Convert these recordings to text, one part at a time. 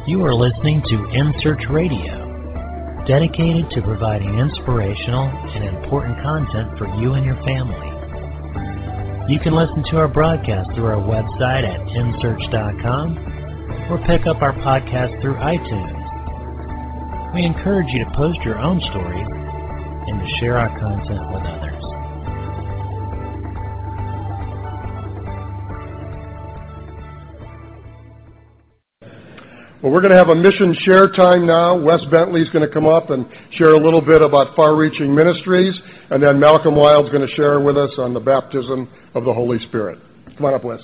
You are listening to InSearch Radio, dedicated to providing inspirational and important content for you and your family. You can listen to our broadcast through our website at insearch.com or pick up our podcast through iTunes. We encourage you to post your own stories and to share our content with others. Well, we're going to have a mission share time now. Wes Bentley's going to come up and share a little bit about far-reaching ministries, and then Malcolm Wild's going to share with us on the baptism of the Holy Spirit. Come on up, Wes.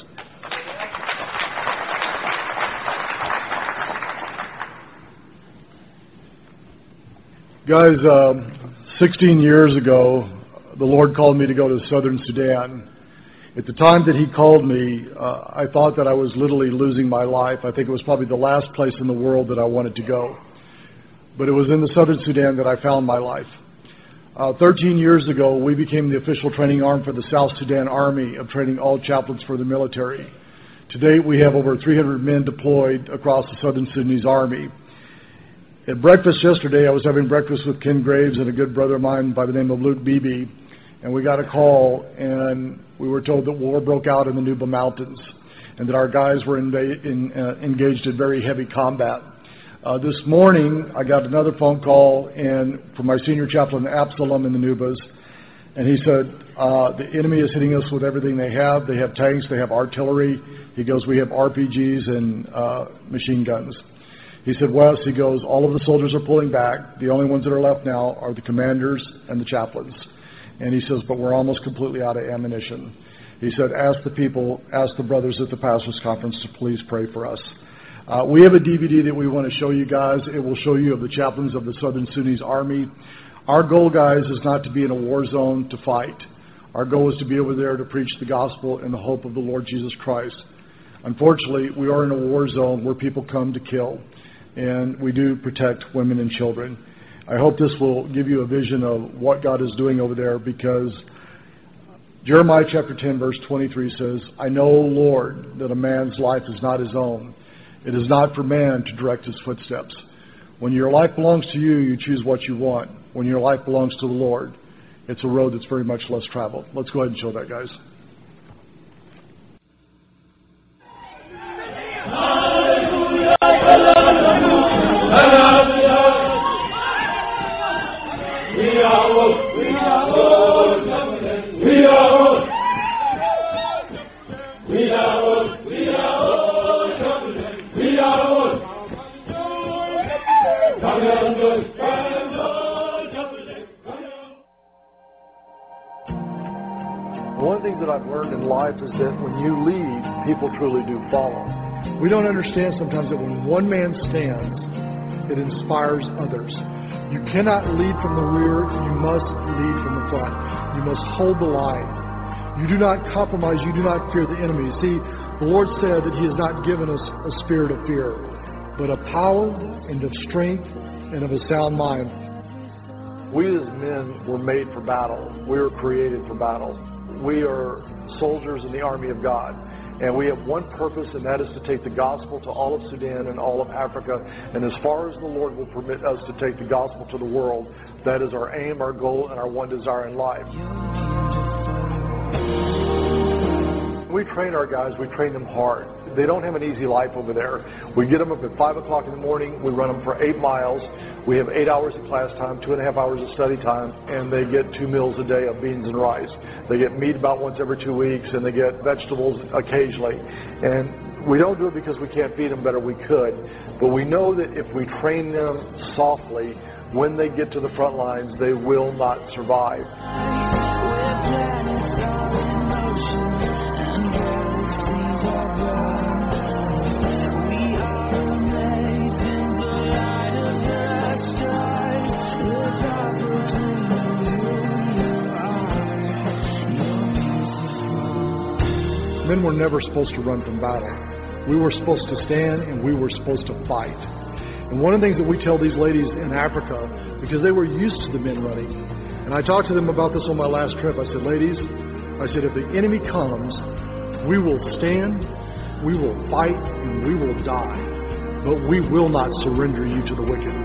Guys, 16 years ago, the Lord called me to go to Southern Sudan. At the time that He called me, I thought that I was literally losing my life. I think it was probably the last place in the world that I wanted to go. But it was in the Southern Sudan that I found my life. 13 years ago, we became the official training arm for the South Sudan Army of training all chaplains for the military. To date, we have over 300 men deployed across the Southern Sudanese Army. At breakfast yesterday, I was having breakfast with Ken Graves and a good brother of mine by the name of Luke Beebe, and we got a call, and we were told that war broke out in the Nuba Mountains and that our guys were engaged in very heavy combat. This morning, I got another phone call from my senior chaplain, Absalom, in the Nubas, and he said, the enemy is hitting us with everything they have. They have tanks, they have artillery. He goes, we have RPGs and machine guns. He said, Wes, he goes, all of the soldiers are pulling back. The only ones that are left now are the commanders and the chaplains. And he says, but we're almost completely out of ammunition. He said, ask the people, ask the brothers at the pastors' conference to please pray for us. We have a DVD that we want to show you guys. It will show you of the chaplains of the Southern Sudanese Army. Our goal, guys, is not to be in a war zone to fight. Our goal is to be over there to preach the gospel in the hope of the Lord Jesus Christ. Unfortunately, we are in a war zone where people come to kill, and we do protect women and children. I hope this will give you a vision of what God is doing over there, because Jeremiah chapter 10 verse 23 says, I know, Lord, that a man's life is not his own. It is not for man to direct his footsteps. When your life belongs to you, you choose what you want. When your life belongs to the Lord, it's a road that's very much less traveled. Let's go ahead and show that, guys. One of the things that I've learned in life is that when you lead, people truly do follow. We don't understand sometimes that when one man stands, it inspires others. You cannot lead from the rear, you must lead from the front. You must hold the line. You do not compromise, you do not fear the enemy. See, the Lord said that He has not given us a spirit of fear, but of power and of strength and of a sound mind. We as men were made for battle. We were created for battle. We are soldiers in the army of God. And we have one purpose, and that is to take the gospel to all of Sudan and all of Africa. And as far as the Lord will permit us to take the gospel to the world, that is our aim, our goal, and our one desire in life. We train our guys, we train them hard. They don't have an easy life over there. We get them up at 5 o'clock in the morning, we run them for 8 miles. We have 8 hours of class time, 2.5 hours of study time, and they get 2 meals a day of beans and rice. They get meat about once every 2 weeks, and they get vegetables occasionally. And we don't do it because we can't feed them better, we could. But we know that if we train them softly, when they get to the front lines, they will not survive. Men were never supposed to run from battle. We were supposed to stand, and we were supposed to fight. And one of the things that we tell these ladies in Africa, because they were used to the men running, and I talked to them about this on my last trip. I said, ladies, I said, if the enemy comes, we will stand, we will fight, and we will die. but we will not surrender you to the wicked.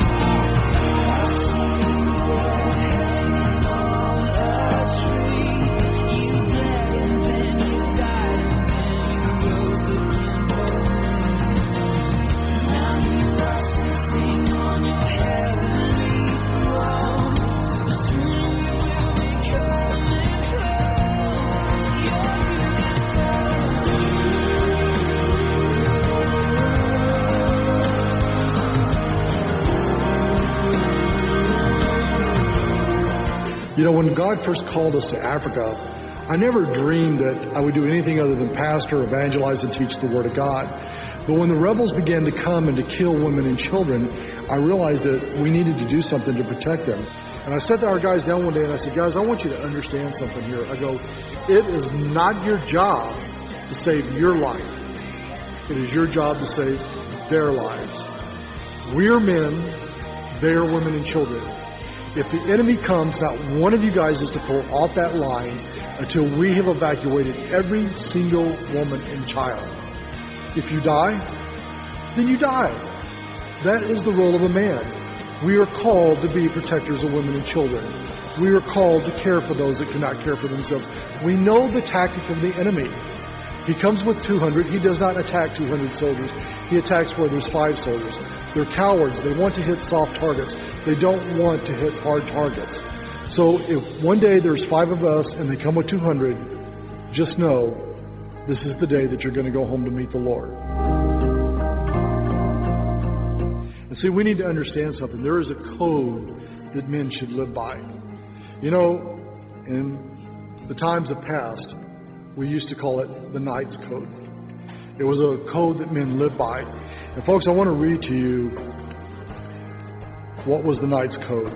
You know, when God first called us to Africa, I never dreamed that I would do anything other than pastor, evangelize, and teach the Word of God. But when the rebels began to come and to kill women and children, I realized that we needed to do something to protect them. And I sat our guys down one day and I said, guys, I want you to understand something here. I go, it is not your job to save your life. It is your job to save their lives. We're men, they are women and children. If the enemy comes, not one of you guys is to pull off that line until we have evacuated every single woman and child. If you die, then you die. That is the role of a man. We are called to be protectors of women and children. We are called to care for those that cannot care for themselves. We know the tactic of the enemy. He comes with 200. He does not attack 200 soldiers. He attacks where there's 5 soldiers. They're cowards. They want to hit soft targets. They don't want to hit hard targets. So if one day there's 5 of us and they come with 200, just know this is the day that you're going to go home to meet the Lord. And see, we need to understand something. There is a code that men should live by. You know, in the times of past, we used to call it the Knight's Code. It was a code that men lived by. And folks, I want to read to you what was the Knight's Code.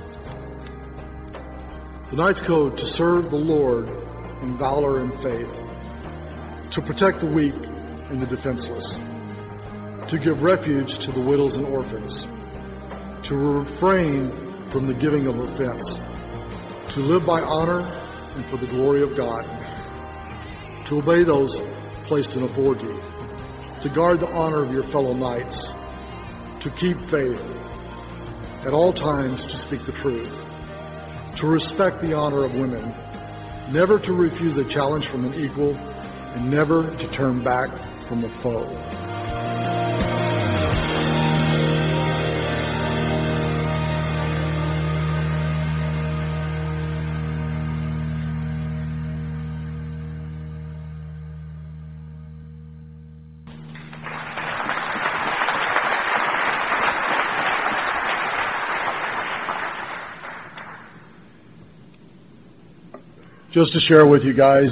The Knight's Code: to serve the Lord in valor and faith, to protect the weak and the defenseless, to give refuge to the widows and orphans, to refrain from the giving of offense, to live by honor and for the glory of God, to obey those placed in authority, to guard the honor of your fellow knights, to keep faith, at all times to speak the truth, to respect the honor of women, never to refuse a challenge from an equal, and never to turn back from a foe. Just to share with you guys,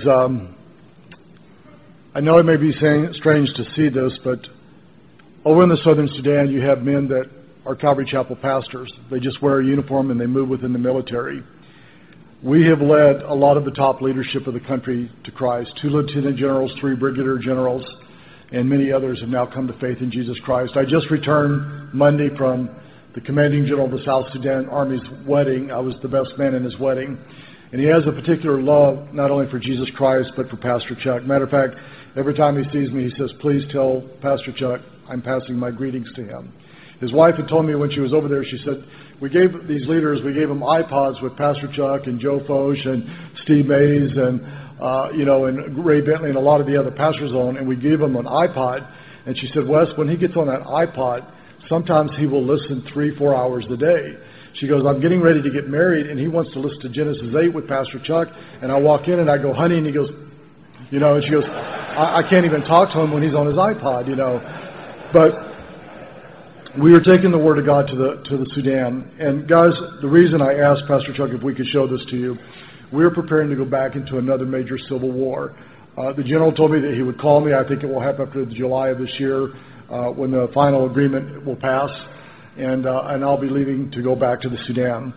I know it may be strange to see this, but over in the southern Sudan, you have men that are Calvary Chapel pastors. They just wear a uniform and they move within the military. We have led a lot of the top leadership of the country to Christ. 2 lieutenant generals, 3 brigadier generals, and many others have now come to faith in Jesus Christ. I just returned Monday from the commanding general of the South Sudan Army's wedding. I was the best man in his wedding. And he has a particular love, not only for Jesus Christ, but for Pastor Chuck. Matter of fact, every time he sees me, he says, please tell Pastor Chuck I'm passing my greetings to him. His wife had told me when she was over there, she said, we gave these leaders, we gave them iPods with Pastor Chuck and Joe Foch and Steve Mays and, and Ray Bentley and a lot of the other pastors on, and we gave them an iPod. And she said, Wes, when he gets on that iPod, sometimes he will listen 3-4 hours a day. She goes, I'm getting ready to get married, and he wants to listen to Genesis 8 with Pastor Chuck. And I walk in, and I go, honey, and he goes, and she goes, I can't even talk to him when he's on his iPod, But we are taking the Word of God to the Sudan. And guys, the reason I asked Pastor Chuck if we could show this to you, we're preparing to go back into another major civil war. The general told me that he would call me. I think it will happen after July of this year when the final agreement will pass. And I'll be leaving to go back to the Sudan.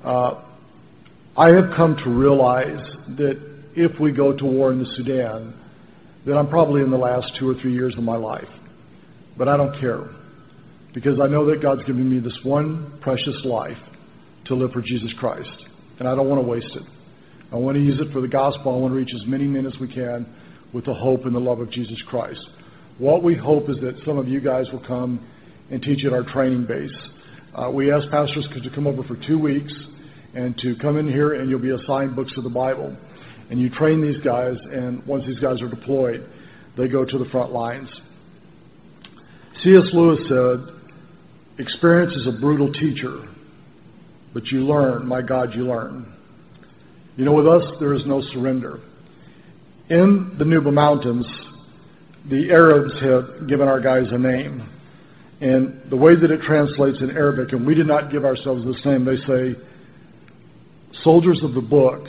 I have come to realize that if we go to war in the Sudan, that I'm probably in the last 2 or 3 years of my life. But I don't care, because I know that God's given me this one precious life to live for Jesus Christ, and I don't want to waste it. I want to use it for the gospel. I want to reach as many men as we can with the hope and the love of Jesus Christ. What we hope is that some of you guys will come and teach at our training base. We ask pastors to come over for 2 weeks and to come in here, and you'll be assigned books of the Bible. And you train these guys, and once these guys are deployed, they go to the front lines. C.S. Lewis said, "Experience is a brutal teacher, but you learn, my God, you learn." You know, with us, there is no surrender. In the Nuba Mountains, the Arabs have given our guys a name. And the way that it translates in Arabic, and we did not give ourselves this name, they say, "Soldiers of the book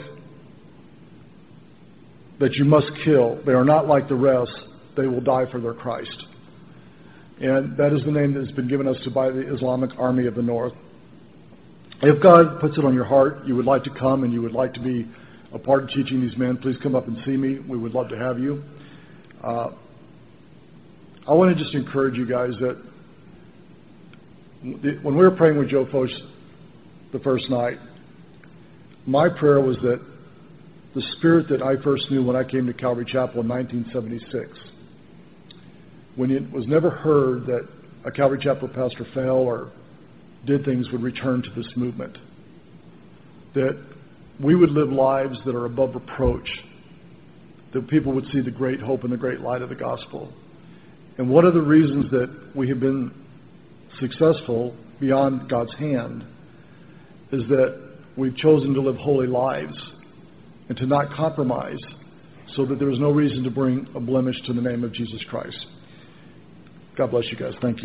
that you must kill. They are not like the rest. They will die for their Christ." And that is the name that has been given us by the Islamic Army of the North. If God puts it on your heart, you would like to come and you would like to be a part of teaching these men, please come up and see me. We would love to have you. I want to just encourage you guys that when we were praying with Joe Foch the first night, my prayer was that the spirit that I first knew when I came to Calvary Chapel in 1976, when it was never heard that a Calvary Chapel pastor fell or did things, would return to this movement. That we would live lives that are above reproach. That people would see the great hope and the great light of the gospel. And one of the reasons that we have been successful beyond God's hand is that we've chosen to live holy lives and to not compromise, so that there is no reason to bring a blemish to the name of Jesus Christ. God bless you guys. Thank you.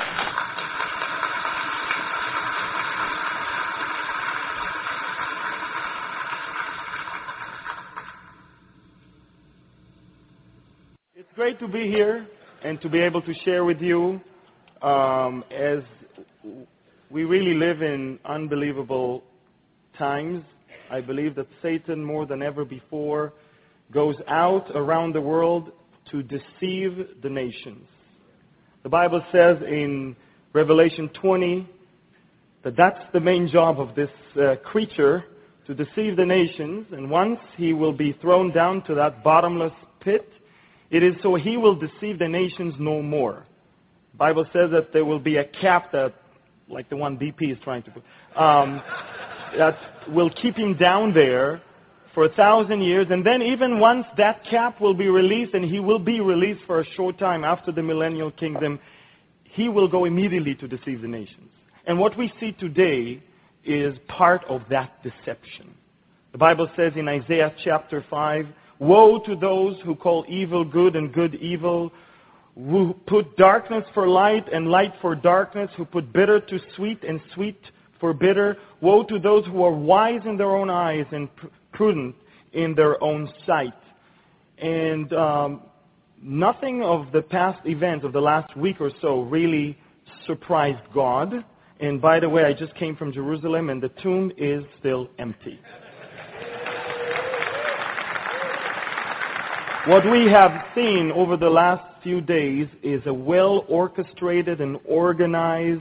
It's great to be here and to be able to share with you as we really live in unbelievable times. I believe that Satan, more than ever before, goes out around the world to deceive the nations. The Bible says in Revelation 20 that that's the main job of this creature, to deceive the nations. And once he will be thrown down to that bottomless pit, it is so he will deceive the nations no more. The Bible says that there will be a cap that, like the one BP is trying to put, that will keep him down there for 1,000 years. And then even once that cap will be released, and he will be released for a short time after the millennial kingdom, he will go immediately to deceive the nations. And what we see today is part of that deception. The Bible says in Isaiah chapter 5, "Woe to those who call evil good and good evil, who put darkness for light and light for darkness, who put bitter to sweet and sweet for bitter. Woe to those who are wise in their own eyes and prudent in their own sight." And nothing of the past events of the last week or so really surprised God. And by the way, I just came from Jerusalem, and the tomb is still empty. What we have seen over the last few days is a well-orchestrated and organized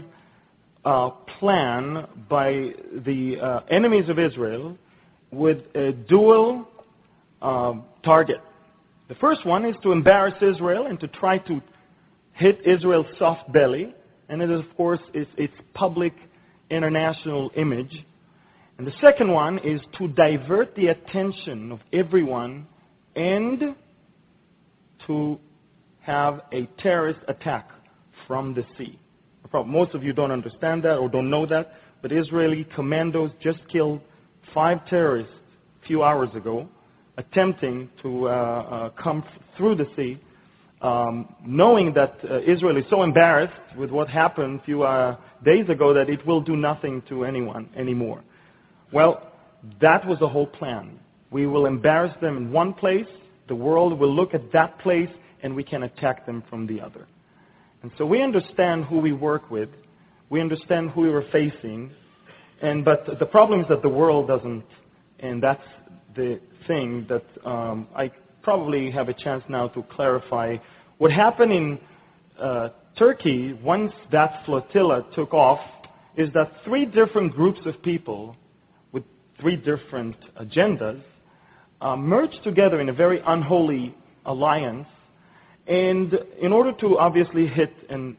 plan by the enemies of Israel with a dual target. The first one is to embarrass Israel and to try to hit Israel's soft belly. And it is, of course, its public international image. And the second one is to divert the attention of everyone and to have a terrorist attack from the sea. Most of you don't understand that or don't know that, but Israeli commandos just killed 5 terrorists a few hours ago, attempting to come through the sea, knowing that Israel is so embarrassed with what happened a few days ago that it will do nothing to anyone anymore. Well, that was the whole plan. We will embarrass them in one place, the world will look at that place, and we can attack them from the other. And so we understand who we work with, we understand who we are facing, but the problem is that the world doesn't, and that's the thing that I probably have a chance now to clarify. What happened in Turkey, once that flotilla took off, is that 3 different groups of people with 3 different agendas merged together in a very unholy alliance and in order to obviously hit and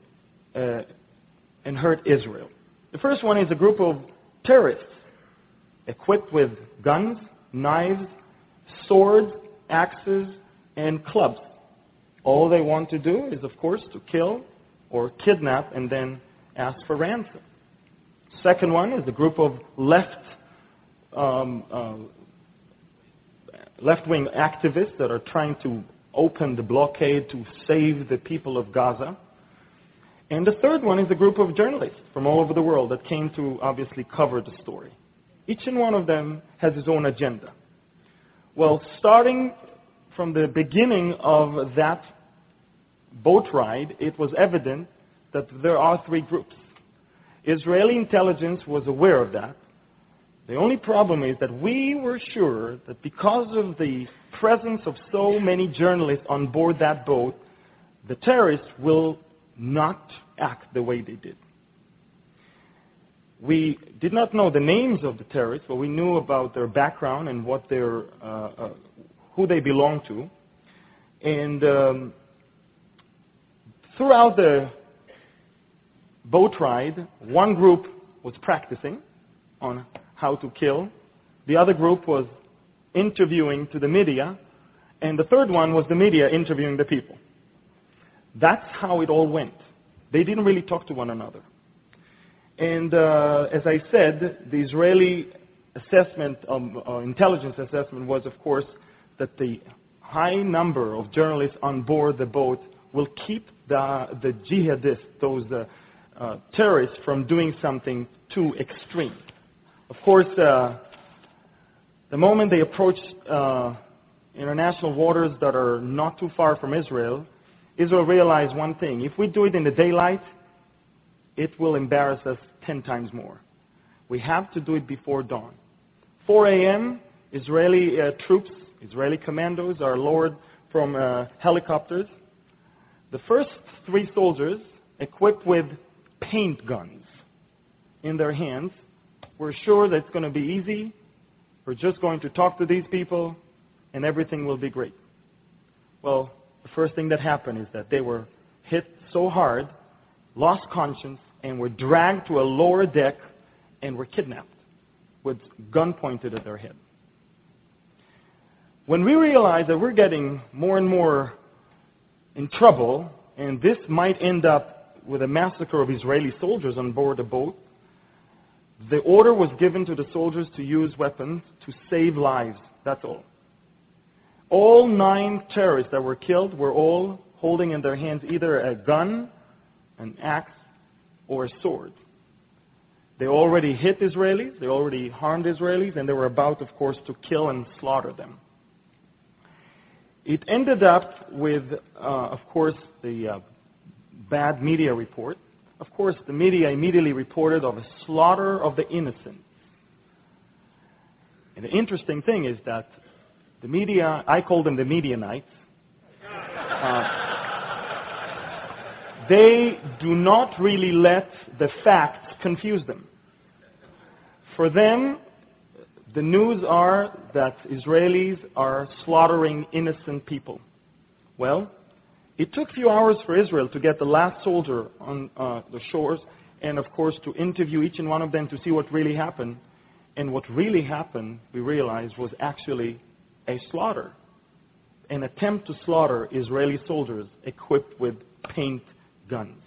hurt Israel. The first one is a group of terrorists equipped with guns, knives, swords, axes, and clubs. All they want to do is, of course, to kill or kidnap and then ask for ransom. Second one is a group of left-wing activists that are trying to open the blockade to save the people of Gaza. And the third one is a group of journalists from all over the world that came to obviously cover the story. Each and one of them has his own agenda. Well, starting from the beginning of that boat ride, it was evident that there are three groups. Israeli intelligence was aware of that. The only problem is that we were sure that because of the presence of so many journalists on board that boat, the terrorists will not act the way they did. We did not know the names of the terrorists, but we knew about their background and what their, who they belonged to. And throughout the boat ride, one group was practicing on how to kill. The other group was interviewing to the media. And the third one was the media interviewing the people. That's how it all went. They didn't really talk to one another. And as I said, the Israeli assessment, intelligence assessment was, of course, that the high number of journalists on board the boat will keep the jihadists, those terrorists, from doing something too extreme. Of course, the moment they approach international waters that are not too far from Israel realized one thing. If we do it in the daylight, it will embarrass us 10 times more. We have to do it before dawn. 4 a.m., Israeli troops, Israeli commandos are lowered from helicopters. The first 3 soldiers, equipped with paint guns in their hands, were sure that it's going to be easy. We're just going to talk to these people, and everything will be great. Well, the first thing that happened is that they were hit so hard, lost conscience, and were dragged to a lower deck and were kidnapped with gun pointed at their head. When we realized that we're getting more and more in trouble, and this might end up with a massacre of Israeli soldiers on board a boat, the order was given to the soldiers to use weapons to save lives. That's all. All 9 terrorists that were killed were all holding in their hands either a gun, an axe, or a sword. They already hit Israelis, they already harmed Israelis, and they were about, of course, to kill and slaughter them. It ended up with, of course, the bad media report. Of course, the media immediately reported of a slaughter of the innocent. And the interesting thing is that the media, I call them the Medianites, they do not really let the facts confuse them. For them, the news are that Israelis are slaughtering innocent people. Well, it took a few hours for Israel to get the last soldier on the shores and, of course, to interview each and one of them to see what really happened. And what really happened, we realized, was actually a slaughter, an attempt to slaughter Israeli soldiers equipped with paint guns.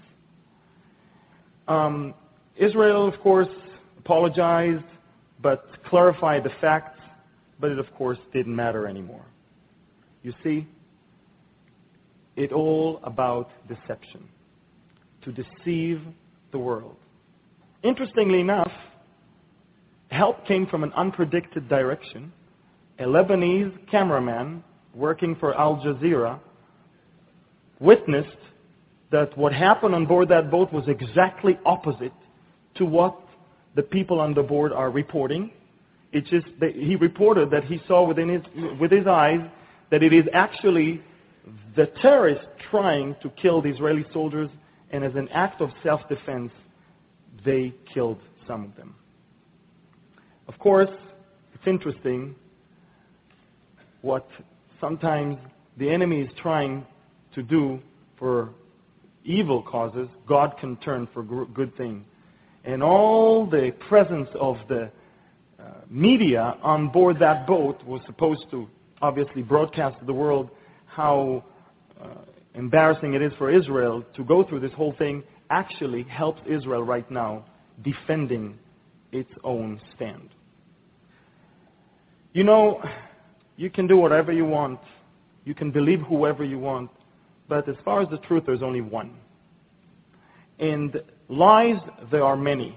Israel, of course, apologized, but clarified the facts, but it, of course, didn't matter anymore. You see, it's all about deception, to deceive the world. Interestingly enough, help came from an unpredicted direction. A Lebanese cameraman working for Al Jazeera witnessed that what happened on board that boat was exactly opposite to what the people on the board are reporting. It's just that he reported that he saw with his eyes that it is actually the terrorists trying to kill the Israeli soldiers, and as an act of self-defense, they killed some of them. Of course, it's interesting what sometimes the enemy is trying to do for evil causes, God can turn for good things. And all the presence of the media on board that boat was supposed to obviously broadcast to the world how embarrassing it is for Israel to go through this whole thing, actually helps Israel right now defending its own stand. You know, you can do whatever you want. You can believe whoever you want. But as far as the truth, there's only one. And lies, there are many.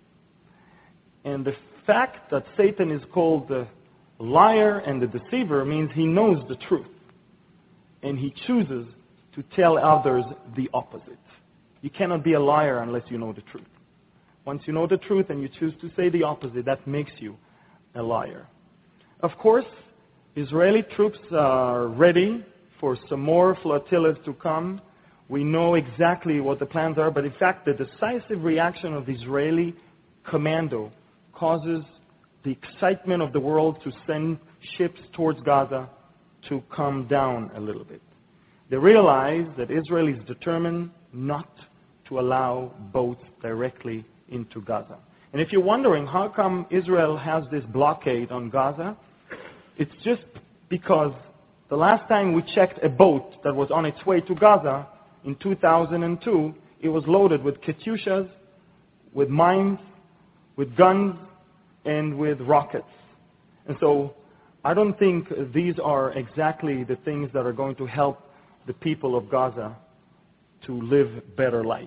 And the fact that Satan is called the liar and the deceiver means he knows the truth. And he chooses to tell others the opposite. You cannot be a liar unless you know the truth. Once you know the truth and you choose to say the opposite, that makes you a liar. Of course, Israeli troops are ready for some more flotillas to come. We know exactly what the plans are, but in fact, the decisive reaction of the Israeli commando causes the excitement of the world to send ships towards Gaza to come down a little bit. They realize that Israel is determined not to allow boats directly into Gaza. And if you're wondering how come Israel has this blockade on Gaza, it's just because the last time we checked a boat that was on its way to Gaza in 2002, it was loaded with Katyushas, with mines, with guns, and with rockets. And so I don't think these are exactly the things that are going to help the people of Gaza to live better life.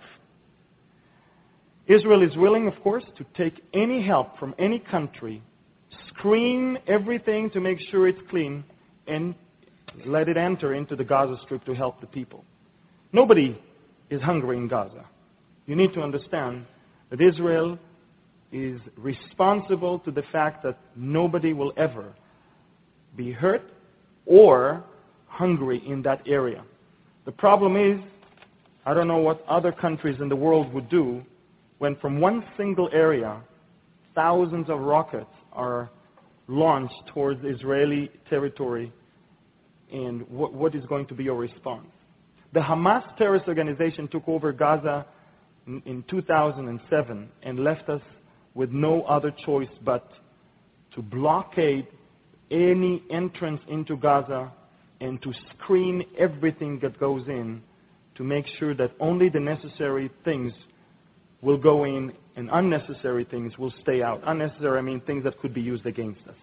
Israel is willing, of course, to take any help from any country, screen everything to make sure it's clean, and let it enter into the Gaza Strip to help the people. Nobody is hungry in Gaza. You need to understand that Israel is responsible to the fact that nobody will ever be hurt or hungry in that area. The problem is, I don't know what other countries in the world would do when from one single area, thousands of rockets are launched towards Israeli territory, and what is going to be your response? The Hamas terrorist organization took over Gaza in 2007 and left us with no other choice but to blockade any entrance into Gaza and to screen everything that goes in to make sure that only the necessary things will go in and unnecessary things will stay out. Unnecessary, I mean things that could be used against us.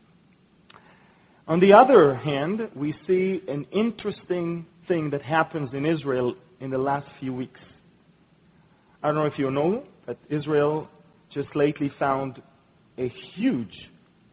On the other hand, we see an interesting thing that happens in Israel in the last few weeks. I don't know if you know that Israel just lately found a huge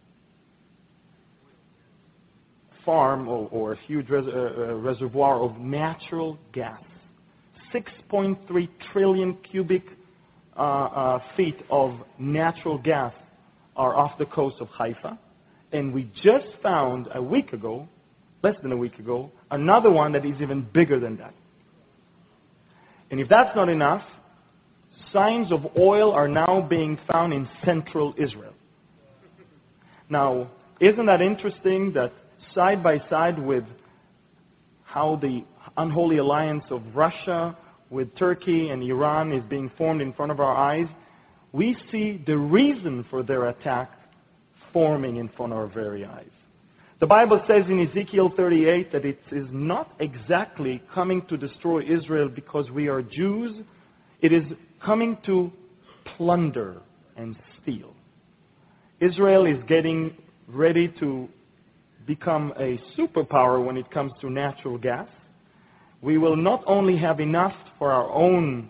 farm or a huge reservoir of natural gas. 6.3 trillion cubic feet of natural gas are off the coast of Haifa. And we just found a week ago, less than a week ago, another one that is even bigger than that. And if that's not enough, signs of oil are now being found in central Israel. Now, isn't that interesting that side by side with how the unholy alliance of Russia with Turkey and Iran is being formed in front of our eyes, we see the reason for their attack forming in front of our very eyes. The Bible says in Ezekiel 38 that it is not exactly coming to destroy Israel because we are Jews. It is coming to plunder and steal. Israel is getting ready to become a superpower when it comes to natural gas. We will not only have enough for our own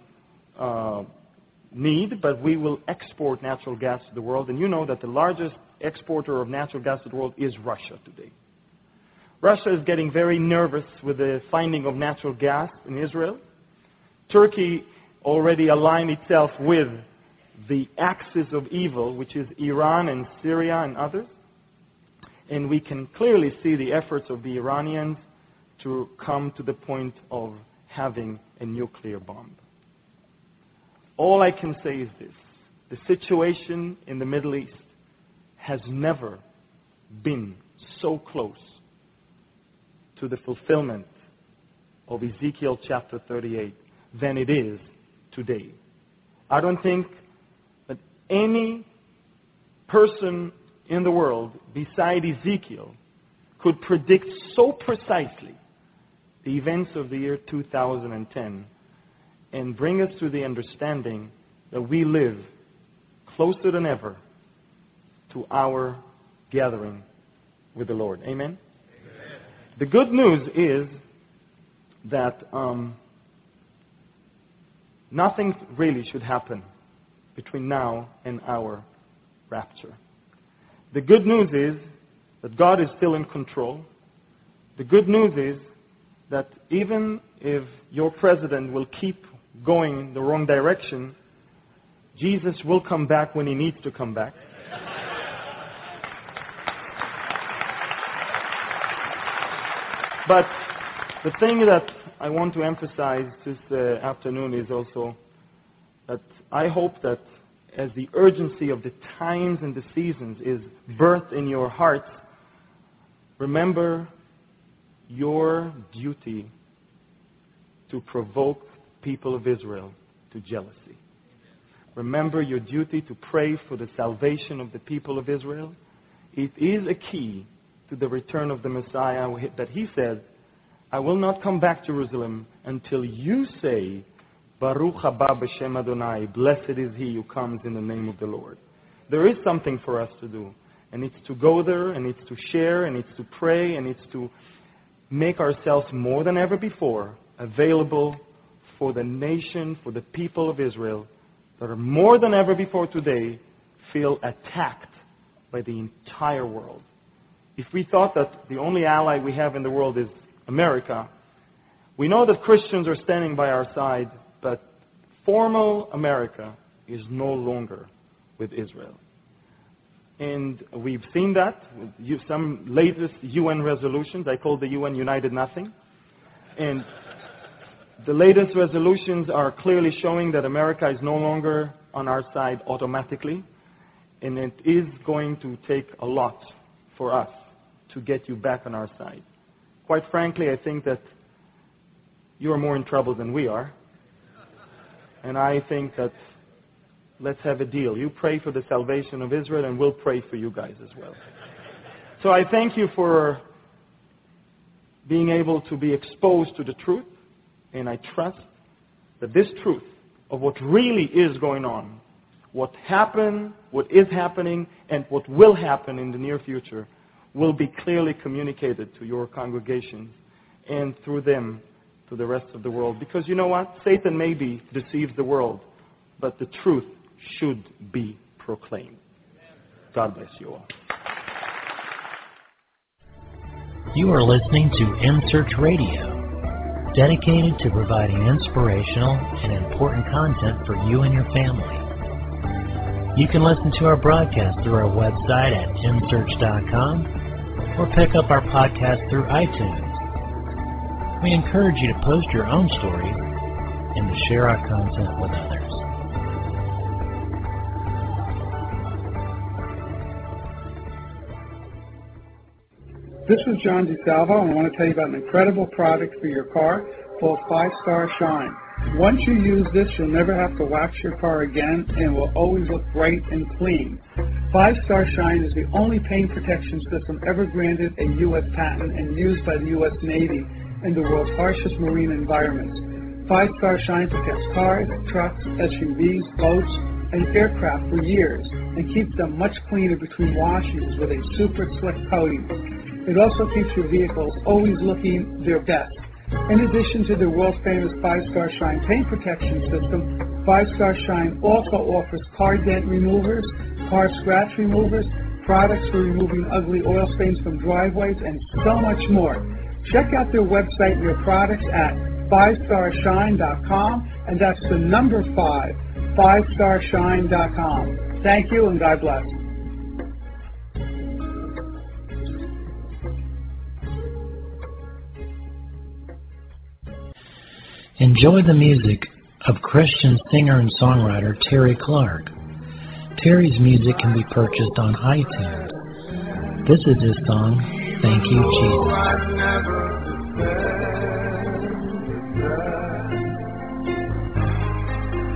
need, but we will export natural gas to the world. And you know that the largest exporter of natural gas to the world is Russia today. Russia is getting very nervous with the finding of natural gas in Israel. Turkey already aligned itself with the axis of evil, which is Iran and Syria and others. And we can clearly see the efforts of the Iranians to come to the point of having a nuclear bomb. All I can say is this. The situation in the Middle East has never been so close to the fulfillment of Ezekiel chapter 38 than it is today. I don't think that any person in the world beside Ezekiel could predict so precisely the events of the year 2010 and bring us to the understanding that we live closer than ever to our gathering with the Lord. Amen? The good news is that nothing really should happen between now and our rapture. The good news is that God is still in control. The good news is that even if your president will keep going the wrong direction, Jesus will come back when he needs to come back. But the thing that I want to emphasize this afternoon is also that I hope that as the urgency of the times and the seasons is birthed in your hearts, remember your duty to provoke people of Israel to jealousy. Remember your duty to pray for the salvation of the people of Israel. It is a key to the return of the Messiah that he said, I will not come back to Jerusalem until you say, Baruch haba b'shem Adonai, blessed is he who comes in the name of the Lord. There is something for us to do, and it's to go there, and it's to share, and it's to pray, and it's to make ourselves more than ever before available for the nation, for the people of Israel, that are more than ever before today feel attacked by the entire world. If we thought that the only ally we have in the world is America, we know that Christians are standing by our side, but formal America is no longer with Israel. And we've seen that with some latest UN resolutions. I call the UN United Nothing. And the latest resolutions are clearly showing that America is no longer on our side automatically. And it is going to take a lot for us to get you back on our side. Quite frankly, I think that you are more in trouble than we are. And I think that let's have a deal. You pray for the salvation of Israel, and we'll pray for you guys as well. So I thank you for being able to be exposed to the truth, and I trust that this truth of what really is going on, what happened, what is happening, and what will happen in the near future will be clearly communicated to your congregations and through them to the rest of the world. Because you know what? Satan maybe deceives the world, but the truth should be proclaimed. God bless you all. You are listening to M-Search Radio, dedicated to providing inspirational and important content for you and your family. You can listen to our broadcast through our website at msearch.com or pick up our podcast through iTunes. We encourage you to post your own stories and to share our content with others. This is John DeSalvo, and I want to tell you about an incredible product for your car called 5-Star Shine. Once you use this, you'll never have to wax your car again, and it will always look bright and clean. 5-Star Shine is the only paint protection system ever granted a U.S. patent and used by the U.S. Navy in the world's harshest marine environments. 5-Star Shine protects cars, trucks, SUVs, boats, and aircraft for years and keeps them much cleaner between washes with a super slick coating. It also keeps your vehicles always looking their best. In addition to the world-famous 5-Star Shine paint protection system, 5-Star Shine also offers car dent removers, car scratch removers, products for removing ugly oil stains from driveways, and so much more. Check out their website and their products at 5starshine.com, and that's the number 5, 5starshine.com. Thank you, and God bless. Enjoy the music of Christian singer and songwriter Terry Clark. Terry's music can be purchased on iTunes. This is his song, Thank You, Jesus.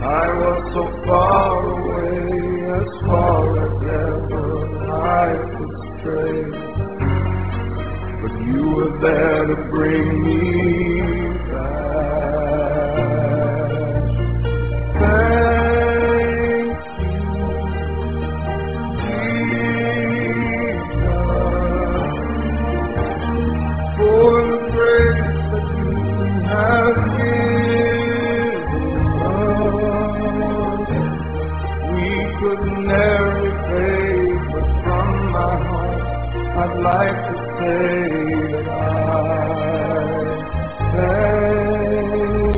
I was so far away, as far as ever I could stray, but you were there to bring me back. Thank you, Jesus, for the grace that you have given us. We could never repay, but from my heart I'd like to say that I thank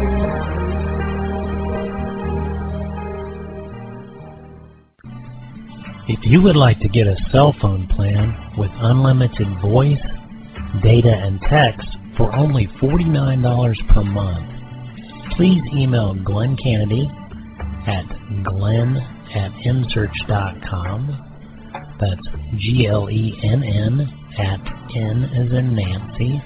you. If you would like to get a cell phone plan with unlimited voice, data, and text for only $49 per month, please email Glenn Kennedy at glenn@nsearch.com. That's GLENN at N as in Nancy,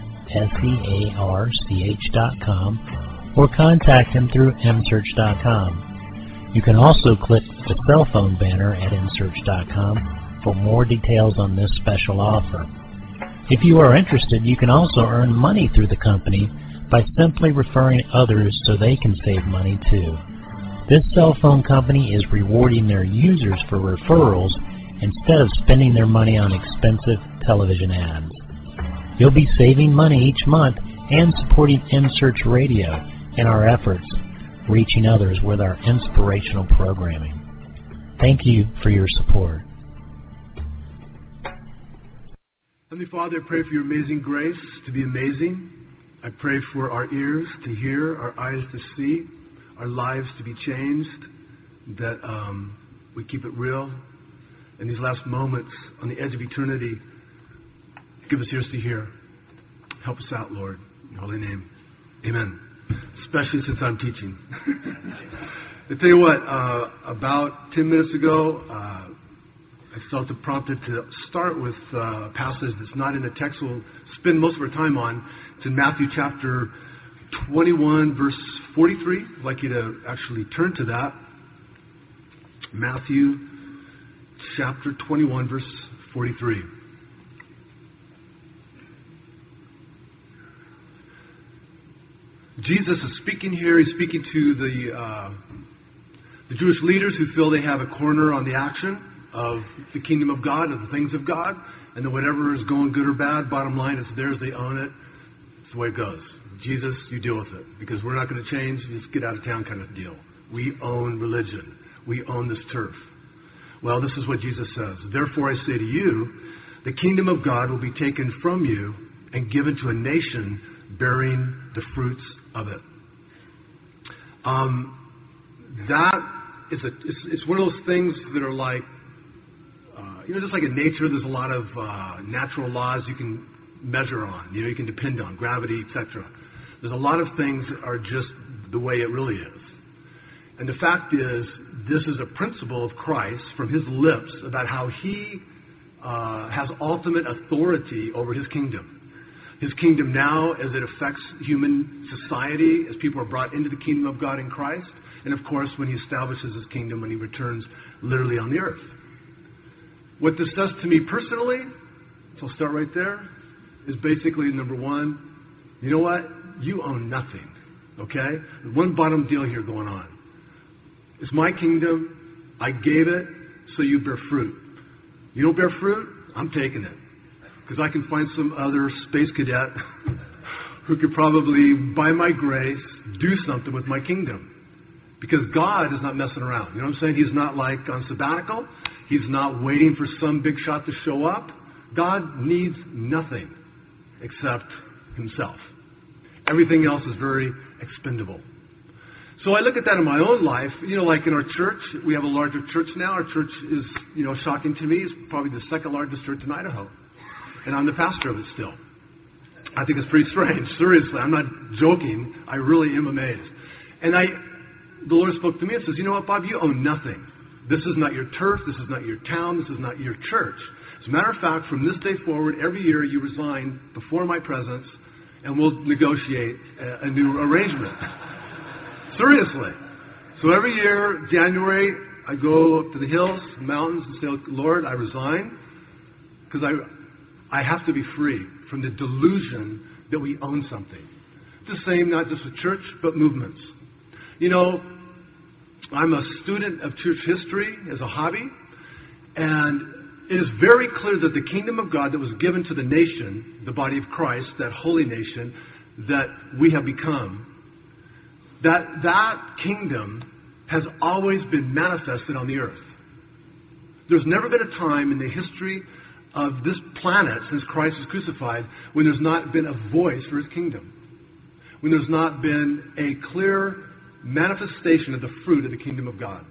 SEARCH.com, or contact him through msearch.com. You can also click the cell phone banner at msearch.com for more details on this special offer. If you are interested, you can also earn money through the company by simply referring others so they can save money too. This cell phone company is rewarding their users for referrals instead of spending their money on expensive television ads. You'll be saving money each month and supporting mSearch Radio in our efforts, reaching others with our inspirational programming. Thank you for your support. Heavenly Father, I pray for your amazing grace to be amazing. I pray for our ears to hear, our eyes to see, our lives to be changed, that we keep it real. In these last moments on the edge of eternity, give us ears to hear. Help us out, Lord. In your holy name. Amen. Especially since I'm teaching. I tell you what, about 10 minutes ago, I felt prompted to start with a passage that's not in the text we'll spend most of our time on. It's in Matthew chapter 21, verse 43. I'd like you to actually turn to that. Matthew chapter 21, verse 43. Jesus is speaking here. He's speaking to the Jewish leaders who feel they have a corner on the action of the kingdom of God, of the things of God, and that whatever is going good or bad, bottom line, it's theirs, they own it. It's the way it goes. Jesus, you deal with it, because we're not going to change, just get out of town kind of deal. We own religion. We own this turf. Well, this is what Jesus says. Therefore I say to you, the kingdom of God will be taken from you and given to a nation bearing the fruits of it. It's one of those things that are like, just like in nature, there's a lot of natural laws you can measure on, you can depend on, gravity, etc. There's a lot of things that are just the way it really is. And the fact is, this is a principle of Christ from his lips about how he has ultimate authority over his kingdom. His kingdom now as it affects human society, as people are brought into the kingdom of God in Christ, and of course when he establishes his kingdom when he returns literally on the earth. What this does to me personally, so I'll start right there, is basically number one, you know what? You own nothing, okay? There's one bottom deal here going on. It's my kingdom. I gave it so you bear fruit. You don't bear fruit? I'm taking it. Because I can find some other space cadet who could probably, by my grace, do something with my kingdom. Because God is not messing around. You know what I'm saying? He's not like on sabbatical. He's not waiting for some big shot to show up. God needs nothing except himself. Everything else is very expendable. So I look at that in my own life, like in our church, we have a larger church now. Our church is, shocking to me, is probably the second largest church in Idaho. And I'm the pastor of it still. I think it's pretty strange. Seriously, I'm not joking. I really am amazed. And the Lord spoke to me and says, you know what, Bob, you own nothing. This is not your turf. This is not your town. This is not your church. As a matter of fact, from this day forward, every year you resign before my presence, and we'll negotiate a new arrangement. Seriously. So every year, January, I go up to the hills, mountains, and say, Lord, I resign, because I have to be free from the delusion that we own something. It's the same, not just with church, but movements. You know, I'm a student of church history as a hobby, and it is very clear that the kingdom of God that was given to the nation, the body of Christ, that holy nation that we have become, that kingdom has always been manifested on the earth. There's never been a time in the history of this planet since Christ was crucified when there's not been a voice for his kingdom, when there's not been a clear manifestation of the fruit of the kingdom of God.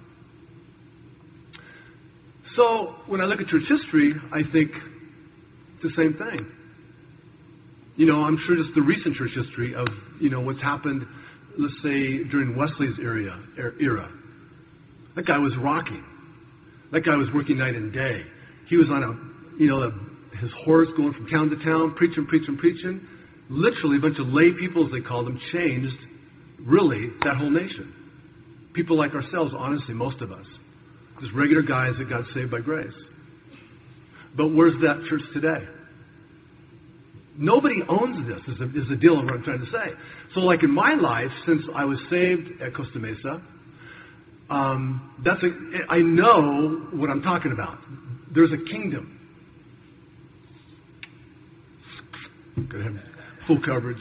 So when I look at church history, I think it's the same thing. You know, I'm sure just the recent church history of, you know, what's happened, let's say, during Wesley's era. That guy was rocking. That guy was working night and day. He was on his horse going from town to town, preaching. Literally, a bunch of lay people, as they called them, changed, really, that whole nation. People like ourselves, honestly, most of us. Just regular guys that got saved by grace. But where's that church today? Nobody owns this, is the deal of what I'm trying to say. So like in my life, since I was saved at Costa Mesa, I know what I'm talking about. There's a kingdom. Gotta have full coverage.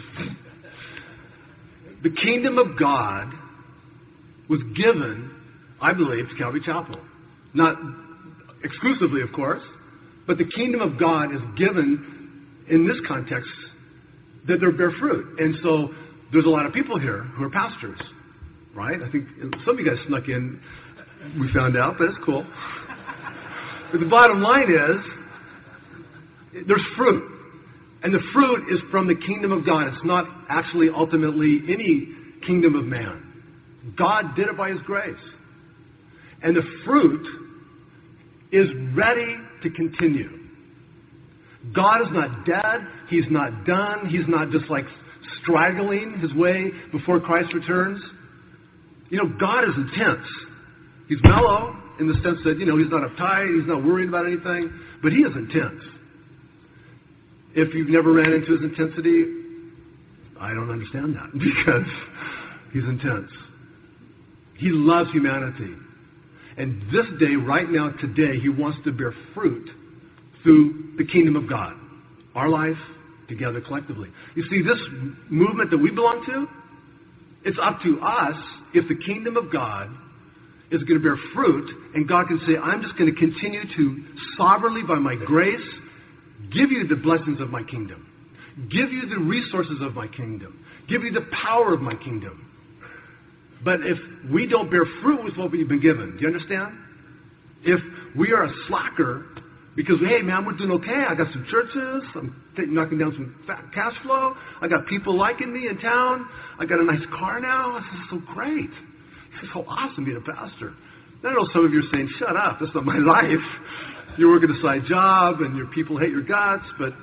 The kingdom of God was given, I believe, to Calvary Chapel. Not exclusively, of course, but the kingdom of God is given in this context that they bear fruit. And so there's a lot of people here who are pastors, right? I think some of you guys snuck in, we found out, but it's cool. But the bottom line is there's fruit. And the fruit is from the kingdom of God. It's not actually ultimately any kingdom of man. God did it by his grace. And the fruit is ready to continue. God is not dead. He's not done. He's not just like straggling his way before Christ returns. You know, God is intense. He's mellow in the sense that, you know, he's not uptight. He's not worried about anything. But he is intense. If you've never ran into his intensity, I don't understand that because he's intense. He loves humanity. And this day, right now, today, he wants to bear fruit through the kingdom of God. Our life together collectively. You see, this movement that we belong to, it's up to us if the kingdom of God is going to bear fruit, and God can say, I'm just going to continue to sovereignly, by my grace, give you the blessings of my kingdom. Give you the resources of my kingdom. Give you the power of my kingdom. But if we don't bear fruit with what we've been given, do you understand? If we are a slacker because, hey, man, we're doing okay. I got some churches. I'm knocking down some cash flow. I got people liking me in town. I got a nice car now. This is so great. This is so awesome being a pastor. I know some of you are saying, shut up. That's not my life. You're working a side job and your people hate your guts. But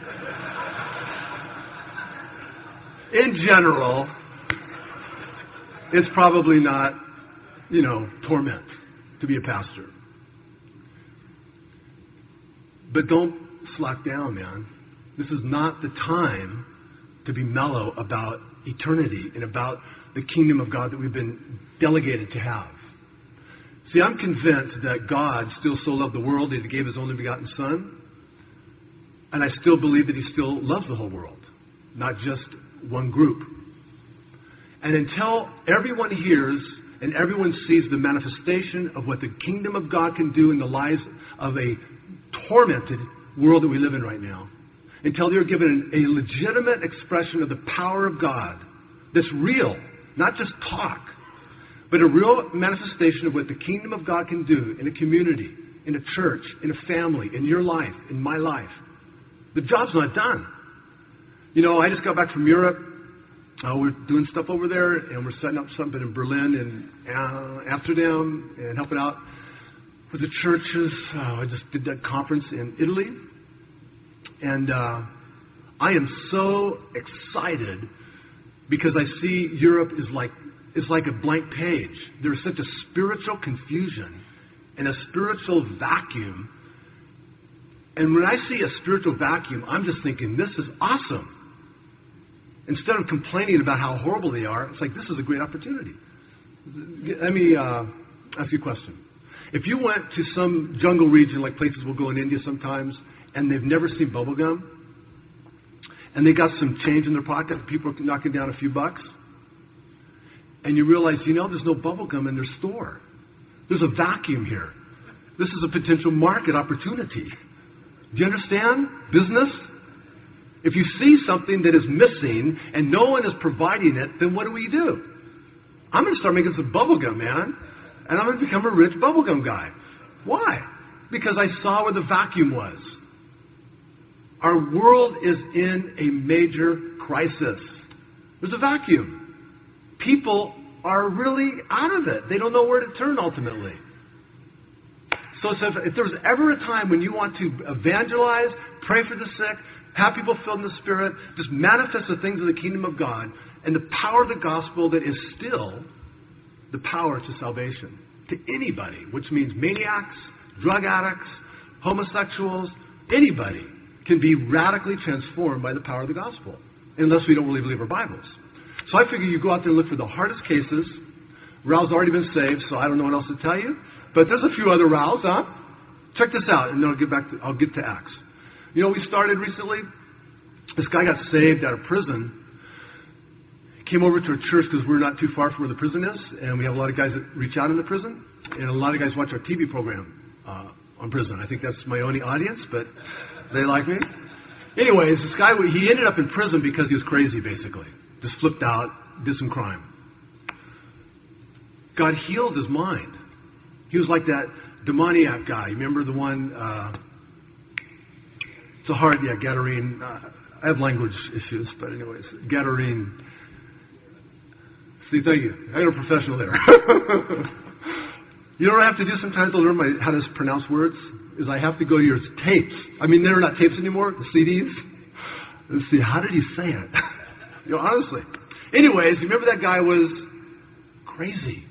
in general, it's probably not, torment to be a pastor. But don't slack down, man. This is not the time to be mellow about eternity and about the kingdom of God that we've been delegated to have. See, I'm convinced that God still so loved the world that he gave his only begotten Son. And I still believe that he still loves the whole world, not just one group. And until everyone hears and everyone sees the manifestation of what the kingdom of God can do in the lives of a tormented world that we live in right now, until they're given a legitimate expression of the power of God that's real, not just talk, but a real manifestation of what the kingdom of God can do in a community, in a church, in a family, in your life, in my life. The job's not done. I just got back from Europe. We're doing stuff over there, and we're setting up something in Berlin and Amsterdam and helping out with the churches. I just did that conference in Italy. And I am so excited because I see Europe is like is like a blank page. There's such a spiritual confusion and a spiritual vacuum. And when I see a spiritual vacuum, I'm just thinking, this is awesome. Instead of complaining about how horrible they are, it's like, this is a great opportunity. Let me ask you a question. If you went to some jungle region, like places we'll go in India sometimes, and they've never seen bubble gum, and they got some change in their pocket, and people are knocking down a few bucks, and you realize, there's no bubble gum in their store. There's a vacuum here. This is a potential market opportunity. Do you understand? Business? If you see something that is missing and no one is providing it, then what do? I'm going to start making some bubble gum, man. And I'm going to become a rich bubble gum guy. Why? Because I saw where the vacuum was. Our world is in a major crisis. There's a vacuum. People are really out of it. They don't know where to turn ultimately. So if there's ever a time when you want to evangelize, pray for the sick, have people filled in the Spirit, just manifest the things of the kingdom of God and the power of the gospel that is still the power to salvation to anybody, which means maniacs, drug addicts, homosexuals, anybody can be radically transformed by the power of the gospel, unless we don't really believe our Bibles. So I figure you go out there and look for the hardest cases. Raul's already been saved, so I don't know what else to tell you. But there's a few other Raul's, huh? Check this out, and then I'll get to Acts. We started recently. This guy got saved out of prison. Came over to a church because we're not too far from where the prison is, and we have a lot of guys that reach out in the prison, and a lot of guys watch our TV program on prison. I think that's my only audience, but they like me. Anyways, this guy, he ended up in prison because he was crazy, basically. Just flipped out, did some crime. God healed his mind. He was like that demoniac guy. You remember the one, Gadarene. I have language issues, but anyways, Gadarene. See, thank you. I got a professional there. You know what I have to do sometimes to learn how to pronounce words? Is I have to go to your tapes. I mean, they're not tapes anymore, the CDs. And see, how did he say it? Honestly. Anyways, you remember that guy was crazy.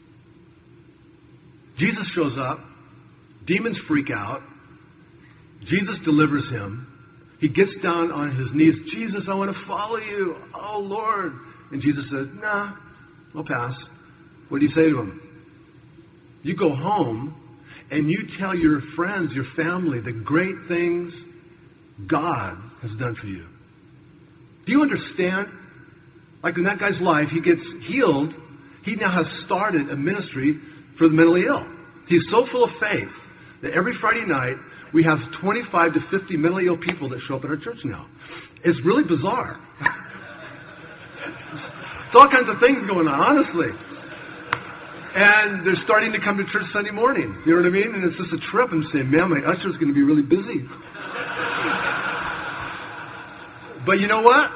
Jesus shows up. Demons freak out. Jesus delivers him. He gets down on his knees. Jesus, I want to follow you. Oh, Lord. And Jesus says, nah, I'll pass. What do you say to him? You go home and you tell your friends, your family, the great things God has done for you. Do you understand? Like in that guy's life, he gets healed. He now has started a ministry for the mentally ill. He's so full of faith that every Friday night we have 25 to 50 mentally ill people that show up at our church now. It's really bizarre. It's all kinds of things going on, honestly. And they're starting to come to church Sunday morning. You know what I mean? And it's just a trip. I'm saying, man, my usher's going to be really busy. But you know what?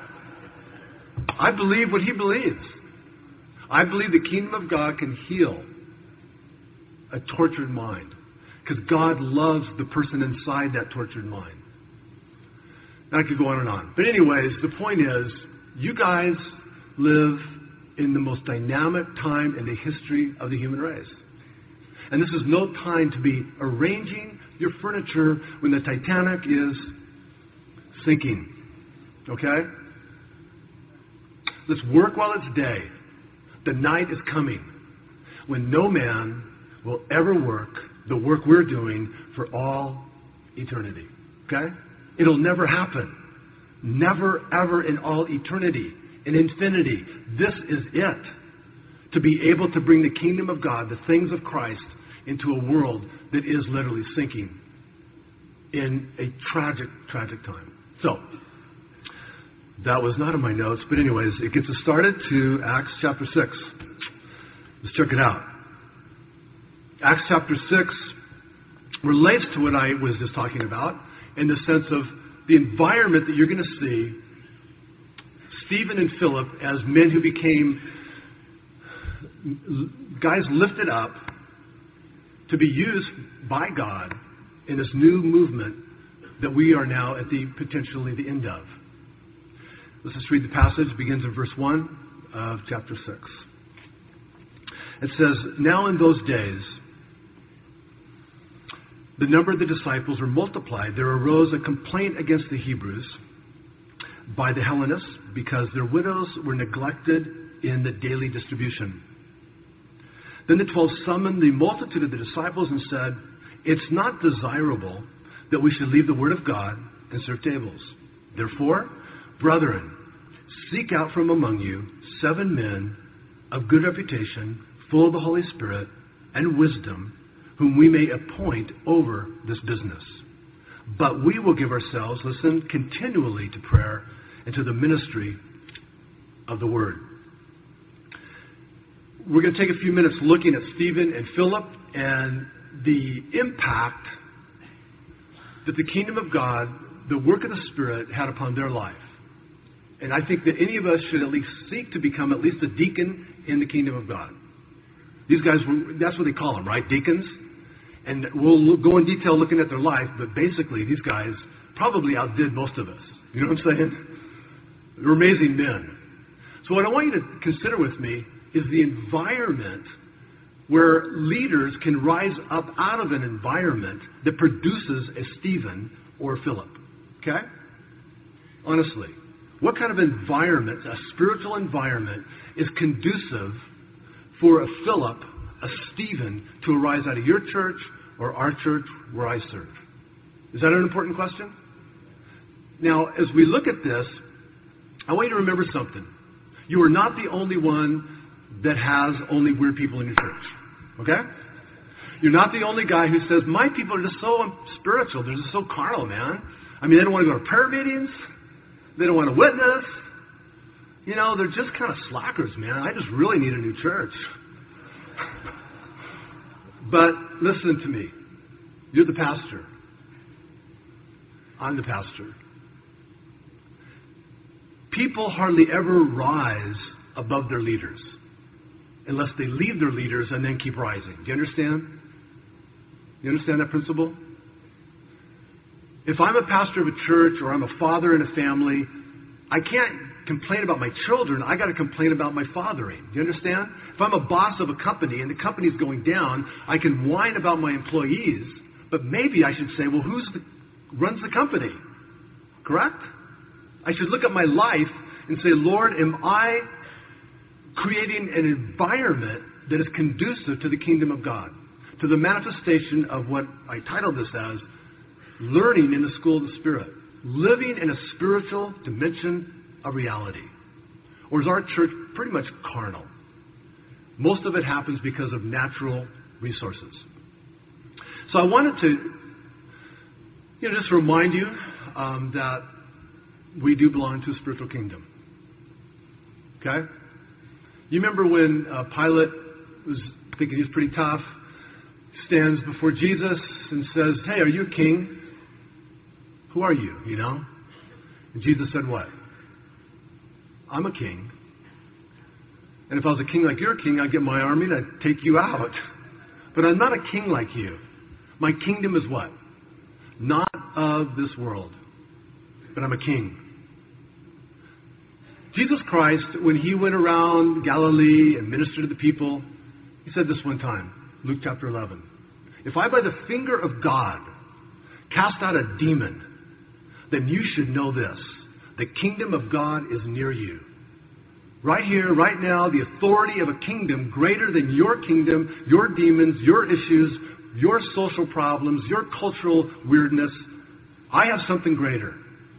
I believe what he believes. I believe the kingdom of God can heal a tortured mind. Because God loves the person inside that tortured mind. And I could go on and on. But anyways, the point is, you guys live in the most dynamic time in the history of the human race. And this is no time to be arranging your furniture when the Titanic is sinking. Okay? Let's work while it's day. The night is coming when no man will ever work the work we're doing for all eternity. Okay? It'll never happen. Never, ever in all eternity. In infinity. This is it. To be able to bring the kingdom of God, the things of Christ, into a world that is literally sinking in a tragic, tragic time. So, that was not in my notes, but anyways, it gets us started to Acts chapter 6. Let's check it out. Acts chapter 6 relates to what I was just talking about in the sense of the environment that you're going to see Stephen and Philip as men who became guys lifted up to be used by God in this new movement that we are now at potentially the end of. Let's just read the passage. It begins in verse 1 of chapter 6. It says, now in those days, the number of the disciples were multiplied. There arose a complaint against the Hebrews by the Hellenists because their widows were neglected in the daily distribution. Then the 12 summoned the multitude of the disciples and said, it's not desirable that we should leave the word of God and serve tables. Therefore, brethren, seek out from among you 7 men of good reputation, full of the Holy Spirit and wisdom, whom we may appoint over this business. But we will give ourselves, listen, continually to prayer and to the ministry of the word. We're going to take a few minutes looking at Stephen and Philip and the impact that the kingdom of God, the work of the Spirit, had upon their life. And I think that any of us should at least seek to become at least a deacon in the kingdom of God. These guys, that's what they call them, right? Deacons. And we'll go in detail looking at their life, but basically these guys probably outdid most of us. You know what I'm saying? They're amazing men. So what I want you to consider with me is the environment where leaders can rise up out of an environment that produces a Stephen or Philip. Okay? Honestly, what kind of environment, a spiritual environment, is conducive for a Philip, a Stephen, to arise out of your church or our church where I serve? Is that an important question? Now, as we look at this, I want you to remember something. You are not the only one that has only weird people in your church. Okay? You're not the only guy who says, my people are just so spiritual. They're just so carnal, man. I mean, they don't want to go to prayer meetings. They don't want to witness. You know, they're just kind of slackers, man. I just really need a new church. But listen to me. You're the pastor. I'm the pastor. People hardly ever rise above their leaders unless they leave their leaders and then keep rising. Do you understand? You understand that principle? If I'm a pastor of a church or I'm a father in a family, I can't complain about my children. I got to complain about my fathering. Do you understand? If I'm a boss of a company and the company's going down, I can whine about my employees, but maybe I should say, well, runs the company? Correct? I should look at my life and say, Lord, am I creating an environment that is conducive to the kingdom of God, to the manifestation of what I titled this as learning in the school of the Spirit, living in a spiritual dimension of reality? Or is our church pretty much carnal? Most of it happens because of natural resources. So I wanted to just remind you that we do belong to a spiritual kingdom. Okay? You remember when Pilate was thinking he was pretty tough, stands before Jesus and says, hey, are you a king? Who are you, you know? And Jesus said what? I'm a king. And if I was a king like you're a king, I'd get my army and I'd take you out. But I'm not a king like you. My kingdom is what? Not of this world. But I'm a king. Jesus Christ, when he went around Galilee and ministered to the people, he said this one time, Luke chapter 11. If I by the finger of God cast out a demon, then you should know this. The kingdom of God is near you. Right here, right now, the authority of a kingdom greater than your kingdom, your demons, your issues, your social problems, your cultural weirdness. I have something greater.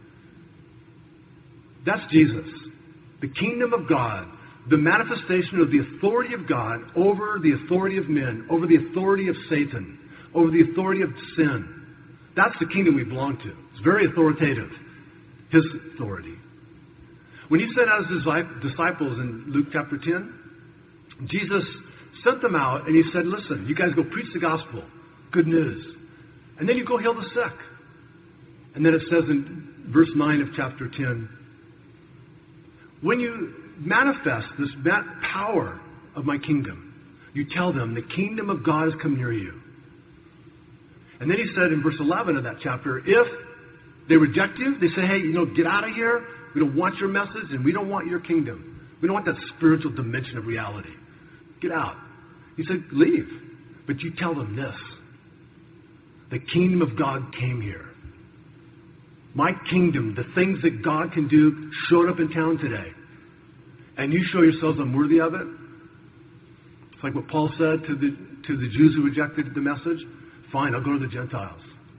That's Jesus. The kingdom of God, the manifestation of the authority of God over the authority of men, over the authority of Satan, over the authority of sin. That's the kingdom we belong to. It's very authoritative, his authority. When he sent out his disciples in Luke chapter 10, Jesus sent them out and he said, listen, you guys go preach the gospel, good news. And then you go heal the sick. And then it says in verse 9 of chapter 10, when you manifest this power of my kingdom, you tell them the kingdom of God has come near you. And then he said in verse 11 of that chapter, if they reject you, they say, hey, get out of here. We don't want your message and we don't want your kingdom. We don't want that spiritual dimension of reality. Get out. He said, leave. But you tell them this. The kingdom of God came here. My kingdom, the things that God can do, showed up in town today. And you show yourselves unworthy of it. It's like what Paul said to the Jews who rejected the message. Fine, I'll go to the Gentiles.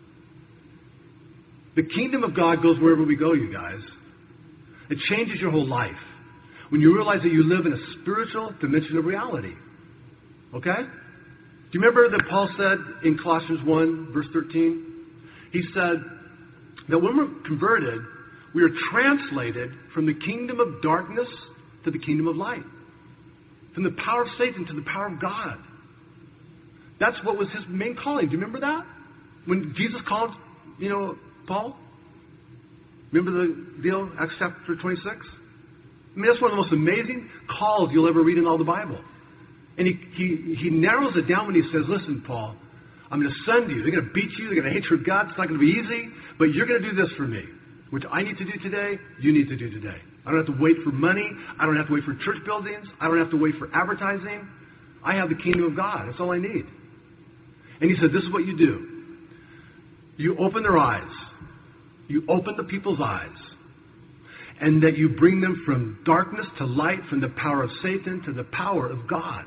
The kingdom of God goes wherever we go, you guys. It changes your whole life. When you realize that you live in a spiritual dimension of reality. Okay? Do you remember that Paul said in Colossians 1, verse 13? He said that when we're converted, we are translated from the kingdom of darkness to the kingdom of light. From the power of Satan to the power of God. That's what was his main calling. Do you remember that? When Jesus called, Paul? Remember the deal, Acts chapter 26? I mean, that's one of the most amazing calls you'll ever read in all the Bible. And he narrows it down when he says, listen, Paul, I'm going to send you. They're going to beat you. They're going to hate your guts. It's not going to be easy. But you're going to do this for me. Which I need to do today, you need to do today. I don't have to wait for money. I don't have to wait for church buildings. I don't have to wait for advertising. I have the kingdom of God. That's all I need. And he said, this is what you do. You open their eyes. You open the people's eyes. And that you bring them from darkness to light, from the power of Satan to the power of God.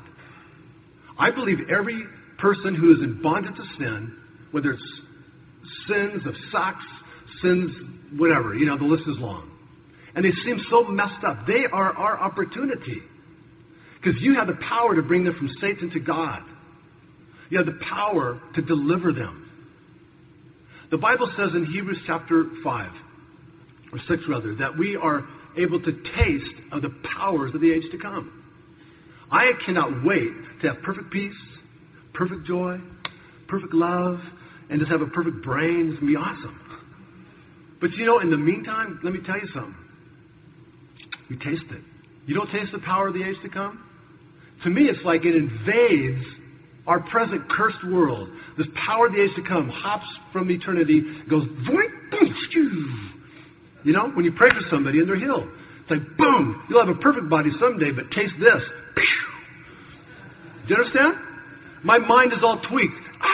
I believe every person who is in bondage to sin, whether it's sins of sex, sins, whatever, the list is long. And they seem so messed up. They are our opportunity. Because you have the power to bring them from Satan to God. You have the power to deliver them. The Bible says in Hebrews chapter 5, or 6 rather, that we are able to taste of the powers of the age to come. I cannot wait to have perfect peace, perfect joy, perfect love, and just have a perfect brain. It's going to be awesome. But in the meantime, let me tell you something. You taste it. You don't taste the power of the age to come? To me, it's like it invades our present cursed world. This power of the age to come hops from eternity, goes, voink, boom, shoo. When you pray for somebody and they're healed. It's like, boom, you'll have a perfect body someday, but taste this. Do you understand? My mind is all tweaked.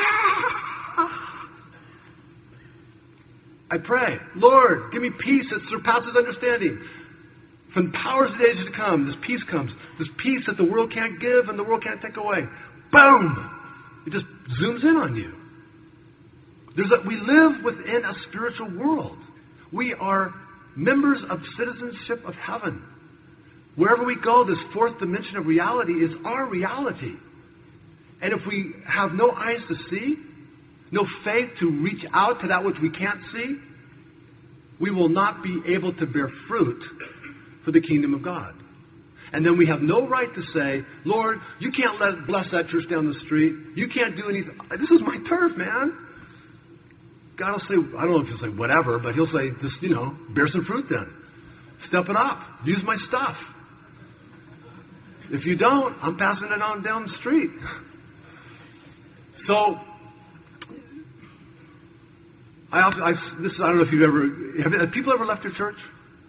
I pray, Lord, give me peace that surpasses understanding. From the powers of the ages to come, this peace comes. This peace that the world can't give and the world can't take away. Boom! It just zooms in on you. We live within a spiritual world. We are members of citizenship of heaven. Wherever we go, this fourth dimension of reality is our reality. And if we have no eyes to see, no faith to reach out to that which we can't see, we will not be able to bear fruit for the kingdom of God. And then we have no right to say, Lord, you can't bless that church down the street. You can't do anything. This is my turf, man. God will say, I don't know if he'll say whatever, but he'll say, just, bear some fruit then. Step it up. Use my stuff. If you don't, I'm passing it on down the street. So, I don't know if you've have people ever left your church?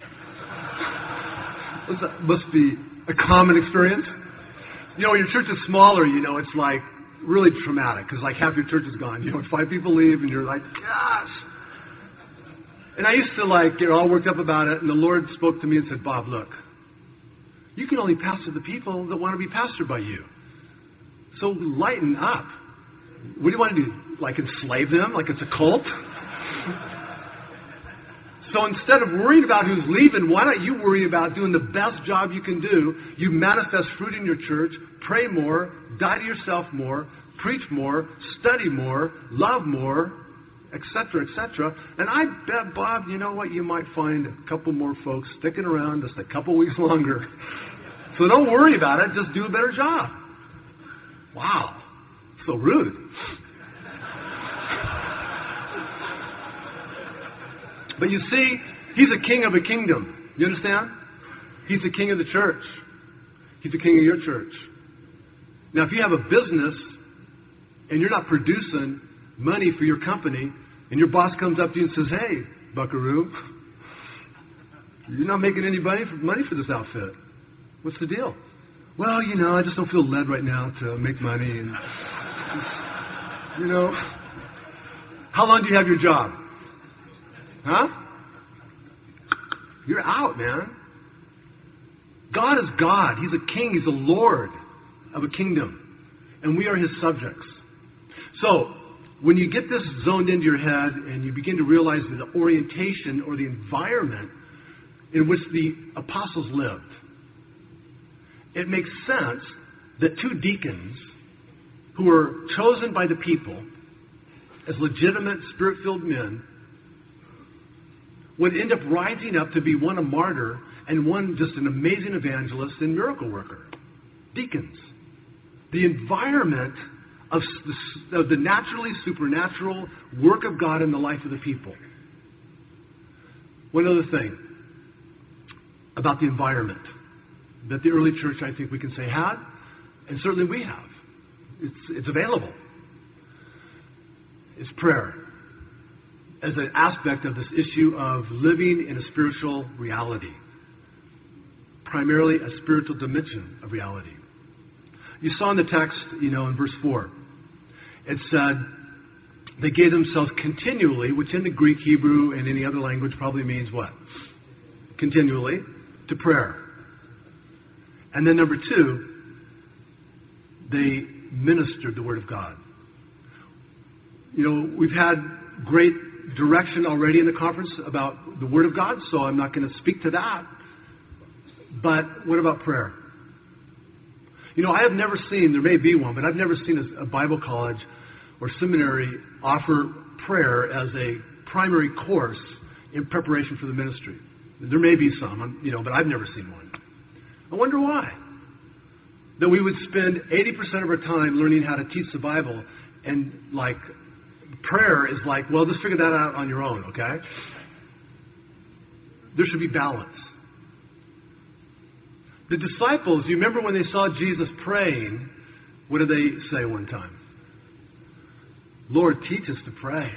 That must be a common experience. When your church is smaller, it's like really traumatic because like half your church is gone. 5 people leave and you're like, gosh. And I used to get all worked up about it, and the Lord spoke to me and said, Bob, look, you can only pastor the people that want to be pastored by you. So lighten up. What do you want to do? Enslave them? Like it's a cult? So instead of worrying about who's leaving, why don't you worry about doing the best job you can do? You manifest fruit in your church, pray more, die to yourself more, preach more, study more, love more, etc., etc. And I bet, Bob, you know what? You might find a couple more folks sticking around just a couple weeks longer. So don't worry about it. Just do a better job. Wow. So rude. But you see, he's a king of a kingdom. You understand? He's the king of the church. He's the king of your church. Now, if you have a business and you're not producing money for your company, and your boss comes up to you and says, hey, buckaroo, you're not making any money for this outfit. What's the deal? well, I just don't feel led right now to make money. And, how long do you have your job? Huh? You're out, man. God is God. He's a king. He's a lord of a kingdom. And we are his subjects. So, when you get this zoned into your head and you begin to realize that the orientation or the environment in which the apostles lived, it makes sense that two deacons who were chosen by the people as legitimate, spirit-filled men would end up rising up to be one a martyr and one just an amazing evangelist and miracle worker. Deacons. The environment of the naturally supernatural work of God in the life of the people. One other thing about the environment that the early church, I think we can say, had, and certainly we have. It's available. It's prayer as an aspect of this issue of living in a spiritual reality, primarily a spiritual dimension of reality. You saw in the text, in verse 4, it said, they gave themselves continually, which in the Greek, Hebrew, and any other language probably means what? Continually, to prayer. And then number 2, they ministered the Word of God. We've had great direction already in the conference about the Word of God, so I'm not going to speak to that. But what about prayer? I have never seen, there may be one, but I've never seen a Bible college or seminary offer prayer as a primary course in preparation for the ministry. There may be some, but I've never seen one. I wonder why. That we would spend 80% of our time learning how to teach the Bible, and prayer is well, just figure that out on your own, okay? There should be balance. The disciples, you remember when they saw Jesus praying, what did they say one time? Lord, teach us to pray.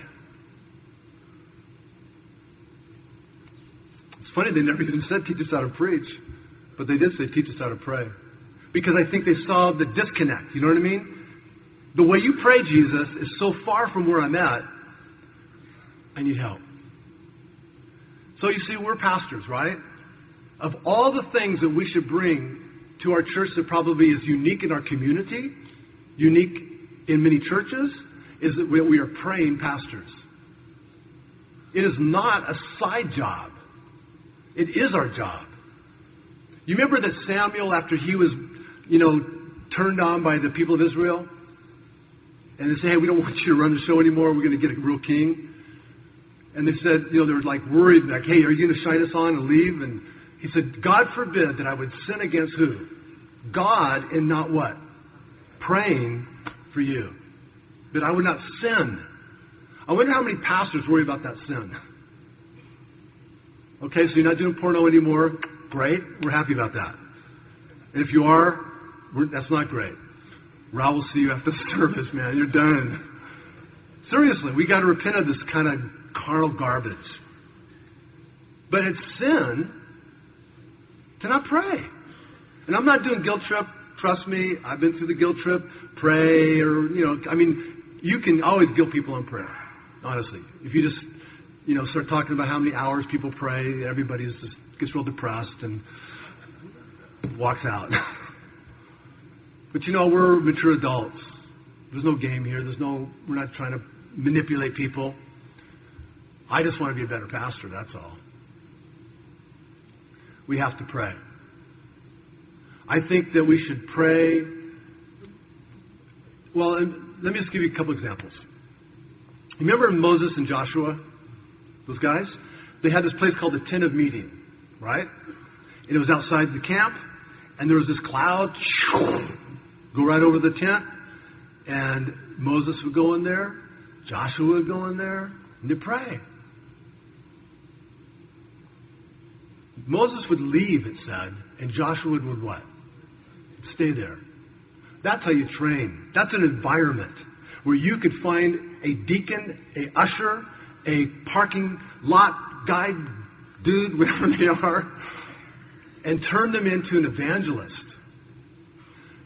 It's funny, they never even said teach us how to preach, but they did say teach us how to pray. Because I think they saw the disconnect, you know what I mean? The way you pray, Jesus, is so far from where I'm at, I need help. So you see, we're pastors, right? Of all the things that we should bring to our church that probably is unique in our community, unique in many churches, is that we are praying pastors. It is not a side job. It is our job. You remember that Samuel, after he was, turned on by the people of Israel, and they say, hey, we don't want you to run the show anymore. We're going to get a real king. And they said, they were worried, hey, are you going to shine us on and leave? And he said, God forbid that I would sin against who? God, and not what? Praying for you. That I would not sin. I wonder how many pastors worry about that sin. Okay, so you're not doing porno anymore. Great. We're happy about that. And if you are, that's not great. Raul will see you after the service, man. You're done. Seriously, we got to repent of this kind of carnal garbage. But it's sin to not pray. And I'm not doing guilt trip. Trust me, I've been through the guilt trip. Pray, or, you can always guilt people on prayer, honestly. If you just, start talking about how many hours people pray, everybody just gets real depressed and walks out. But we're mature adults. There's no game here. We're not trying to manipulate people. I just want to be a better pastor, that's all. We have to pray. I think that we should pray. Well, let me just give you a couple examples. Remember Moses and Joshua? Those guys? They had this place called the Tent of Meeting, right? And it was outside the camp, and there was this cloud go right over the tent, and Moses would go in there, Joshua would go in there, and they'd pray. Moses would leave, it said, and Joshua would what? Stay there. That's how you train. That's an environment where you could find a deacon, a usher, a parking lot guide dude, whatever they are, and turn them into an evangelist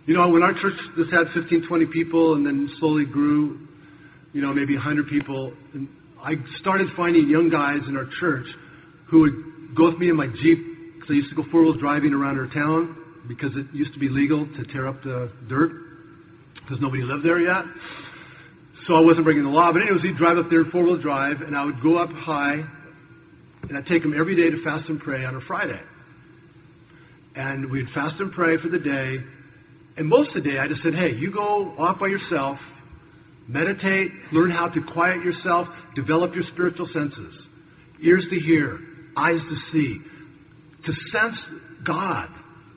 You know, when our church just had 15, 20 people and then slowly grew, you know, maybe 100 people, and I started finding young guys in our church who would go with me in my Jeep, because I used to go four-wheel driving around our town, because it used to be legal to tear up the dirt, because nobody lived there yet. So I wasn't breaking the law. But anyways, he'd drive up there in four-wheel drive, and I would go up high, and I'd take him every day to fast and pray on a Friday. And we'd fast and pray for the day. And most of the day, I just said, hey, you go off by yourself, meditate, learn how to quiet yourself, develop your spiritual senses. Ears to hear, eyes to see, to sense God.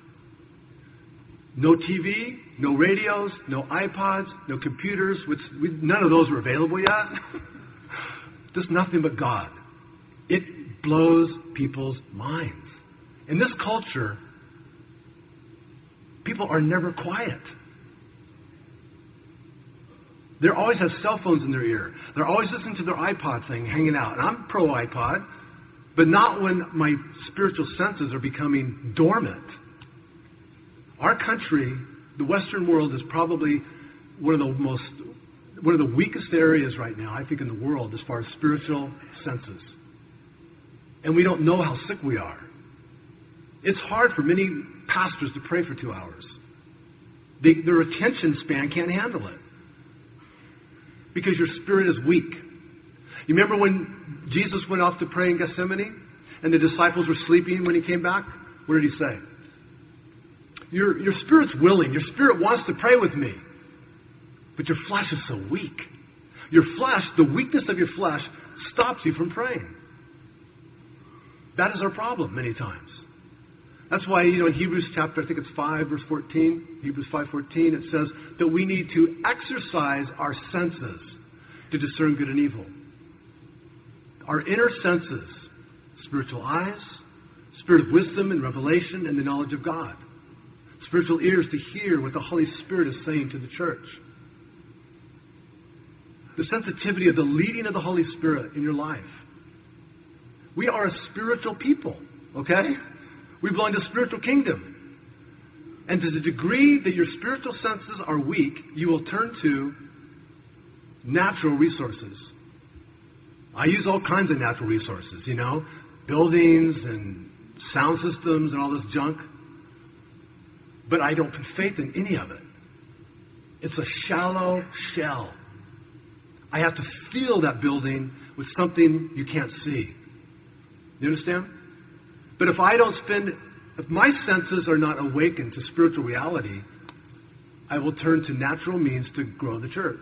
No TV, no radios, no iPods, no computers, which none of those were available yet. Just nothing but God. It blows people's minds. In this culture, people are never quiet. They always have cell phones in their ear. They're always listening to their iPod thing, hanging out. And I'm pro iPod, but not when my spiritual senses are becoming dormant. Our country, the Western world, is probably one of the weakest areas right now, I think, in the world as far as spiritual senses. And we don't know how sick we are. It's hard for many pastors to pray for 2 hours. Their attention span can't handle it, because your spirit is weak. You remember when Jesus went off to pray in Gethsemane and the disciples were sleeping when he came back? What did he say? Your spirit's willing. Your spirit wants to pray with me. But your flesh is so weak. Your flesh, the weakness of your flesh, stops you from praying. That is our problem many times. That's why, you know, in Hebrews chapter, I think it's 5, verse 14, Hebrews 5:14, it says that we need to exercise our senses to discern good and evil. Our inner senses, spiritual eyes, spirit of wisdom and revelation and the knowledge of God. Spiritual ears to hear what the Holy Spirit is saying to the church. The sensitivity of the leading of the Holy Spirit in your life. We are a spiritual people, okay? We belong to a spiritual kingdom. And to the degree that your spiritual senses are weak, you will turn to natural resources. I use all kinds of natural resources, you know, buildings and sound systems and all this junk. But I don't put faith in any of it. It's a shallow shell. I have to feel that building with something you can't see. You understand? But if my senses are not awakened to spiritual reality, I will turn to natural means to grow the church.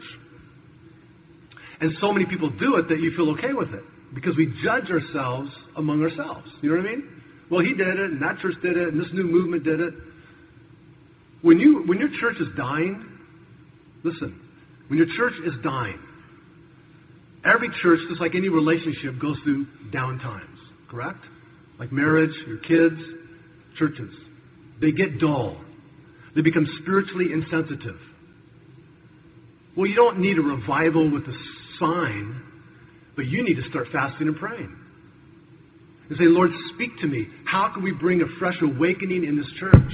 And so many people do it that you feel okay with it, because we judge ourselves among ourselves. You know what I mean? Well, he did it, and that church did it, and this new movement did it. When your church is dying, listen, when your church is dying, every church, just like any relationship, goes through down times, correct? Like marriage, your kids, churches. They get dull. They become spiritually insensitive. Well, you don't need a revival with a sign, but you need to start fasting and praying. And say, Lord, speak to me. How can we bring a fresh awakening in this church?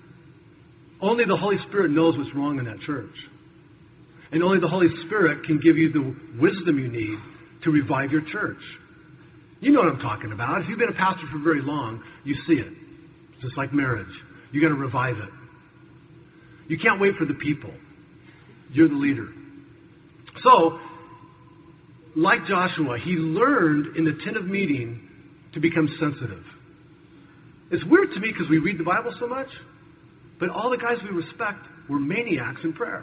Only the Holy Spirit knows what's wrong in that church. And only the Holy Spirit can give you the wisdom you need to revive your church. You know what I'm talking about. If you've been a pastor for very long, you see it. It's just like marriage. You got to revive it. You can't wait for the people. You're the leader. So, like Joshua, he learned in the tent of meeting to become sensitive. It's weird to me because we read the Bible so much, but all the guys we respect were maniacs in prayer.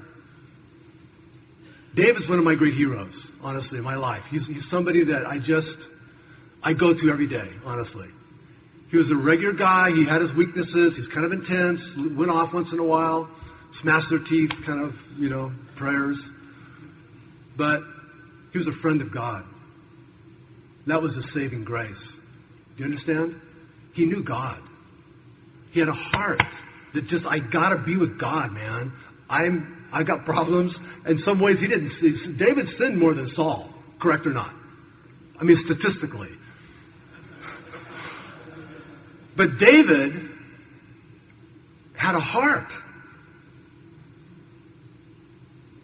David's one of my great heroes, honestly, in my life. He's somebody that I go to every day, honestly. He was a regular guy. He had his weaknesses. He's kind of intense, went off once in a while, smashed their teeth, kind of, you know, prayers. But he was a friend of God. That was his saving grace. Do you understand? He knew God. He had a heart that just, I got to be with God, man. I got problems. In some ways, David sinned more than Saul, correct or not? I mean, statistically. But David had a heart.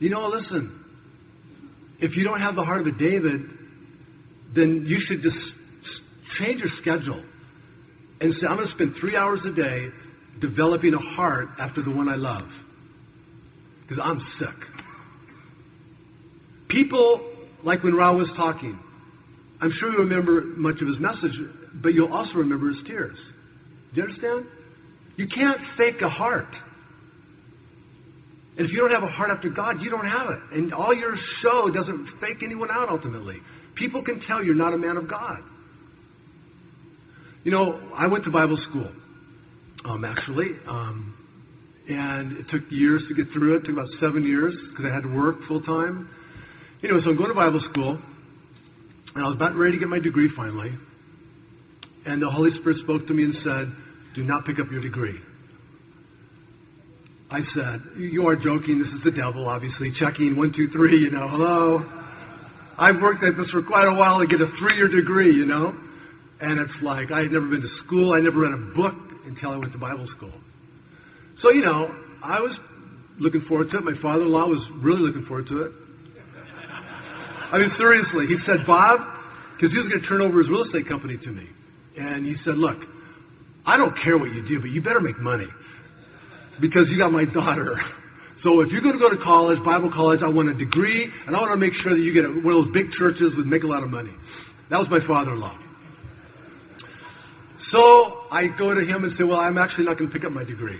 Listen, if you don't have the heart of a David, then you should just change your schedule and say, I'm going to spend 3 hours a day developing a heart after the one I love. Because I'm sick. People, like when Raul was talking, I'm sure you remember much of his message, but you'll also remember his tears. Do you understand? You can't fake a heart. And if you don't have a heart after God, you don't have it. And all your show doesn't fake anyone out ultimately. People can tell you're not a man of God. I went to Bible school, actually. And it took years to get through it. It took about 7 years because I had to work full time. So I'm going to Bible school. And I was about ready to get my degree finally. And the Holy Spirit spoke to me and said, do not pick up your degree. I said, you are joking. This is the devil, obviously. Checking 1, 2, 3, hello. I've worked at this for quite a while to get a 3-year degree, And it's like I had never been to school. I never read a book until I went to Bible school. So, I was looking forward to it. My father-in-law was really looking forward to it. I mean, seriously. He said, Bob, because he was going to turn over his real estate company to me. And he said, look, I don't care what you do, but you better make money. Because you got my daughter. So if you're going to go to college, Bible college, I want a degree, and I want to make sure that you get one of those big churches that make a lot of money. That was my father-in-law. So I go to him and say, well, I'm actually not going to pick up my degree.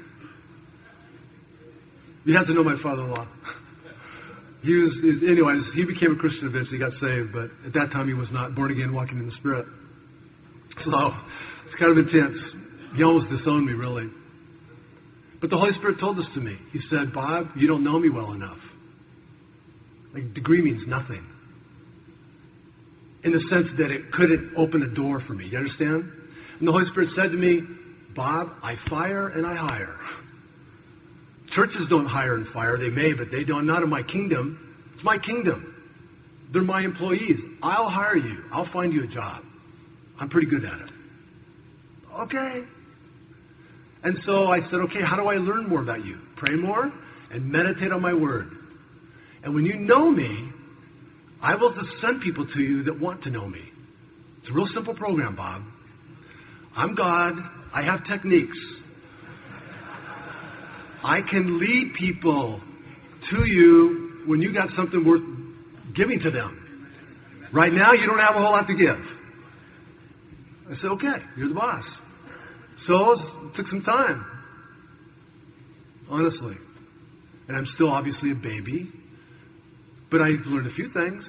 You have to know my father-in-law. Anyways, he became a Christian eventually, got saved, but at that time he was not born again, walking in the Spirit. So it's kind of intense. He almost disowned me, really. But the Holy Spirit told this to me. He said, Bob, you don't know me well enough. Like, degree means nothing. In the sense that it couldn't open a door for me. You understand? And the Holy Spirit said to me, Bob, I fire and I hire. Churches don't hire and fire. They may, but they don't. Not in my kingdom. It's my kingdom. They're my employees. I'll hire you. I'll find you a job. I'm pretty good at it. Okay. And so I said, okay, how do I learn more about you? Pray more and meditate on my word. And when you know me, I will just send people to you that want to know me. It's a real simple program, Bob. I'm God. I have techniques. I can lead people to you when you got something worth giving to them. Right now, you don't have a whole lot to give. I said, okay, you're the boss. So it took some time, honestly. And I'm still obviously a baby, but I've learned a few things.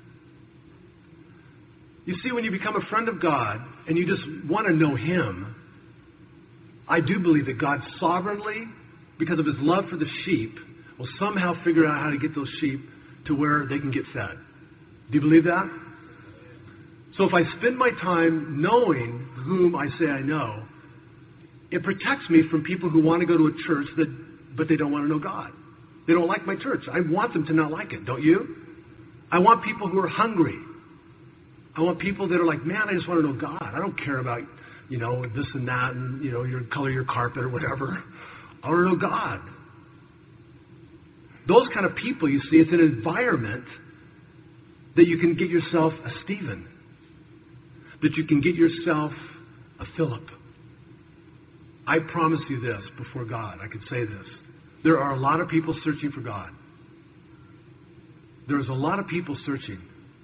You see, when you become a friend of God and you just want to know Him, I do believe that God sovereignly, because of His love for the sheep, will somehow figure out how to get those sheep to where they can get fed. Do you believe that? So if I spend my time knowing whom I say I know, it protects me from people who want to go to a church but they don't want to know God. They don't like my church. I want them to not like it, don't you? I want people who are hungry. I want people that are like, man, I just want to know God. I don't care about, this and that and, your color of your carpet or whatever. I want to know God. Those kind of people, you see, it's an environment that you can get yourself a Stephen. That you can get yourself a Philip. I promise you this before God. I could say this. There are a lot of people searching for God. There's a lot of people searching.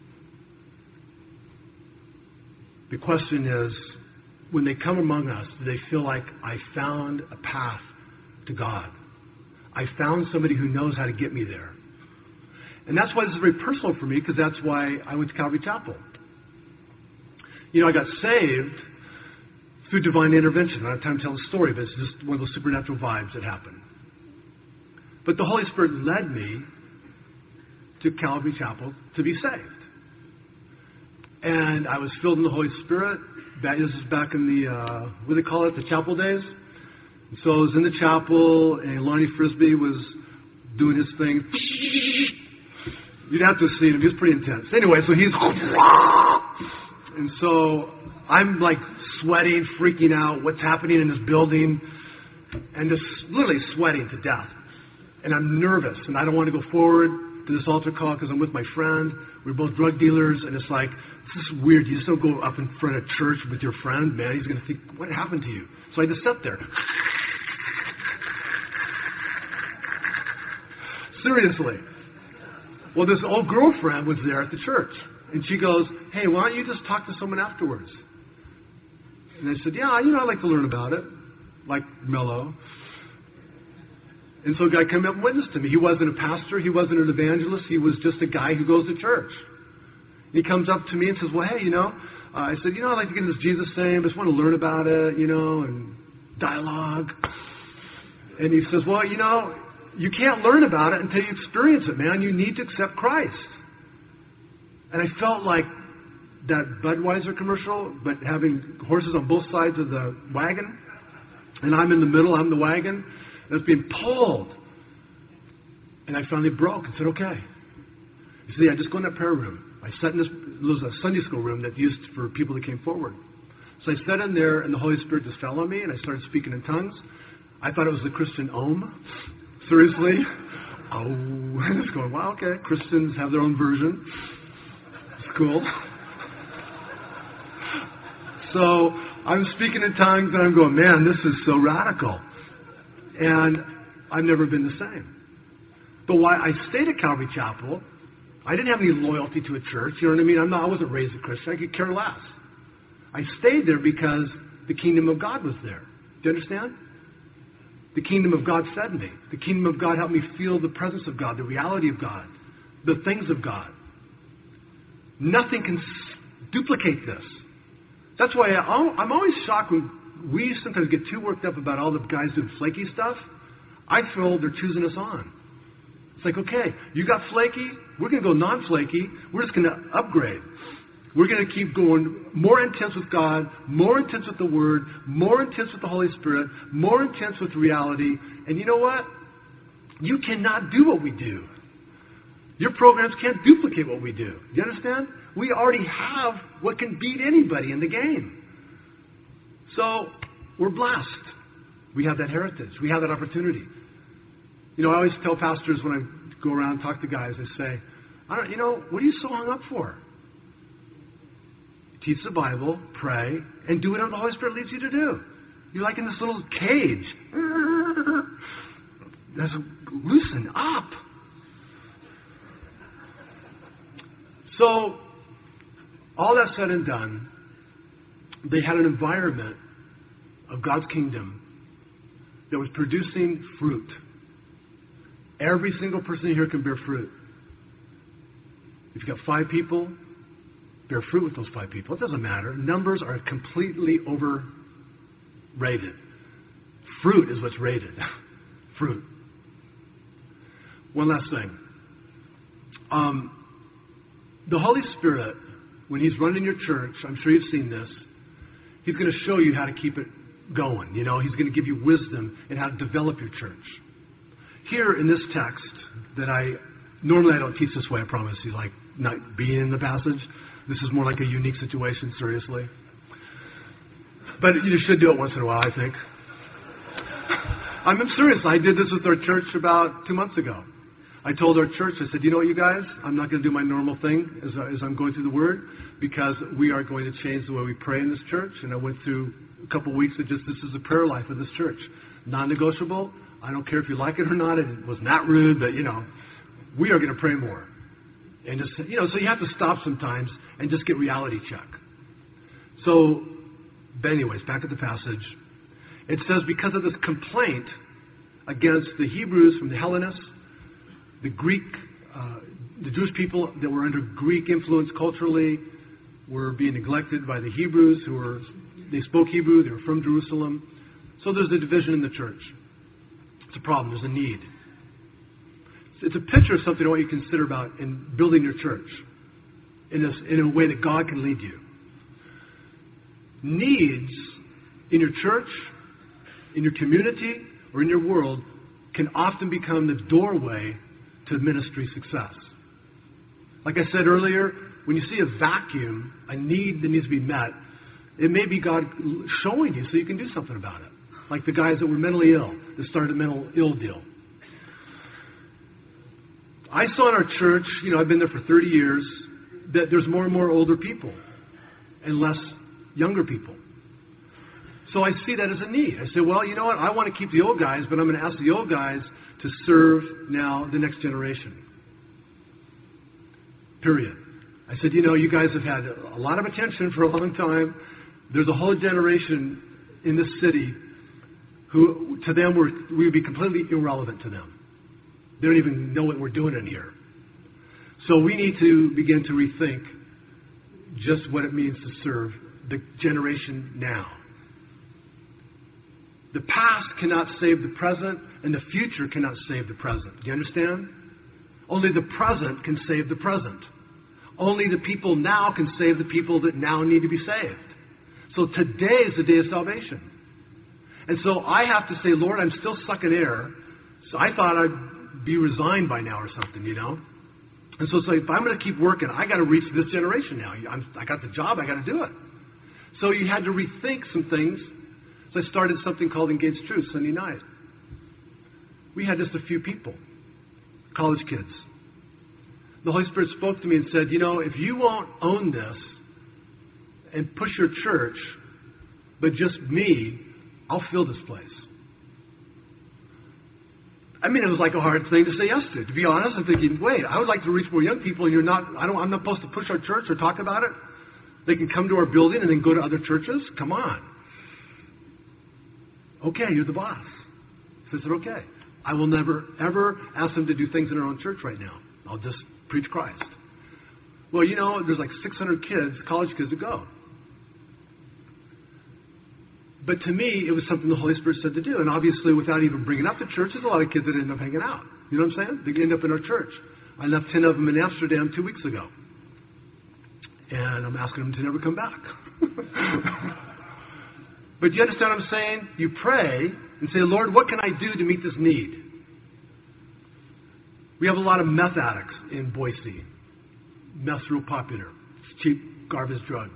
The question is, when they come among us, do they feel like I found a path to God? I found somebody who knows how to get me there. And that's why this is very personal for me, because that's why I went to Calvary Chapel. I got saved through divine intervention. I don't have time to tell the story, but it's just one of those supernatural vibes that happened. But the Holy Spirit led me to Calvary Chapel to be saved. And I was filled in the Holy Spirit. This is back in the, what do they call it, the chapel days? And so I was in the chapel, and Lonnie Frisbee was doing his thing. You'd have to have seen him. He was pretty intense. Anyway, so he's... And so I'm like sweating, freaking out, what's happening in this building, and just literally sweating to death. and I'm nervous, and I don't want to go forward to this altar call because I'm with my friend. We're both drug dealers, and it's like, this is weird. You just don't go up in front of church with your friend, man. He's going to think, what happened to you? So I just sat there. Seriously. Well, this old girlfriend was there at the church, and she goes, hey, why don't you just talk to someone afterwards? And I said, yeah, I'd like to learn about it, like mellow. And so a guy came up and witnessed to me. He wasn't a pastor. He wasn't an evangelist. He was just a guy who goes to church. And he comes up to me and says, well, hey, I said, I'd like to get into this Jesus thing. I just want to learn about it, and dialogue. And he says, well, you can't learn about it until you experience it, man. You need to accept Christ. And I felt like that Budweiser commercial, but having horses on both sides of the wagon. And I'm in the middle. I'm the wagon. And it's being pulled. And I finally broke and said, okay. He said, yeah, just go in that prayer room. I sat in there was a Sunday school room that's used for people that came forward. So I sat in there, and the Holy Spirit just fell on me, and I started speaking in tongues. I thought it was the Christian Om. Seriously. Oh, and it's going, wow, okay. Christians have their own version. It's cool. So I'm speaking in tongues, and I'm going, man, this is so radical. And I've never been the same. But why I stayed at Calvary Chapel, I didn't have any loyalty to a church. You know what I mean? I wasn't raised a Christian. I could care less. I stayed there because the kingdom of God was there. Do you understand? The kingdom of God fed me. The kingdom of God helped me feel the presence of God, the reality of God, the things of God. Nothing can duplicate this. That's why I'm always shocked when we sometimes get too worked up about all the guys doing flaky stuff. I feel they're choosing us on. It's like, okay, you got flaky, we're going to go non-flaky, we're just going to upgrade. We're going to keep going more intense with God, more intense with the Word, more intense with the Holy Spirit, more intense with reality. And you know what? You cannot do what we do. Your programs can't duplicate what we do. You understand? We already have what can beat anybody in the game. So we're blessed. We have that heritage. We have that opportunity. I always tell pastors when I go around and talk to guys, I say, what are you so hung up for? Teach the Bible, pray, and do whatever the Holy Spirit leads you to do. You're like in this little cage. Loosen up. So, all that said and done, they had an environment of God's kingdom that was producing fruit. Every single person here can bear fruit. If you've got 5 people, bear fruit with those 5 people. It doesn't matter. Numbers are completely overrated. Fruit is what's rated. Fruit. One last thing. The Holy Spirit, when He's running your church, I'm sure you've seen this, He's going to show you how to keep it going. He's going to give you wisdom in how to develop your church. Here in this text that normally I don't teach this way, I promise you, like not being in the passage. This is more like a unique situation, seriously. But you should do it once in a while, I think. I'm serious. I did this with our church about 2 months ago. I told our church, I said, you know what, you guys? I'm not going to do my normal thing as I'm going through the Word because we are going to change the way we pray in this church. And I went through a couple of weeks of just, this is the prayer life of this church. Non-negotiable. I don't care if you like it or not. It was not rude, but, we are going to pray more. And just, so you have to stop sometimes and just get reality check. So, but anyways, back at the passage. It says, because of this complaint against the Hebrews from the Hellenists, the Greek, the Jewish people that were under Greek influence culturally were being neglected by the Hebrews they spoke Hebrew, they were from Jerusalem. So there's a division in the church. It's a problem, there's a need. It's a picture of something I want you to consider about in building your church in a way that God can lead you. Needs in your church, in your community, or in your world can often become the doorway to ministry success. Like I said earlier, when you see a vacuum, a need that needs to be met, it may be God showing you so you can do something about it. Like the guys that were mentally ill, that started a mental ill deal. I saw in our church, I've been there for 30 years, that there's more and more older people and less younger people. So I see that as a need. I say, well, you know what? I want to keep the old guys, but I'm going to ask the old guys to serve now the next generation. Period. I said, you guys have had a lot of attention for a long time. There's a whole generation in this city who, to them, we would be completely irrelevant to them. They don't even know what we're doing in here. So we need to begin to rethink just what it means to serve the generation now. The past cannot save the present, and the future cannot save the present. Do you understand? Only the present can save the present. Only the people now can save the people that now need to be saved. So today is the day of salvation. And so I have to say, Lord, I'm still sucking air. So I thought I'd be resigned by now or something, And so it's like, if I'm going to keep working, I got to reach this generation now. I got the job, I got to do it. So you had to rethink some things. So I started something called Engaged Truth Sunday night. We had just a few people, college kids. The Holy Spirit spoke to me and said, if you won't own this and push your church, but just me, I'll fill this place. I mean, it was like a hard thing to say yes to. To be honest, I'm thinking, wait, I would like to reach more young people, and I'm not supposed to push our church or talk about it. They can come to our building and then go to other churches? Come on. Okay, you're the boss. So I said, okay. I will never, ever ask them to do things in our own church right now. I'll just preach Christ. Well, there's like 600 kids, college kids, that go. But to me, it was something the Holy Spirit said to do. And obviously, without even bringing up the church, there's a lot of kids that end up hanging out. You know what I'm saying? They end up in our church. I left 10 of them in Amsterdam 2 weeks ago. And I'm asking them to never come back. But you understand what I'm saying? You pray and say, Lord, what can I do to meet this need? We have a lot of meth addicts in Boise. Meth's real popular. It's a cheap garbage drug.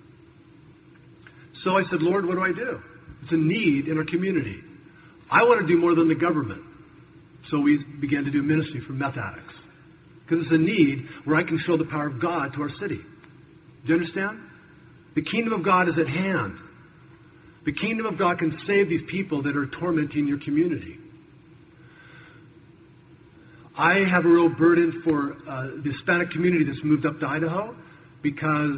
So I said, Lord, what do I do? It's a need in our community. I want to do more than the government. So we began to do ministry for meth addicts. Because it's a need where I can show the power of God to our city. Do you understand? The kingdom of God is at hand. The kingdom of God can save these people that are tormenting your community. I have a real burden for the Hispanic community that's moved up to Idaho because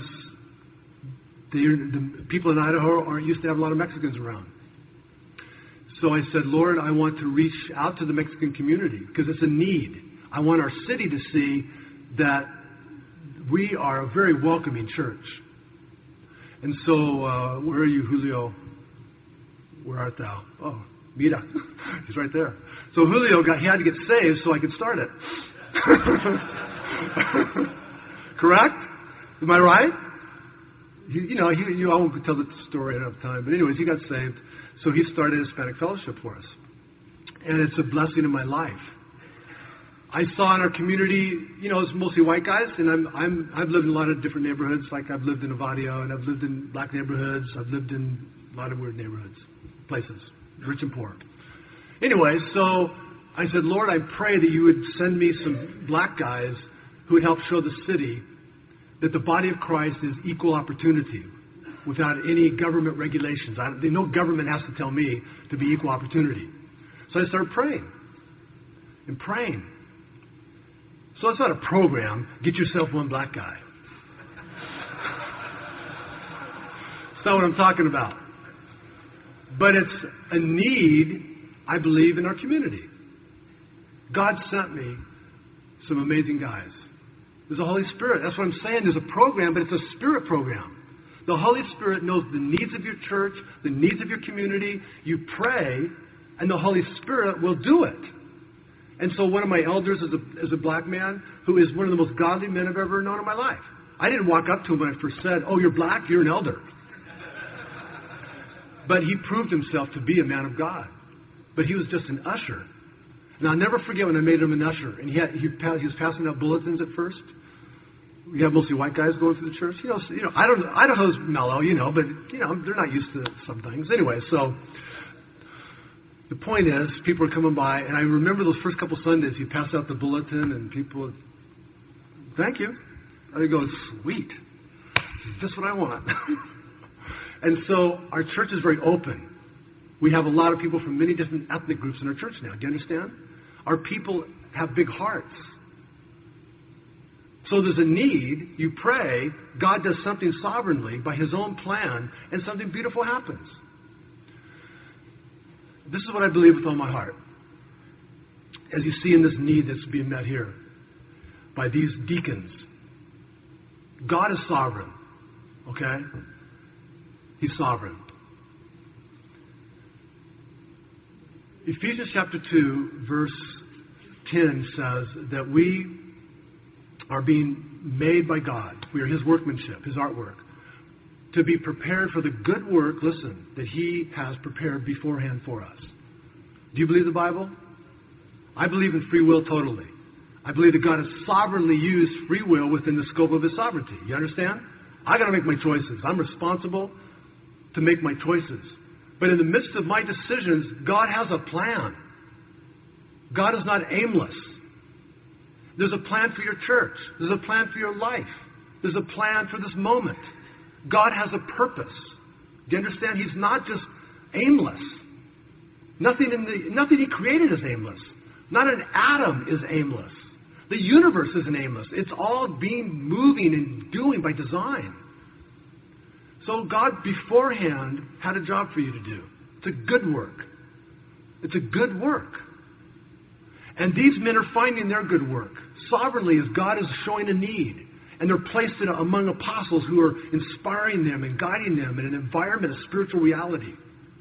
the people in Idaho aren't used to have a lot of Mexicans around. So I said, Lord, I want to reach out to the Mexican community because it's a need. I want our city to see that we are a very welcoming church. And so, where are you, Julio? Where art thou? Oh, mira. He's right there. So Julio he had to get saved so I could start it. Correct? Am I right? I won't tell the story enough time. But anyways, he got saved. So he started a Hispanic fellowship for us. And it's a blessing in my life. I saw in our community, it's mostly white guys, and I've lived in a lot of different neighborhoods. Like I've lived in Avadio, and I've lived in black neighborhoods. I've lived in a lot of weird neighborhoods, places, rich and poor. Anyway, so I said, Lord, I pray that you would send me some black guys who would help show the city that the body of Christ is equal opportunity without any government regulations. No government has to tell me to be equal opportunity. So I started praying and praying. So it's not a program, get yourself one black guy. That's not what I'm talking about. But it's a need, I believe, in our community. God sent me some amazing guys. There's a Holy Spirit. That's what I'm saying. There's a program, but it's a spirit program. The Holy Spirit knows the needs of your church, the needs of your community. You pray, and the Holy Spirit will do it. And so one of my elders is a black man who is one of the most godly men I've ever known in my life. I didn't walk up to him when I first said, oh, you're black, you're an elder. But he proved himself to be a man of God. But he was just an usher. And I'll never forget when I made him an usher. And he was passing out bulletins at first. We have mostly white guys going through the church. Idaho's mellow, but they're not used to some things. Anyway, so The point is, people are coming by, and I remember those first couple Sundays, you pass out the bulletin, and people would, thank you. And I go, sweet. This is just what I want. And so our church is very open. We have a lot of people from many different ethnic groups in our church now. Do you understand? Our people have big hearts. So there's a need, you pray, God does something sovereignly by his own plan, and something beautiful happens. This is what I believe with all my heart. As you see in this need that's being met here by these deacons, God is sovereign. Okay? He's sovereign. Ephesians chapter 2, verse 10 says that we are being made by God. We are his workmanship, his artwork, to be prepared for the good work, listen, that he has prepared beforehand for us. Do you believe the Bible? I believe in free will totally. I believe that God has sovereignly used free will within the scope of his sovereignty. You understand? I got to make my choices. I'm responsible to make my choices. But in the midst of my decisions, God has a plan. God is not aimless. There's a plan for your church. There's a plan for your life. There's a plan for this moment. God has a purpose. Do you understand? He's not just aimless. Nothing he created is aimless. Not an atom is aimless. The universe isn't aimless. It's all being moving and doing by design. So God beforehand had a job for you to do. It's a good work. It's a good work. And these men are finding their good work sovereignly as God is showing a need. And they're placed among apostles who are inspiring them and guiding them in an environment of spiritual reality.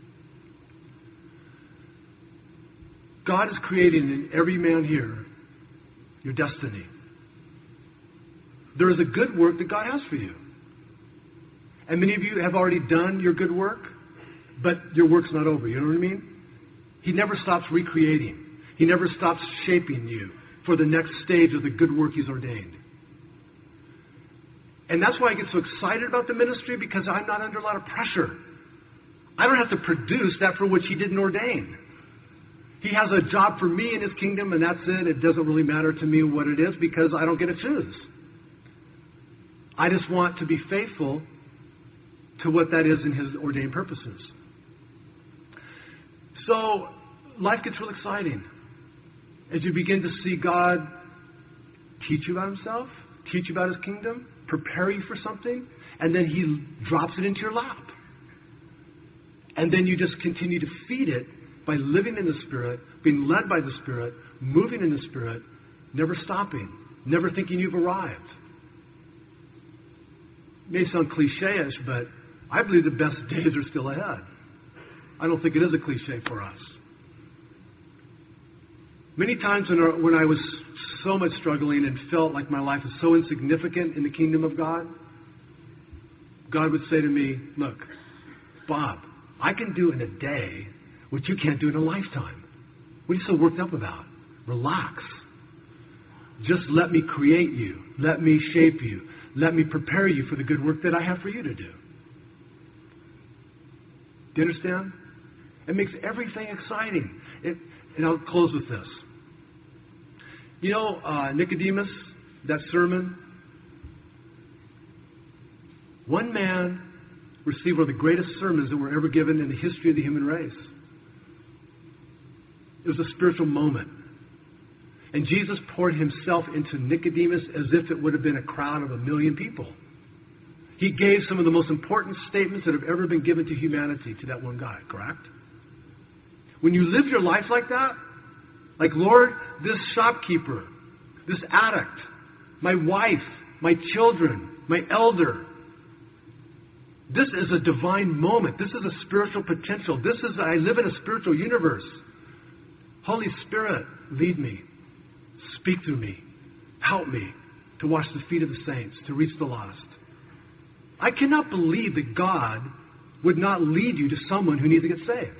God is creating in every man here your destiny. There is a good work that God has for you. And many of you have already done your good work, but your work's not over. You know what I mean? He never stops recreating. He never stops shaping you for the next stage of the good work he's ordained. And that's why I get so excited about the ministry, because I'm not under a lot of pressure. I don't have to produce that for which he didn't ordain. He has a job for me in his kingdom, and that's it. It doesn't really matter to me what it is, because I don't get to choose. I just want to be faithful to what that is in his ordained purposes. So life gets real exciting as you begin to see God teach you about himself, teach you about his kingdom, prepare you for something, and then he drops it into your lap. And then you just continue to feed it by living in the Spirit, being led by the Spirit, moving in the Spirit, never stopping, never thinking you've arrived. It may sound cliche-ish, but I believe the best days are still ahead. I don't think it is a cliche for us. Many times when I was so much struggling and felt like my life is so insignificant in the kingdom of God, God would say to me, look, Bob, I can do in a day what you can't do in a lifetime. What are you so worked up about? Relax. Just let me create you. Let me shape you. Let me prepare you for the good work that I have for you to do. Do you understand? It makes everything exciting. And I'll close with this. You know, Nicodemus, that sermon, one man received one of the greatest sermons that were ever given in the history of the human race. It was a spiritual moment. And Jesus poured himself into Nicodemus as if it would have been a crowd of 1 million people. He gave some of the most important statements that have ever been given to humanity to that one guy, correct? When you live your life like that, like, Lord, this shopkeeper, this addict, my wife, my children, my elder, this is a divine moment. This is a spiritual potential. I live in a spiritual universe. Holy Spirit, lead me. Speak through me. Help me to wash the feet of the saints, to reach the lost. I cannot believe that God would not lead you to someone who needs to get saved,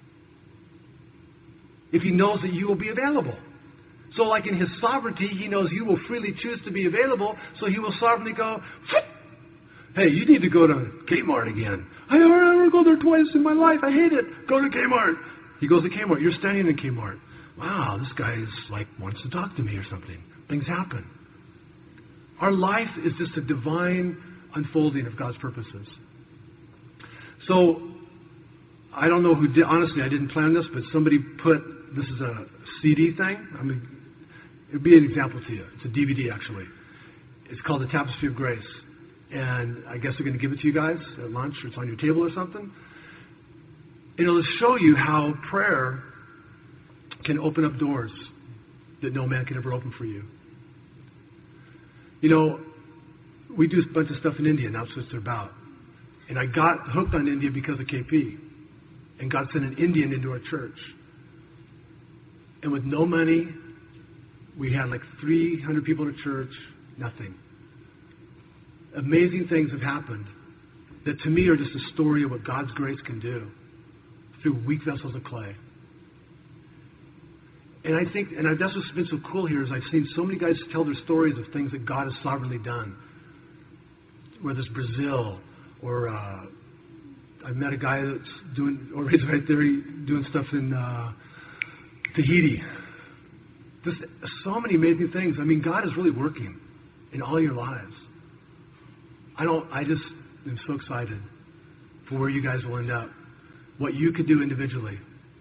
if he knows that you will be available. So like in his sovereignty, he knows you will freely choose to be available, so he will sovereignly go, hey, you need to go to Kmart again. I never go there twice in my life. I hate it. Go to Kmart. He goes to Kmart. You're standing in Kmart. Wow, this guy is like wants to talk to me or something. Things happen. Our life is just a divine unfolding of God's purposes. So, I don't know who did, honestly, I didn't plan this, but somebody put, this is a CD thing. I mean, it would be an example to you. It's a DVD, actually. It's called The Tapestry of Grace. And I guess they're going to give it to you guys at lunch, or it's on your table or something. And it'll show you how prayer can open up doors that no man can ever open for you. You know, we do a bunch of stuff in India, and that's what it's about. And I got hooked on India because of KP. And God sent an Indian into our church. And with no money, we had like 300 people in church, nothing. Amazing things have happened that to me are just a story of what God's grace can do through weak vessels of clay. And I think, and that's what's been so cool here, is I've seen so many guys tell their stories of things that God has sovereignly done. Whether it's Brazil, or I met a guy that's doing, or he's right there doing stuff in Tahiti. Just so many amazing things. I mean, God is really working in all your lives. I just am so excited for where you guys will end up. What you could do individually.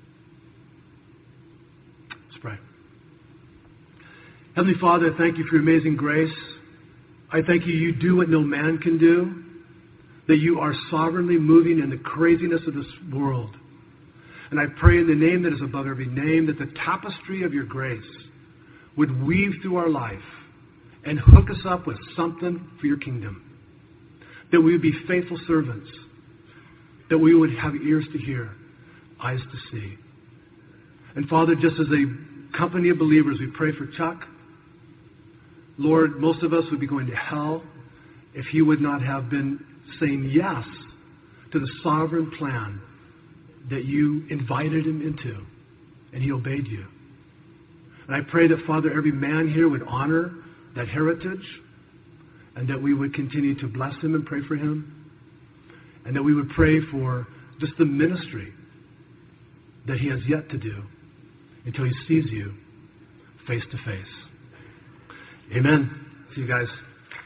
Let's pray. Heavenly Father, I thank you for your amazing grace. I thank you do what no man can do. That you are sovereignly moving in the craziness of this world. And I pray in the name that is above every name that the tapestry of your grace would weave through our life and hook us up with something for your kingdom. That we would be faithful servants. That we would have ears to hear, eyes to see. And Father, just as a company of believers, we pray for Chuck. Lord, most of us would be going to hell if he would not have been saying yes to the sovereign plan that you invited him into, and he obeyed you. And I pray that, Father, every man here would honor that heritage, and that we would continue to bless him and pray for him, and that we would pray for just the ministry that he has yet to do until he sees you face to face. Amen. See you guys.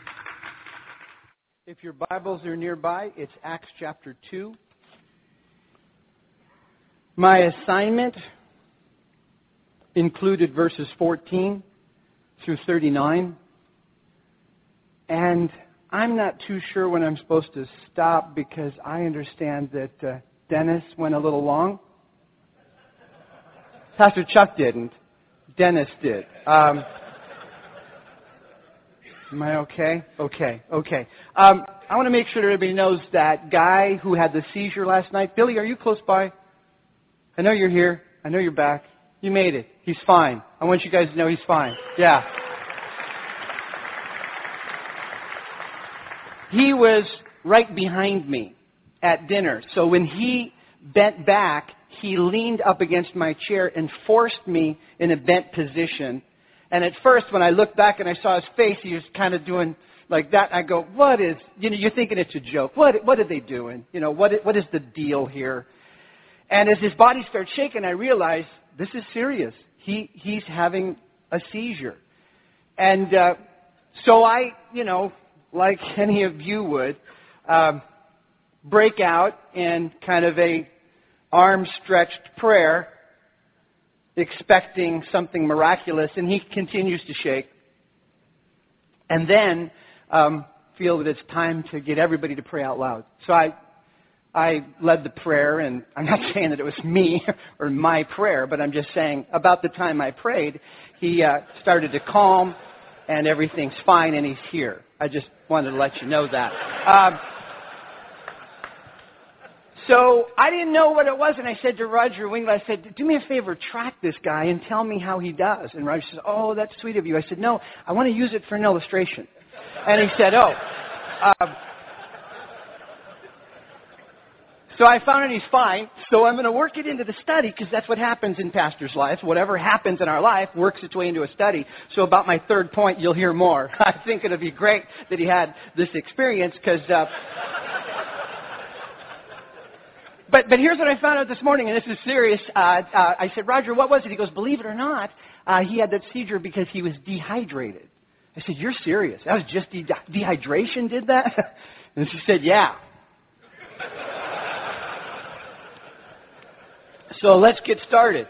If your Bibles are nearby, it's Acts chapter 2. My assignment included verses 14 through 39. And I'm not too sure when I'm supposed to stop because I understand that Dennis went a little long. Pastor Chuck didn't. Dennis did. Am I okay? Okay. I want to make sure that everybody knows that guy who had the seizure last night. Billy, are you close by? I know you're here. I know you're back. You made it. He's fine. I want you guys to know he's fine. Yeah. He was right behind me at dinner. So when he bent back, he leaned up against my chair and forced me in a bent position. And at first, when I looked back and I saw his face, he was kind of doing like that. I go, what is, you're thinking it's a joke. What are they doing? What is the deal here? And as his body started shaking, I realized this is serious. He's having a seizure. And so I, like any of you would, break out in kind of a arm-stretched prayer, expecting something miraculous, and he continues to shake. And then feel that it's time to get everybody to pray out loud. So I led the prayer, and I'm not saying that it was me or my prayer, but I'm just saying about the time I prayed, he started to calm, and everything's fine, and he's here. I just wanted to let you know that. So I didn't know what it was, and I said to Roger Wingler, I said, do me a favor, track this guy and tell me how he does. And Roger says, oh, that's sweet of you. I said, no, I want to use it for an illustration. And he said, oh. So I found out he's fine, so I'm going to work it into the study, because that's what happens in pastors' lives. Whatever happens in our life works its way into a study. So about my third point, you'll hear more. I think it would be great that he had this experience, because But here's what I found out this morning, and this is serious. I said, Roger, what was it? He goes, believe it or not, he had that seizure because he was dehydrated. I said, you're serious? That was just dehydration did that? And she said, yeah. So let's get started.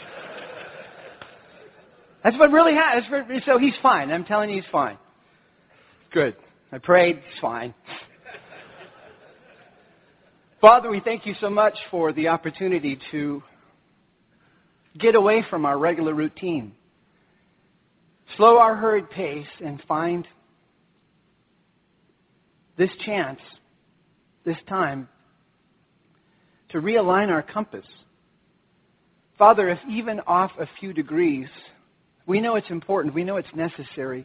That's what really happened. So he's fine. I'm telling you, he's fine. Good. I prayed. He's fine. Father, we thank you so much for the opportunity to get away from our regular routine, slow our hurried pace, and find this chance, this time, to realign our compass. Father, if even off a few degrees, we know it's important, we know it's necessary,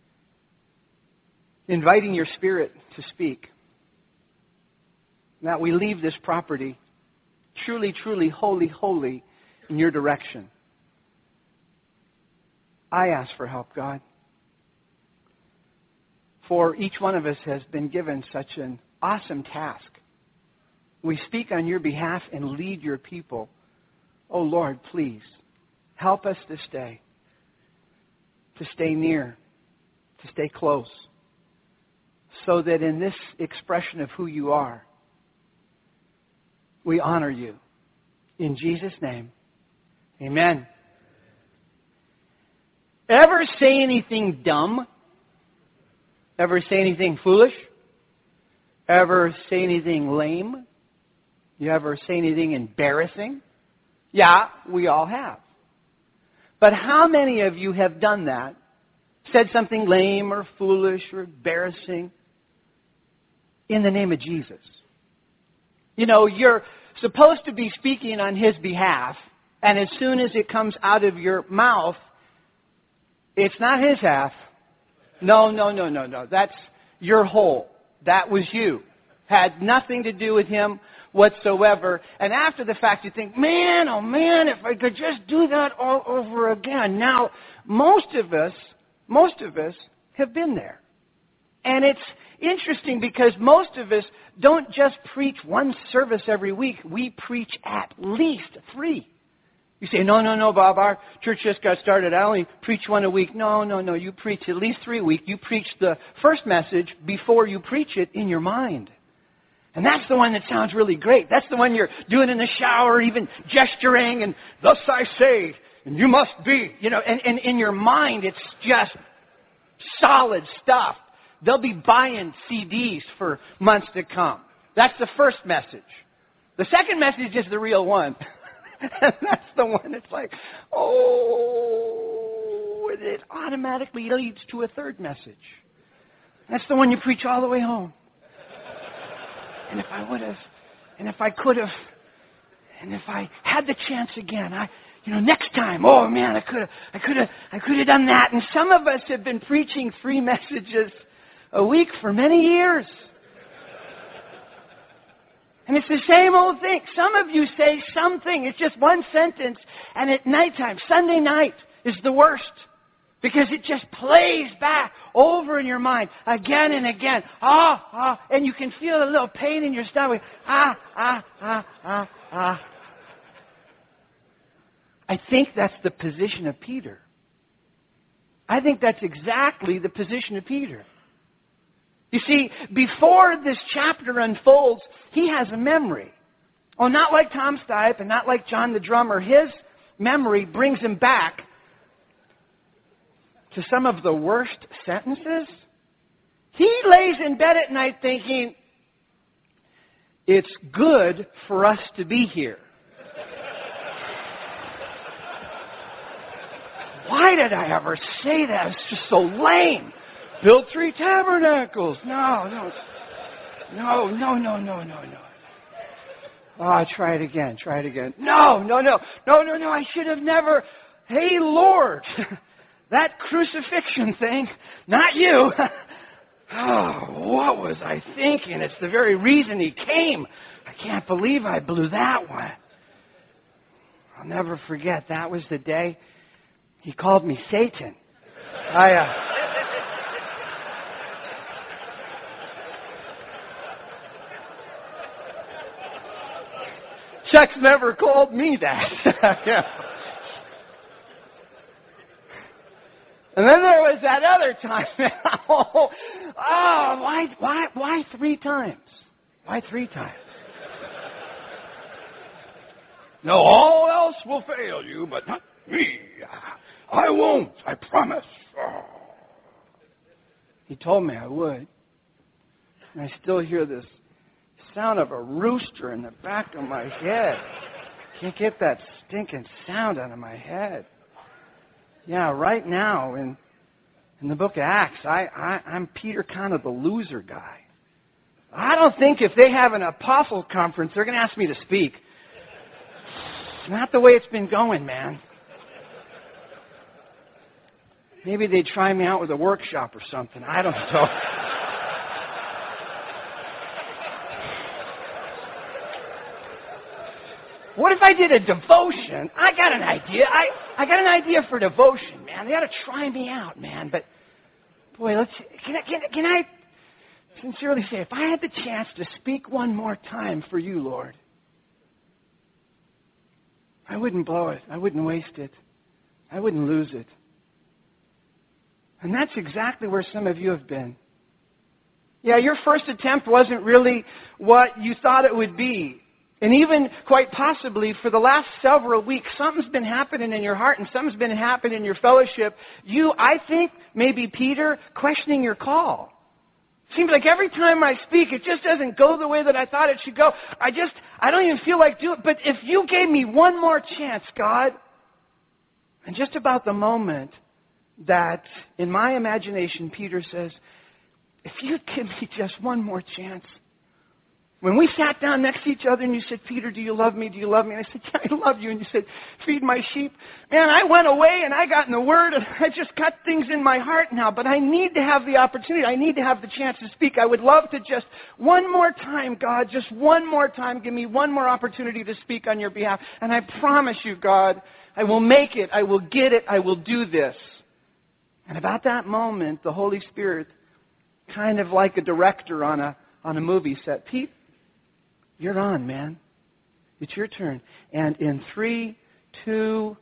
inviting your Spirit to speak. That we leave this property truly, truly, holy, holy in your direction. I ask for help, God. For each one of us has been given such an awesome task. We speak on your behalf and lead your people. Oh Lord, please, help us to stay near, to stay close, so that in this expression of who you are, we honor you. In Jesus' name, amen. Ever say anything dumb? Ever say anything foolish? Ever say anything lame? You ever say anything embarrassing? Yeah, we all have. But how many of you have done that? Said something lame or foolish or embarrassing in the name of Jesus? You know, you're supposed to be speaking on His behalf, and as soon as it comes out of your mouth, it's not His half. No. That's your whole. That was you. Had nothing to do with Him whatsoever. And after the fact, you think, man, oh man, if I could just do that all over again. Now, most of us have been there. And it's interesting because most of us don't just preach one service every week. We preach at least 3. You say, no, Bob, our church just got started. I only preach one a week. No, you preach at least 3 a week. You preach the first message before you preach it in your mind. And that's the one that sounds really great. That's the one you're doing in the shower, even gesturing, and thus I say, and you must be. You know, and in your mind, it's just solid stuff. They'll be buying CDs for months to come. That's the first message. The second message is the real one. And that's the one that's like, oh, and it automatically leads to a third message. That's the one you preach all the way home. And if I would have, and if I could have, and if I had the chance again, next time, oh man, I could have done that. And some of us have been preaching 3 messages a week for many years. And it's the same old thing. Some of you say something, it's just one sentence, and at nighttime, Sunday night is the worst. Because it just plays back over in your mind again and again. And you can feel a little pain in your stomach. I think that's the position of Peter. I think that's exactly the position of Peter. You see, before this chapter unfolds, he has a memory. Oh, not like Tom Stipe and not like John the drummer. His memory brings him back to some of the worst sentences. He lays in bed at night thinking, it's good for us to be here. Why did I ever say that? It's just so lame. Build 3 tabernacles. No. Oh, try it again. No. I should have never. Hey, Lord. That crucifixion thing, not you. Oh, what was I thinking? It's the very reason He came. I can't believe I blew that one. I'll never forget. That was the day He called me Satan. Chuck's never called me that. Yeah. And then there was that other time. Why 3 times? Why 3 times? No, all else will fail you, but not me. I won't, I promise. Oh. He told me I would. And I still hear this sound of a rooster in the back of my head. Can't get that stinking sound out of my head. Yeah, right now in the book of Acts, I'm Peter, kind of the loser guy. I don't think if they have an apostle conference, they're going to ask me to speak. It's not the way it's been going, man. Maybe they'd try me out with a workshop or something. I don't know. What if I did a devotion? I got an idea. I got an idea for devotion, man. They ought to try me out, man. But, boy, can I sincerely say, if I had the chance to speak one more time for you, Lord, I wouldn't blow it. I wouldn't waste it. I wouldn't lose it. And that's exactly where some of you have been. Yeah, your first attempt wasn't really what you thought it would be. And even quite possibly for the last several weeks, something's been happening in your heart and something's been happening in your fellowship. You, I think, maybe Peter, questioning your call. Seems like every time I speak, it just doesn't go the way that I thought it should go. I don't even feel like doing it. But if you gave me one more chance, God, and just about the moment that, in my imagination, Peter says, if you'd give me just one more chance. When we sat down next to each other and you said, Peter, do you love me? Do you love me? And I said, yeah, I love you. And you said, feed my sheep. Man, I went away and I got in the Word and I just got things in my heart now. But I need to have the opportunity. I need to have the chance to speak. I would love to just one more time, God, just one more time. Give me one more opportunity to speak on your behalf. And I promise you, God, I will make it. I will get it. I will do this. And about that moment, the Holy Spirit, kind of like a director on a movie set, Pete, you're on, man. It's your turn. And in 3, 2,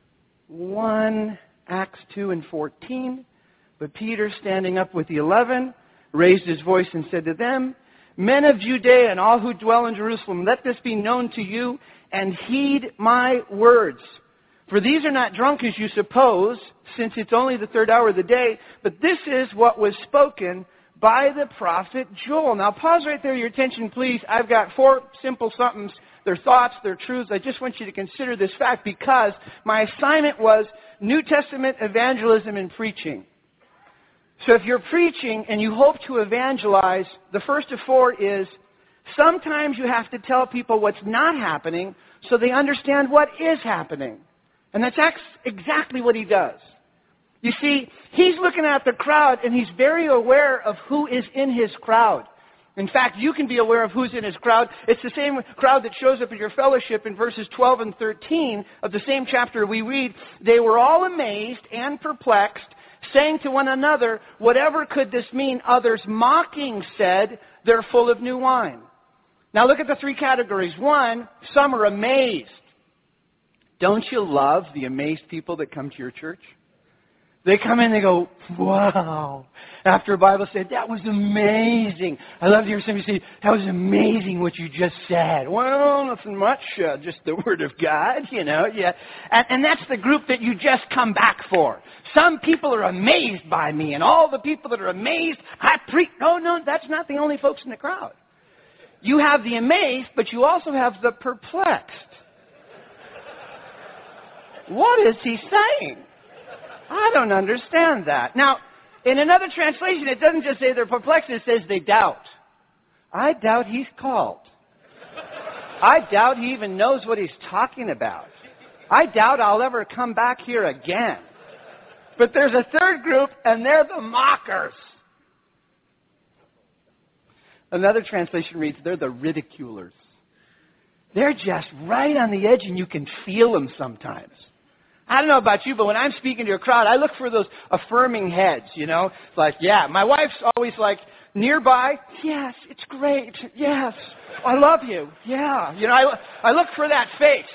1, Acts 2 and 14, but Peter, standing up with the 11, raised his voice and said to them, men of Judea and all who dwell in Jerusalem, let this be known to you, and heed my words. For these are not drunk as you suppose, since it's only the 3rd hour of the day, but this is what was spoken by the prophet Joel. Now pause right there, your attention please. I've got 4 simple somethings. They're thoughts, they're truths. I just want you to consider this fact because my assignment was New Testament evangelism and preaching. So if you're preaching and you hope to evangelize, the first of 4 is sometimes you have to tell people what's not happening so they understand what is happening. And that's exactly what he does. You see, he's looking at the crowd and he's very aware of who is in his crowd. In fact, you can be aware of who's in his crowd. It's the same crowd that shows up in your fellowship in verses 12 and 13 of the same chapter we read. They were all amazed and perplexed, saying to one another, whatever could this mean? Others mocking said, they're full of new wine. Now look at the 3 categories. 1, some are amazed. Don't you love the amazed people that come to your church? They come in and they go, wow. After a Bible said, that was amazing. I love to hear somebody say, that was amazing what you just said. Well, nothing much, just the Word of God, yeah. And that's the group that you just come back for. Some people are amazed by me, and all the people that are amazed, I preach. No, that's not the only folks in the crowd. You have the amazed, but you also have the perplexed. What is he saying? I don't understand that. Now, in another translation, it doesn't just say they're perplexed, it says they doubt. I doubt he's called. I doubt he even knows what he's talking about. I doubt I'll ever come back here again. But there's a 3rd group, and they're the mockers. Another translation reads, they're the ridiculers. They're just right on the edge, and you can feel them sometimes. I don't know about you, but when I'm speaking to a crowd, I look for those affirming heads, It's like, yeah, my wife's always like, nearby, yes, it's great. Yes, I love you. Yeah. You know, I look for that face.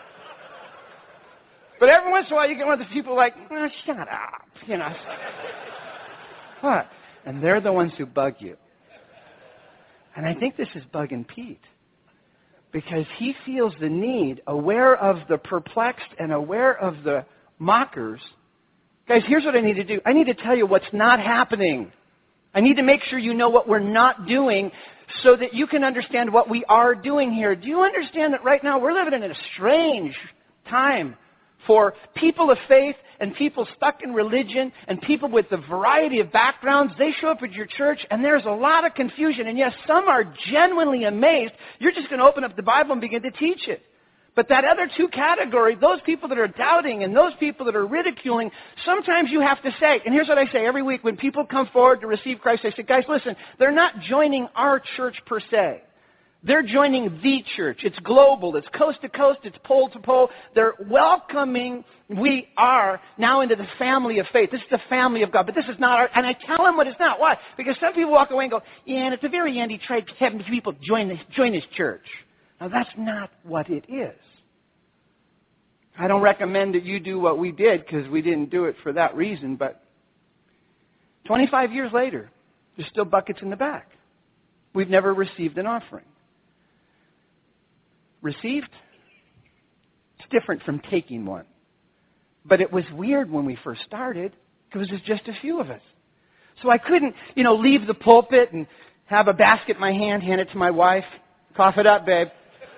But every once in a while you get one of the people like, oh, shut up. You know. What? And they're the ones who bug you. And I think this is bugging Pete. Because he feels the need, aware of the perplexed and aware of the mockers. Guys, here's what I need to do. I need to tell you what's not happening. I need to make sure you know what we're not doing so that you can understand what we are doing here. Do you understand that right now we're living in a strange time for people of faith and people stuck in religion and people with a variety of backgrounds? They show up at your church and there's a lot of confusion. And yes, some are genuinely amazed. You're just going to open up the Bible and begin to teach it. But that other two categories, those people that are doubting and those people that are ridiculing, sometimes you have to say, and here's what I say every week when people come forward to receive Christ, I say, guys, listen, they're not joining our church per se. They're joining the church. It's global. It's coast to coast. It's pole to pole. They're welcoming. We are now into the family of faith. This is the family of God. But this is not our, and I tell them what it's not. Why? Because some people walk away and go, yeah, and at the very end he tried having people join his church. Now that's not what it is. I don't recommend that you do what we did because we didn't do it for that reason. But 25 years later, there's still buckets in the back. We've never received an offering. Received? It's different from taking one. But it was weird when we first started because there's just a few of us. So I couldn't, leave the pulpit and have a basket in my hand, hand it to my wife. Cough it up, babe.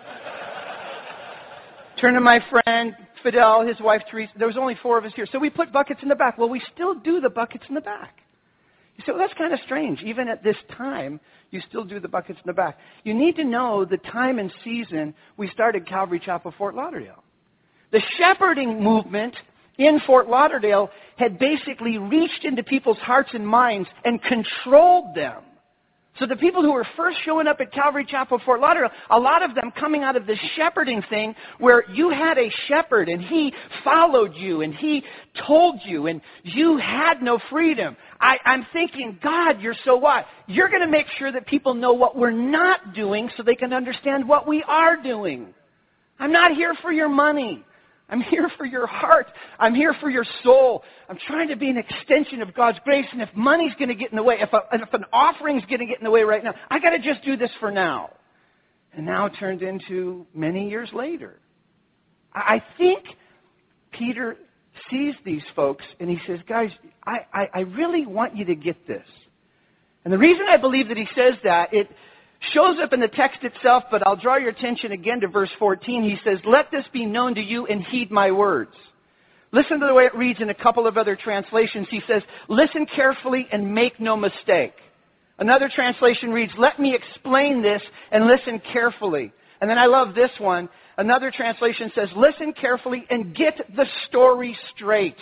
Turn to my friend, Fidel, his wife, Teresa. There was only 4 of us here. So we put buckets in the back. Well, we still do the buckets in the back. You say, well, that's kind of strange. Even at this time, you still do the buckets in the back. You need to know the time and season we started Calvary Chapel, Fort Lauderdale. The shepherding movement in Fort Lauderdale had basically reached into people's hearts and minds and controlled them. So the people who were first showing up at Calvary Chapel, Fort Lauderdale, a lot of them coming out of this shepherding thing where you had a shepherd and he followed you and he told you and you had no freedom. I'm thinking, God, you're so what? You're going to make sure that people know what we're not doing so they can understand what we are doing. I'm not here for your money. I'm here for your heart. I'm here for your soul. I'm trying to be an extension of God's grace. And if money's going to get in the way, if an offering's going to get in the way right now, I got to just do this for now. And now it turned into many years later. I think Peter sees these folks and he says, guys, I really want you to get this. And the reason I believe that he says that, it shows up in the text itself, but I'll draw your attention again to verse 14. He says, let this be known to you and heed my words. Listen to the way it reads in a couple of other translations. He says, listen carefully and make no mistake. Another translation reads, let me explain this and listen carefully. And then I love this one. Another translation says, listen carefully and get the story straight.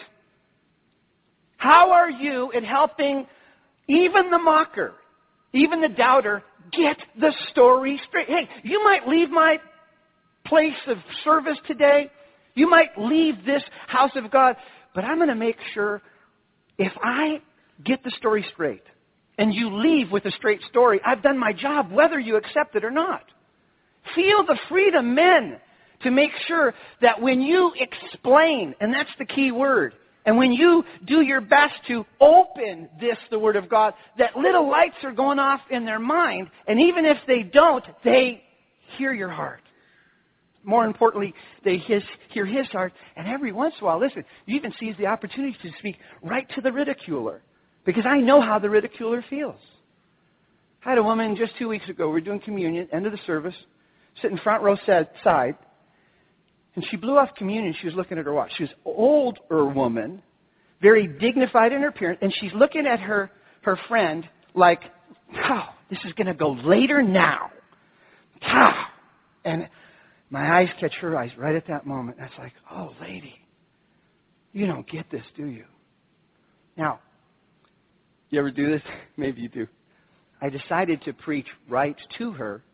How are you in helping even the mocker, even the doubter, get the story straight? Hey, you might leave my place of service today. You might leave this house of God. But I'm going to make sure if I get the story straight and you leave with a straight story, I've done my job whether you accept it or not. Feel the freedom, men, to make sure that when you explain, and that's the key word, and when you do your best to open this, the Word of God, that little lights are going off in their mind, and even if they don't, they hear your heart. More importantly, they hear His heart, and every once in a while, listen, you even seize the opportunity to speak right to the ridiculer, because I know how the ridiculer feels. I had a woman just 2 weeks ago, we were doing communion, end of the service, sitting front row side, and she blew off communion. She was looking at her watch. She was an older woman, very dignified in her appearance, and she's looking at her friend like, oh, this is going to go later now. Oh. And my eyes catch her eyes right at that moment. And it's like, oh, lady, you don't get this, do you? Now, you ever do this? Maybe you do. I decided to preach right to her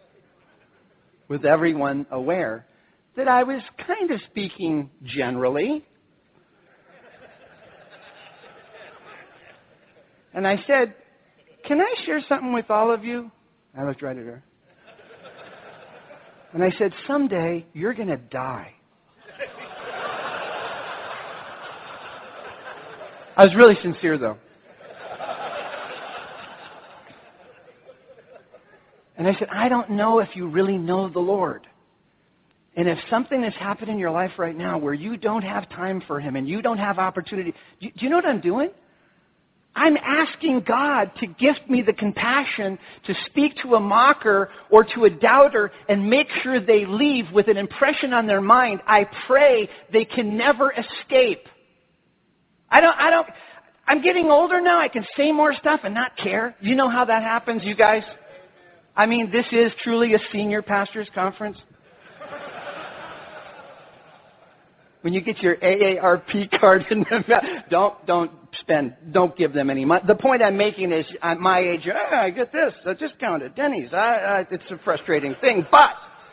with everyone aware that I was kind of speaking generally. And I said, can I share something with all of you? I looked right at her. And I said, someday you're going to die. I was really sincere, though. And I said, I don't know if you really know the Lord. And if something has happened in your life right now where you don't have time for Him and you don't have opportunity, do you know what I'm doing? I'm asking God to gift me the compassion to speak to a mocker or to a doubter and make sure they leave with an impression on their mind. I pray they can never escape. I'm getting older now. I can say more stuff and not care. You know how that happens, you guys? I mean, this is truly a senior pastor's conference. When you get your AARP card in the mail, don't give them any money. The point I'm making is, at my age, I get this, a discount at Denny's. It's a frustrating thing, but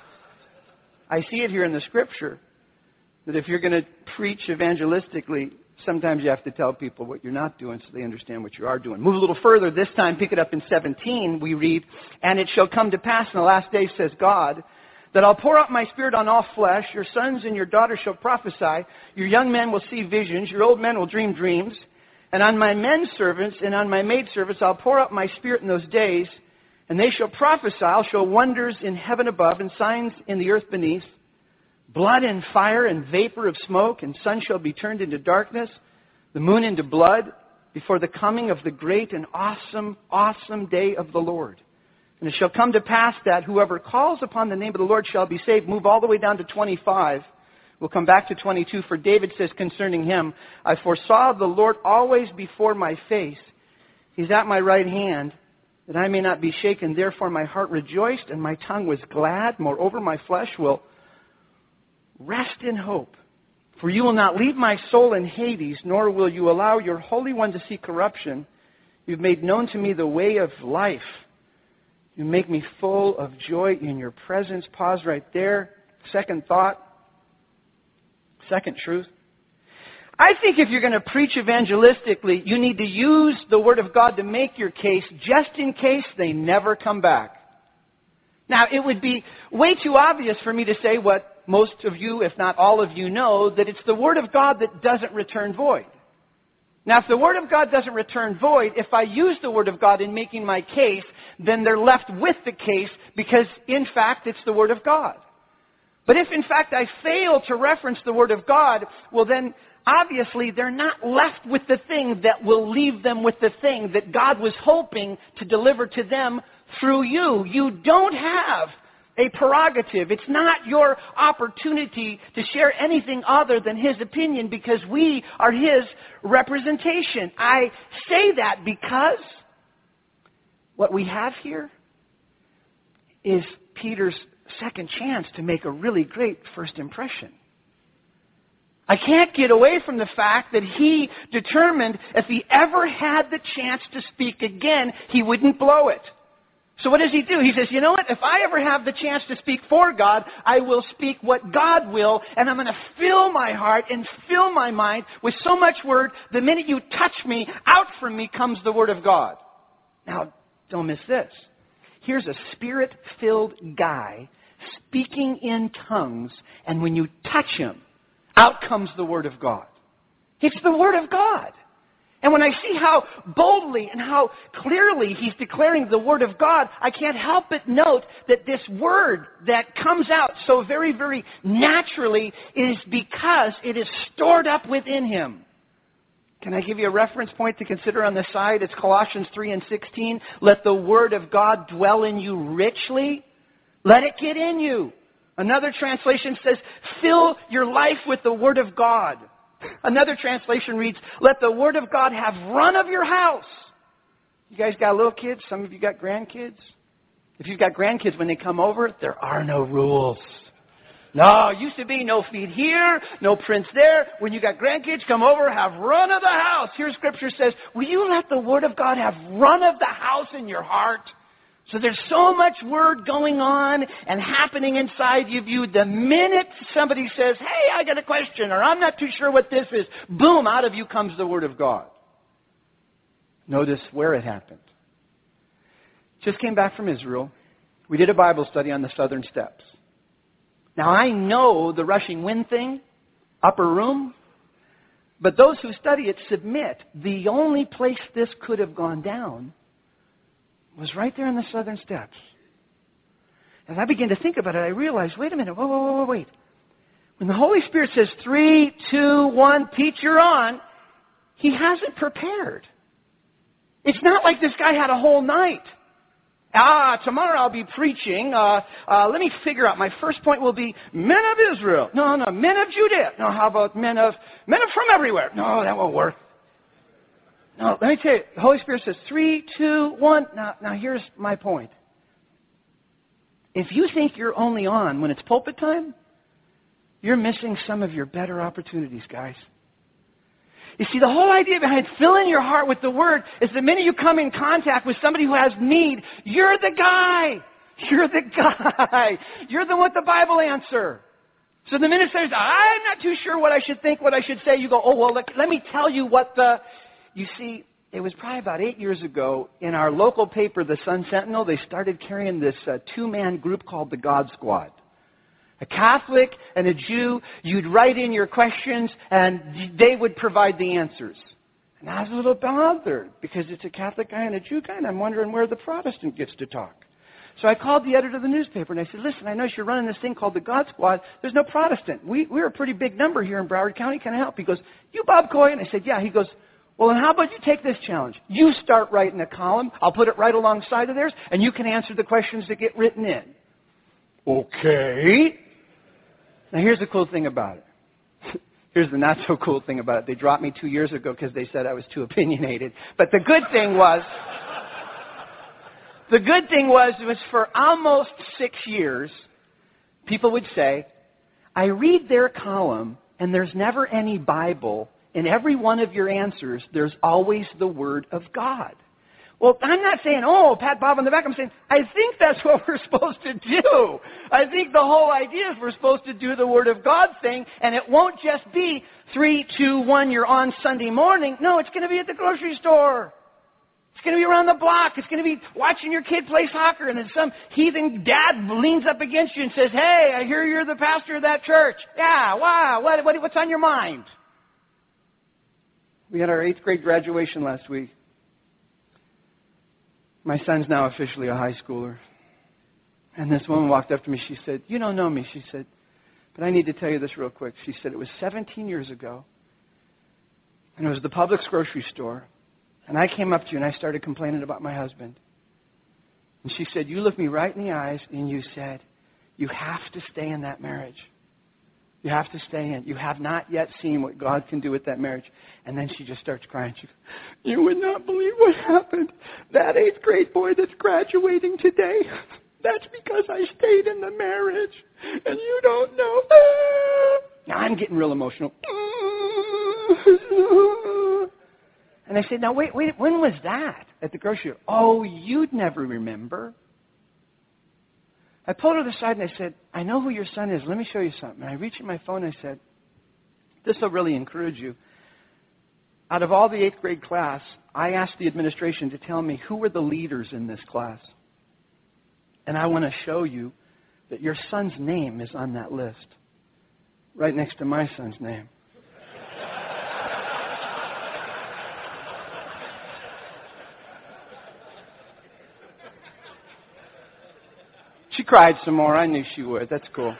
I see it here in the Scripture that if you're going to preach evangelistically, sometimes you have to tell people what you're not doing so they understand what you are doing. Move a little further. This time, pick it up in 17. We read, and it shall come to pass in the last days, says God, that I'll pour out my Spirit on all flesh. Your sons and your daughters shall prophesy. Your young men will see visions. Your old men will dream dreams. And on my men servants and on my maidservants I'll pour out my Spirit in those days. And they shall prophesy. I'll show wonders in heaven above and signs in the earth beneath. Blood and fire and vapor of smoke. And sun shall be turned into darkness. The moon into blood. Before the coming of the great and awesome, awesome day of the Lord. And it shall come to pass that whoever calls upon the name of the Lord shall be saved. Move all the way down to 25. We'll come back to 22. For David says concerning him, I foresaw the Lord always before my face. He's at my right hand, that I may not be shaken. Therefore my heart rejoiced and my tongue was glad. Moreover, my flesh will rest in hope. For you will not leave my soul in Hades, nor will you allow your Holy One to see corruption. You've made known to me the way of life. You make me full of joy in your presence. Pause right there. Second thought. Second truth. I think if you're going to preach evangelistically, you need to use the Word of God to make your case just in case they never come back. Now, it would be way too obvious for me to say what most of you, if not all of you, know, that it's the Word of God that doesn't return void. Now, if the Word of God doesn't return void, if I use the Word of God in making my case, then they're left with the case because, in fact, it's the Word of God. But if, in fact, I fail to reference the Word of God, well, then, obviously, they're not left with the thing that will leave them with the thing that God was hoping to deliver to them through you. You don't have a prerogative. It's not your opportunity to share anything other than His opinion because we are His representation. I say that because what we have here is Peter's second chance to make a really great first impression. I can't get away from the fact that he determined if he ever had the chance to speak again, he wouldn't blow it. So what does he do? He says, you know what? If I ever have the chance to speak for God, I will speak what God will, and I'm going to fill my heart and fill my mind with so much word, the minute you touch me, out from me comes the Word of God. Now, don't miss this. Here's a Spirit-filled guy speaking in tongues, and when you touch him, out comes the Word of God. It's the Word of God. And when I see how boldly and how clearly he's declaring the Word of God, I can't help but note that this Word that comes out so very, very naturally is because it is stored up within him. Can I give you a reference point to consider on the side? It's Colossians 3:16. Let the Word of God dwell in you richly. Let it get in you. Another translation says, fill your life with the Word of God. Another translation reads, let the Word of God have run of your house. You guys got little kids? Some of you got grandkids? If you've got grandkids, when they come over, there are no rules. No, it used to be no feed here, no prints there. When you got grandkids, come over, have run of the house. Here Scripture says, will you let the Word of God have run of the house in your heart? So there's so much word going on and happening inside of you. The minute somebody says, hey, I got a question, or I'm not too sure what this is, boom, out of you comes the Word of God. Notice where it happened. Just came back from Israel. We did a Bible study on the southern steps. Now, I know the rushing wind thing, upper room, but those who study it submit the only place this could have gone down was right there in the southern steps. As I began to think about it, I realized, wait a minute, wait. When the Holy Spirit says 3, 2, 1, Pete, you're on, He hasn't prepared. It's not like this guy had a whole night. Tomorrow I'll be preaching. Let me figure out. My first point will be men of Israel. No, men of Judea. No, how about men of from everywhere? No, that won't work. No, let me tell you. The Holy Spirit says 3, 2, 1. Now here's my point. If you think you're only on when it's pulpit time, you're missing some of your better opportunities, guys. You see, the whole idea behind filling your heart with the Word is the minute you come in contact with somebody who has need, you're the guy. You're the guy. You're the one with the Bible answer. So the minute says, I'm not too sure what I should think, what I should say, you go, oh, well, let me tell you what the... You see, it was probably about 8 years ago, in our local paper, the Sun Sentinel, they started carrying this two-man group called the God Squad. A Catholic and a Jew, you'd write in your questions and they would provide the answers. And I was a little bothered because it's a Catholic guy and a Jew guy and I'm wondering where the Protestant gets to talk. So I called the editor of the newspaper and I said, listen, I know you're running this thing called the God Squad. There's no Protestant. We're a pretty big number here in Broward County. Can I help? He goes, you Bob Coy? And I said, yeah. He goes, well, then how about you take this challenge? You start writing a column. I'll put it right alongside of theirs and you can answer the questions that get written in. Okay. Now, here's the cool thing about it. Here's the not so cool thing about it. They dropped me 2 years ago because they said I was too opinionated. But the good thing was it was for almost 6 years, people would say, I read their column and there's never any Bible. In every one of your answers, there's always the Word of God. Well, I'm not saying, oh, pat Bob on the back. I'm saying, I think that's what we're supposed to do. I think the whole idea is we're supposed to do the Word of God thing, and it won't just be 3, 2, 1, you're on Sunday morning. No, it's going to be at the grocery store. It's going to be around the block. It's going to be watching your kid play soccer, and then some heathen dad leans up against you and says, hey, I hear you're the pastor of that church. Yeah, wow, what's on your mind? We had our 8th grade graduation last week. My son's now officially a high schooler. And this woman walked up to me. She said, you don't know me. She said, but I need to tell you this real quick. She said, it was 17 years ago. And it was the Publix grocery store. And I came up to you and I started complaining about my husband. And she said, you looked me right in the eyes and you said, you have to stay in that marriage. You have to stay in. You have not yet seen what God can do with that marriage. And then she just starts crying. She goes, you would not believe what happened. That 8th grade boy that's graduating today, that's because I stayed in the marriage. And you don't know. Now I'm getting real emotional. And I said, now wait, when was that at the grocery store? Oh, you'd never remember. I pulled her to the side and I said, I know who your son is. Let me show you something. And I reached in my phone and I said, this will really encourage you. Out of all the 8th grade class, I asked the administration to tell me who were the leaders in this class. And I want to show you that your son's name is on that list, right next to my son's name. She cried some more. I knew she would. That's cool.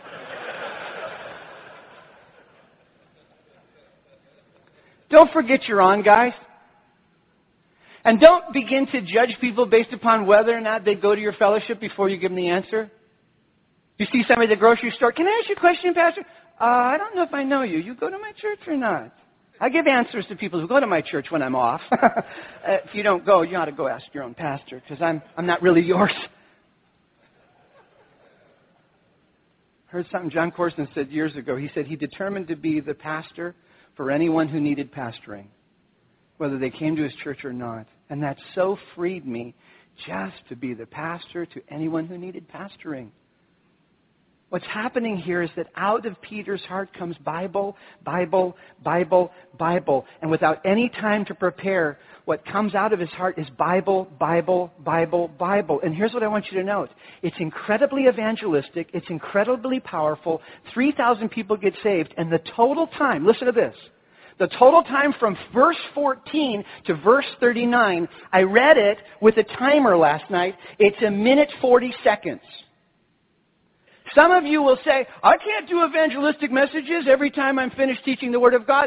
Don't forget you're on, guys. And don't begin to judge people based upon whether or not they go to your fellowship before you give them the answer. You see somebody at the grocery store, can I ask you a question, Pastor? I don't know if I know you. You go to my church or not? I give answers to people who go to my church when I'm off. If you don't go, you ought to go ask your own pastor because I'm not really yours. Heard something John Corson said years ago. He said he determined to be the pastor for anyone who needed pastoring, whether they came to his church or not. And that so freed me just to be the pastor to anyone who needed pastoring. What's happening here is that out of Peter's heart comes Bible, Bible, Bible, Bible. And without any time to prepare, what comes out of his heart is Bible, Bible, Bible, Bible. And here's what I want you to note. It's incredibly evangelistic. It's incredibly powerful. 3,000 people get saved. And the total time, listen to this. The total time from verse 14 to verse 39, I read it with a timer last night. It's 1:40. Some of you will say, I can't do evangelistic messages every time I'm finished teaching the Word of God.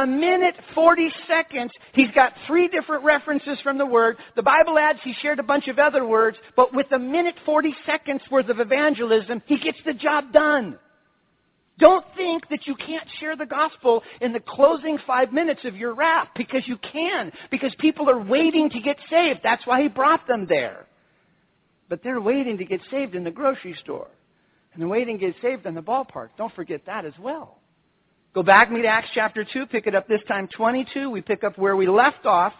1:40. He's got 3 different references from the Word. The Bible adds he shared a bunch of other words, but with 1:40 worth of evangelism, he gets the job done. Don't think that you can't share the gospel in the closing 5 minutes of your rap, because you can, because people are waiting to get saved. That's why he brought them there. But they're waiting to get saved in the grocery store. And they're waiting to get saved in the ballpark. Don't forget that as well. Go back to Acts chapter 2, pick it up this time 22. We pick up where we left off.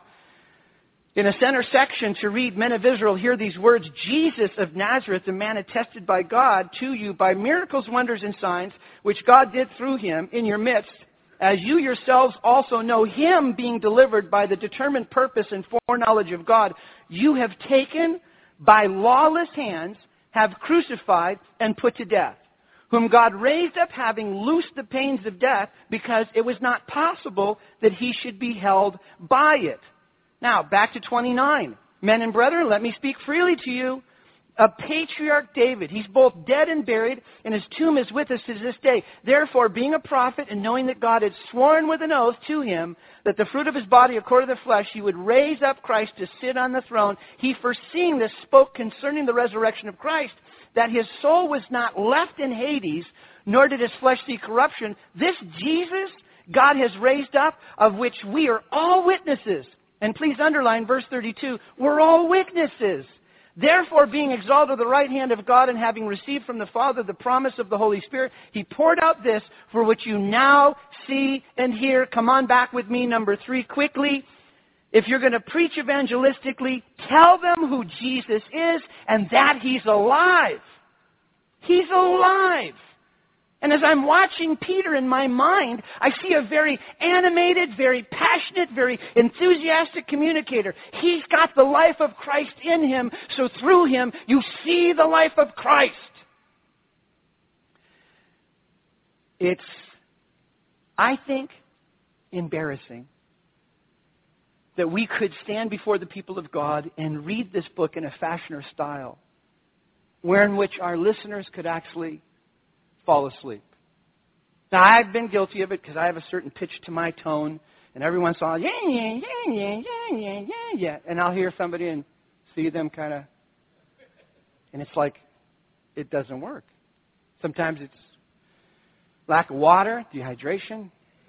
In a center section to read, Men of Israel, hear these words, Jesus of Nazareth, a man attested by God to you by miracles, wonders, and signs, which God did through him in your midst, as you yourselves also know him being delivered by the determined purpose and foreknowledge of God, you have taken by lawless hands, have crucified and put to death, whom God raised up, having loosed the pains of death, because it was not possible that he should be held by it. Now, back to 29. Men and brethren, let me speak freely to you. A patriarch David, he's both dead and buried, and his tomb is with us to this day. Therefore, being a prophet and knowing that God had sworn with an oath to him that the fruit of his body according to the flesh, he would raise up Christ to sit on the throne, he foreseeing this spoke concerning the resurrection of Christ, that his soul was not left in Hades, nor did his flesh see corruption. This Jesus God has raised up, of which we are all witnesses. And please underline verse 32, we're all witnesses. Therefore, being exalted at the right hand of God and having received from the Father the promise of the Holy Spirit, he poured out this for which you now see and hear. Come on back with me, number 3, quickly. If you're going to preach evangelistically, tell them who Jesus is and that he's alive. He's alive. And as I'm watching Peter in my mind, I see a very animated, very passionate, very enthusiastic communicator. He's got the life of Christ in him, so through him you see the life of Christ. It's, I think, embarrassing that we could stand before the people of God and read this book in a fashion or style wherein which our listeners could actually fall asleep. Now, I've been guilty of it because I have a certain pitch to my tone, and every once in a while, yeah, and I'll hear somebody and see them kind of, and it's like, it doesn't work. Sometimes it's lack of water, dehydration.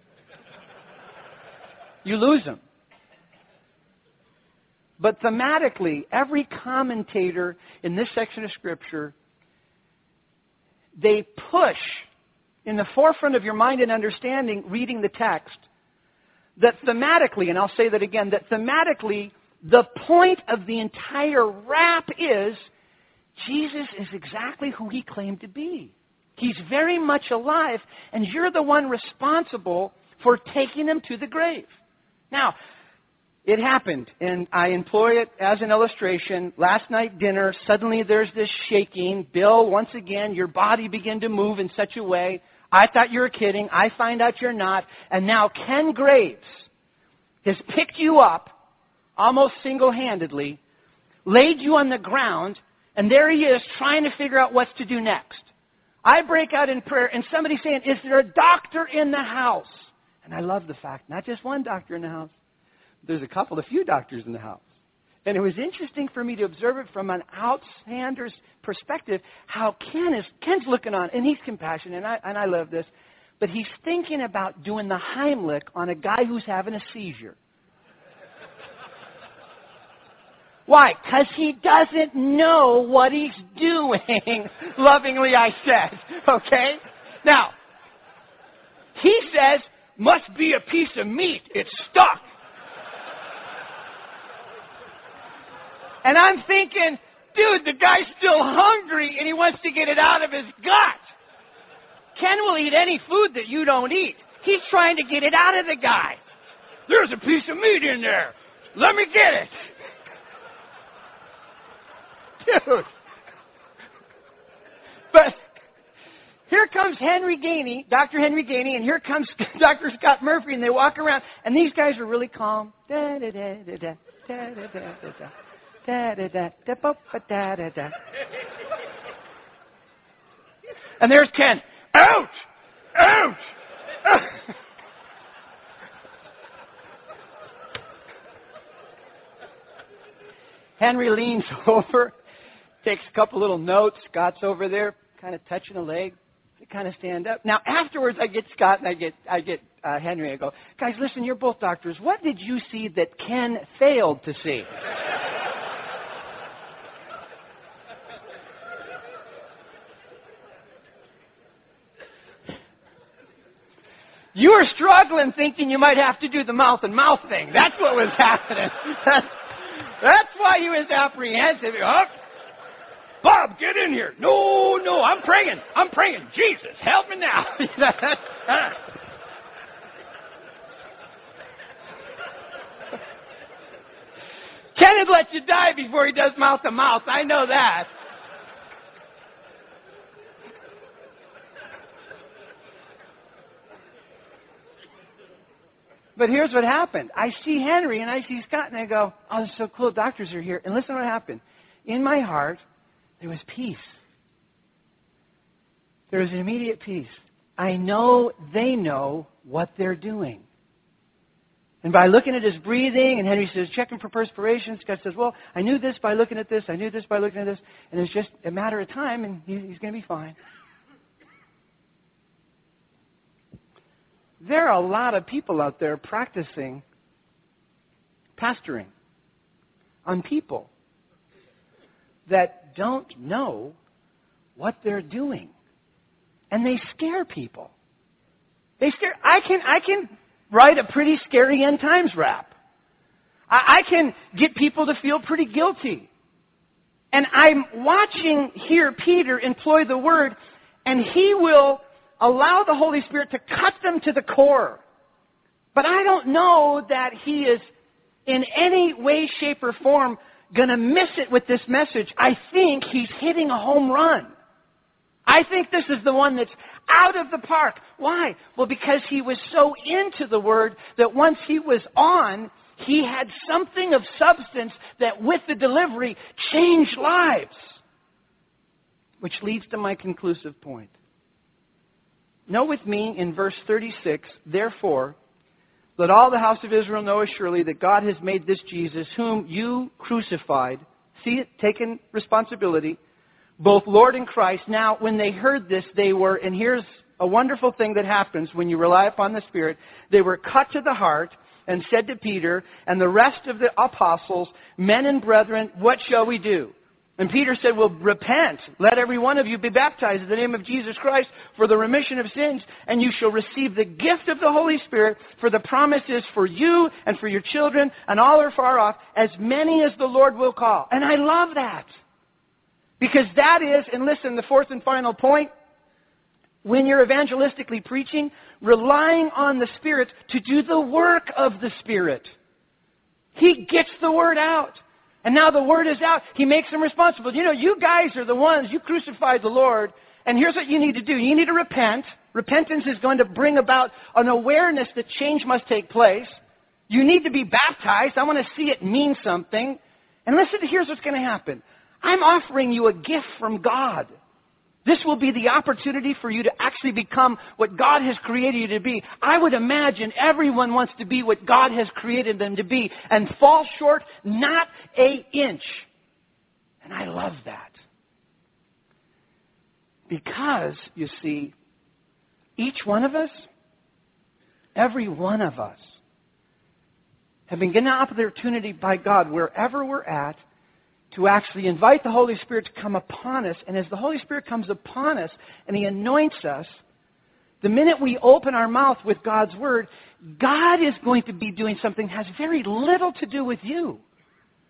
You lose them. But thematically, every commentator in this section of Scripture, they push in the forefront of your mind and understanding, reading the text, that thematically, and I'll say that again, that thematically, the point of the entire rap is Jesus is exactly who he claimed to be. He's very much alive, and you're the one responsible for taking him to the grave. Now, it happened, and I employ it as an illustration. Last night dinner, suddenly there's this shaking. Bill, once again, your body began to move in such a way. I thought you were kidding. I find out you're not. And now Ken Graves has picked you up almost single-handedly, laid you on the ground, and there he is trying to figure out what to do next. I break out in prayer, and somebody's saying, is there a doctor in the house? And I love the fact, not just one doctor in the house. There's a few doctors in the house. And it was interesting for me to observe it from an outsider's perspective, how Ken's looking on, and he's compassionate, and I love this, but he's thinking about doing the Heimlich on a guy who's having a seizure. Why? Because he doesn't know what he's doing, lovingly I said, okay? Now, he says, must be a piece of meat, it's stuck. And I'm thinking, dude, the guy's still hungry and he wants to get it out of his gut. will eat any food that you don't eat. He's trying to get it out of the guy. There's a piece of meat in there. Let me get it. Dude. But here comes Henry Gainey, Dr. Henry Gainey, and here comes Dr. Scott Murphy, and they walk around, and these guys are really calm. Da-da-da-da-da, da-da-da-da-da, da-da-da-da-da-da-da. And there's Ken. Ouch! Ouch! Henry leans over, takes a couple little notes. Scott's over there, kind of touching a leg. They kind of stand up. Now, afterwards, I get Scott and I get Henry. I go, guys, listen, you're both doctors. What did you see that Ken failed to see? You were struggling thinking you might have to do the mouth-and-mouth thing. That's what was happening. That's why he was apprehensive. Huh? Bob, get in here. No, I'm praying. Jesus, help me now. Ken would let you die before he does mouth-to-mouth. I know that. But here's what happened. I see Henry and I see Scott and I go, oh, it's so cool. Doctors are here. And listen what happened. In my heart, there was peace. There was an immediate peace. I know they know what they're doing. And by looking at his breathing, and Henry says, checking for perspiration, Scott says, well, I knew this by looking at this. I knew this by looking at this. And it's just a matter of time and he's going to be fine. There are a lot of people out there practicing pastoring on people that don't know what they're doing. And they scare people. I can write a pretty scary end times rap. I can get people to feel pretty guilty. And I'm watching here Peter employ the word, and he will allow the Holy Spirit to cut them to the core. But I don't know that he is in any way, shape, or form going to miss it with this message. I think he's hitting a home run. I think this is the one that's out of the park. Why? Well, because he was so into the Word that once he was on, he had something of substance that with the delivery changed lives. Which leads to my conclusive point. Note with me in verse 36, therefore, let all the house of Israel know assuredly that God has made this Jesus, whom you crucified, see it, taken responsibility, both Lord and Christ. Now, when they heard this, they were, and here's a wonderful thing that happens when you rely upon the Spirit, they were cut to the heart and said to Peter and the rest of the apostles, men and brethren, what shall we do? And Peter said, well, repent. Let every one of you be baptized in the name of Jesus Christ for the remission of sins, and you shall receive the gift of the Holy Spirit, for the promise is for you and for your children, and all are far off, as many as the Lord will call. And I love that. Because that is, and listen, the fourth and final point, when you're evangelistically preaching, relying on the Spirit to do the work of the Spirit. He gets the word out. And now the word is out. He makes them responsible. You know, you guys are the ones, you crucified the Lord. And here's what you need to do. You need to repent. Repentance is going to bring about an awareness that change must take place. You need to be baptized. I want to see it mean something. And listen, here's what's going to happen. I'm offering you a gift from God. This will be the opportunity for you to actually become what God has created you to be. I would imagine everyone wants to be what God has created them to be and fall short not an inch. And I love that. Because, you see, each one of us, every one of us, have been given an opportunity by God wherever we're at to actually invite the Holy Spirit to come upon us. And as the Holy Spirit comes upon us and He anoints us, the minute we open our mouth with God's Word, God is going to be doing something that has very little to do with you.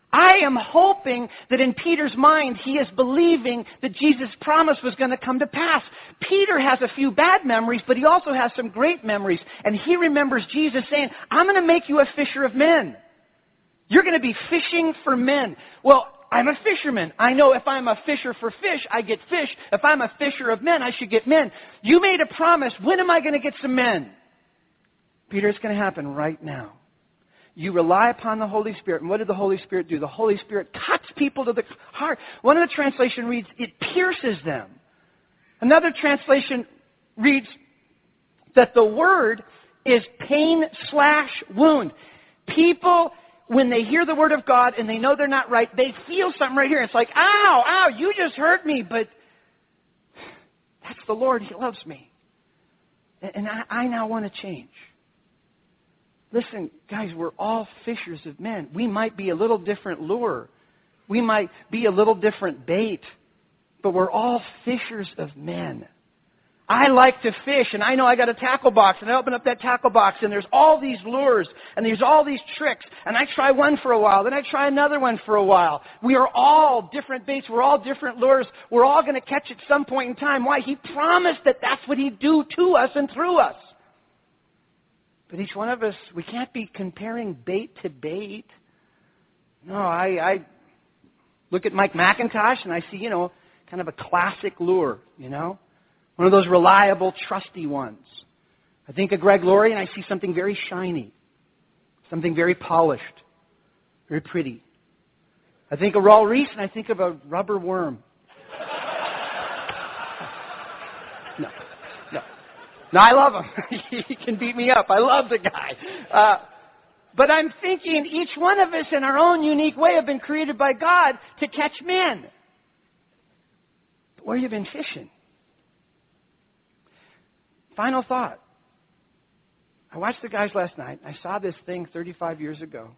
I am hoping that in Peter's mind, he is believing that Jesus' promise was going to come to pass. Peter has a few bad memories, but he also has some great memories. And he remembers Jesus saying, I'm going to make you a fisher of men. You're going to be fishing for men. Well, I'm a fisherman. I know if I'm a fisher for fish, I get fish. If I'm a fisher of men, I should get men. You made a promise. When am I going to get some men? Peter, it's going to happen right now. You rely upon the Holy Spirit. And what did the Holy Spirit do? The Holy Spirit cuts people to the heart. One of the translations reads, it pierces them. Another translation reads that the word is pain/wound. People, when they hear the word of God and they know they're not right, they feel something right here. It's like, ow, ow, you just hurt me, but that's the Lord. He loves me. And I now want to change. Listen, guys, we're all fishers of men. We might be a little different lure. We might be a little different bait. But we're all fishers of men. I like to fish, and I know I got a tackle box, and I open up that tackle box, and there's all these lures, and there's all these tricks, and I try one for a while, then I try another one for a while. We are all different baits. We're all different lures. We're all going to catch at some point in time. Why? He promised that that's what He'd do to us and through us. But each one of us, we can't be comparing bait to bait. No, I look at Mike McIntosh and I see, kind of a classic lure, one of those reliable, trusty ones. I think of Greg Laurie and I see something very shiny, something very polished, very pretty. I think of Raul Reese and I think of a rubber worm. No, I love him. He can beat me up. I love the guy. But I'm thinking each one of us in our own unique way have been created by God to catch men. But where have you been fishing? Final thought. I watched the guys last night. I saw this thing 35 years ago.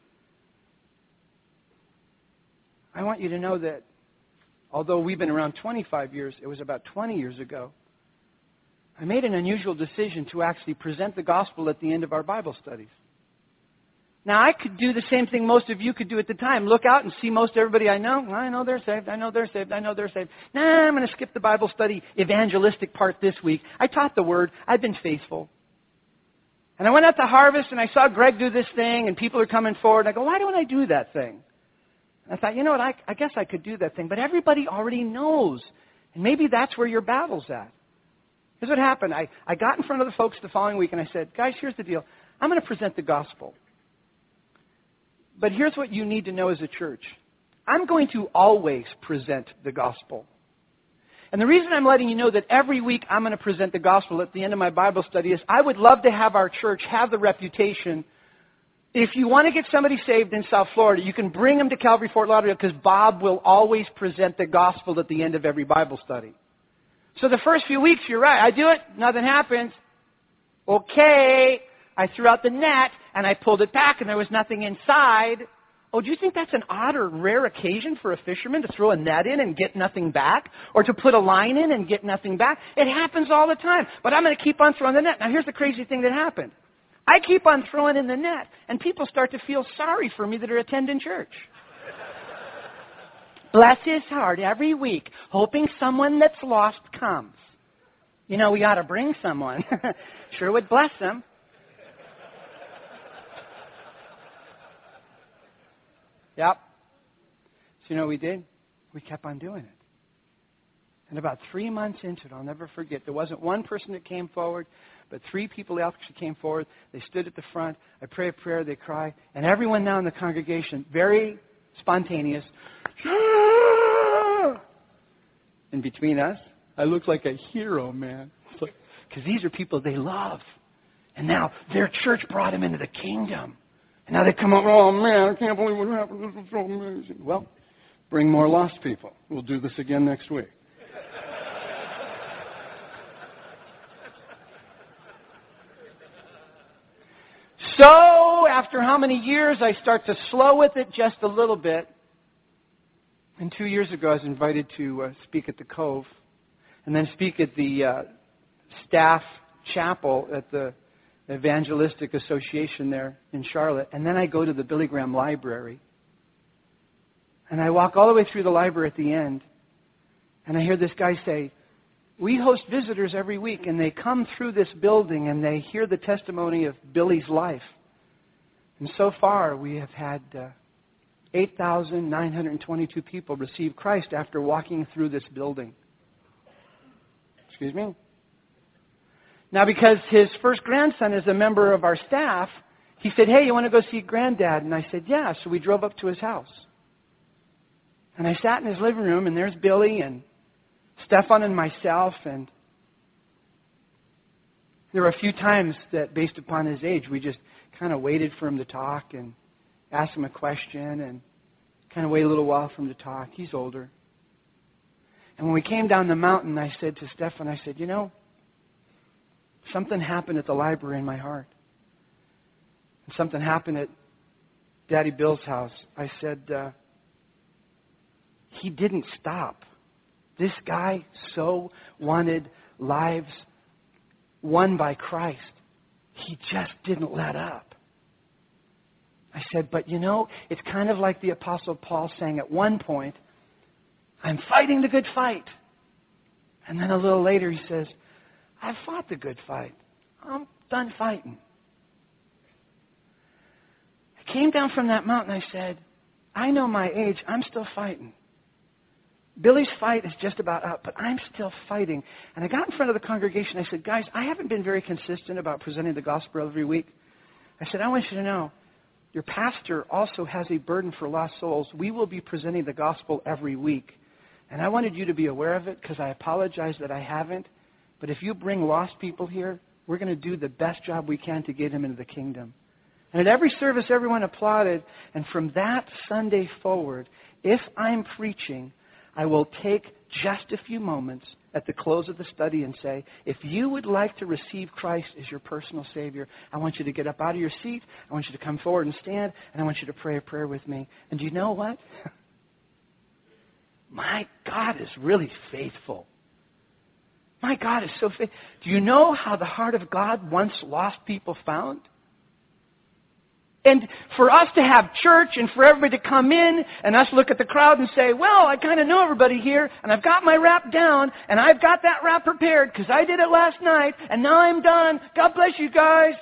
I want you to know that although we've been around 25 years, it was about 20 years ago, I made an unusual decision to actually present the gospel at the end of our Bible studies. Now, I could do the same thing most of you could do at the time. Look out and see most everybody I know they're saved. I know they're saved. I know they're saved. Nah, I'm going to skip the Bible study evangelistic part this week. I taught the Word. I've been faithful. And I went out to Harvest and I saw Greg do this thing and people are coming forward. And I go, why don't I do that thing? And I thought, you know what, I guess I could do that thing. But everybody already knows. And maybe that's where your battle's at. Here's what happened. I got in front of the folks the following week and I said, guys, here's the deal. I'm going to present the gospel. But here's what you need to know as a church. I'm going to always present the gospel. And the reason I'm letting you know that every week I'm going to present the gospel at the end of my Bible study is I would love to have our church have the reputation. If you want to get somebody saved in South Florida, you can bring them to Calvary Fort Lauderdale because Bob will always present the gospel at the end of every Bible study. So the first few weeks, you're right. I do it. Nothing happens. Okay. I threw out the net and I pulled it back and there was nothing inside. Oh, do you think that's an odd or rare occasion for a fisherman to throw a net in and get nothing back? Or to put a line in and get nothing back? It happens all the time. But I'm going to keep on throwing the net. Now here's the crazy thing that happened. I keep on throwing in the net and people start to feel sorry for me that are attending church. Bless his heart every week, hoping someone that's lost comes. We ought to bring someone. Sure would bless them. Yep. So you know what we did? We kept on doing it. And about 3 months into it, I'll never forget, there wasn't one person that came forward, but 3 people actually came forward. They stood at the front. I pray a prayer. They cry. And everyone now in the congregation, very spontaneous, in between us, I look like a hero, man. Because these are people they love. And now their church brought them into the kingdom. And now they come up, oh man, I can't believe what happened. This is so amazing. Well, bring more lost people. We'll do this again next week. So, after how many years, I start to slow with it just a little bit. And 2 years ago, I was invited to speak at the Cove and then speak at the staff chapel at the Evangelistic Association there in Charlotte. And then I go to the Billy Graham Library. And I walk all the way through the library at the end, and I hear this guy say, we host visitors every week, and they come through this building, and they hear the testimony of Billy's life. And so far, we have had 8,922 people receive Christ after walking through this building. Excuse me? Now, because his first grandson is a member of our staff, he said, hey, you want to go see Granddad? And I said, yeah. So we drove up to his house. And I sat in his living room, and there's Billy and Stefan and myself. And there were a few times that, based upon his age, we just kind of waited for him to talk and asked him a question and kind of waited a little while for him to talk. He's older. And when we came down the mountain, I said to Stefan, I said, you know, something happened at the library in my heart. And something happened at Daddy Bill's house. I said, he didn't stop. This guy so wanted lives won by Christ. He just didn't let up. I said, but you know, it's kind of like the Apostle Paul saying at one point, I'm fighting the good fight. And then a little later he says, I've fought the good fight. I'm done fighting. I came down from that mountain. I said, I know my age. I'm still fighting. Billy's fight is just about up, but I'm still fighting. And I got in front of the congregation. I said, guys, I haven't been very consistent about presenting the gospel every week. I said, I want you to know, your pastor also has a burden for lost souls. We will be presenting the gospel every week. And I wanted you to be aware of it because I apologize that I haven't. But if you bring lost people here, we're going to do the best job we can to get them into the kingdom. And at every service, everyone applauded. And from that Sunday forward, if I'm preaching, I will take just a few moments at the close of the study and say, if you would like to receive Christ as your personal Savior, I want you to get up out of your seat. I want you to come forward and stand, and I want you to pray a prayer with me. And do you know what? My God is really faithful. My God is so faithful. Do you know how the heart of God wants lost people found? And for us to have church and for everybody to come in and us look at the crowd and say, well, I kind of know everybody here and I've got my rap down and I've got that rap prepared because I did it last night and now I'm done. God bless you guys.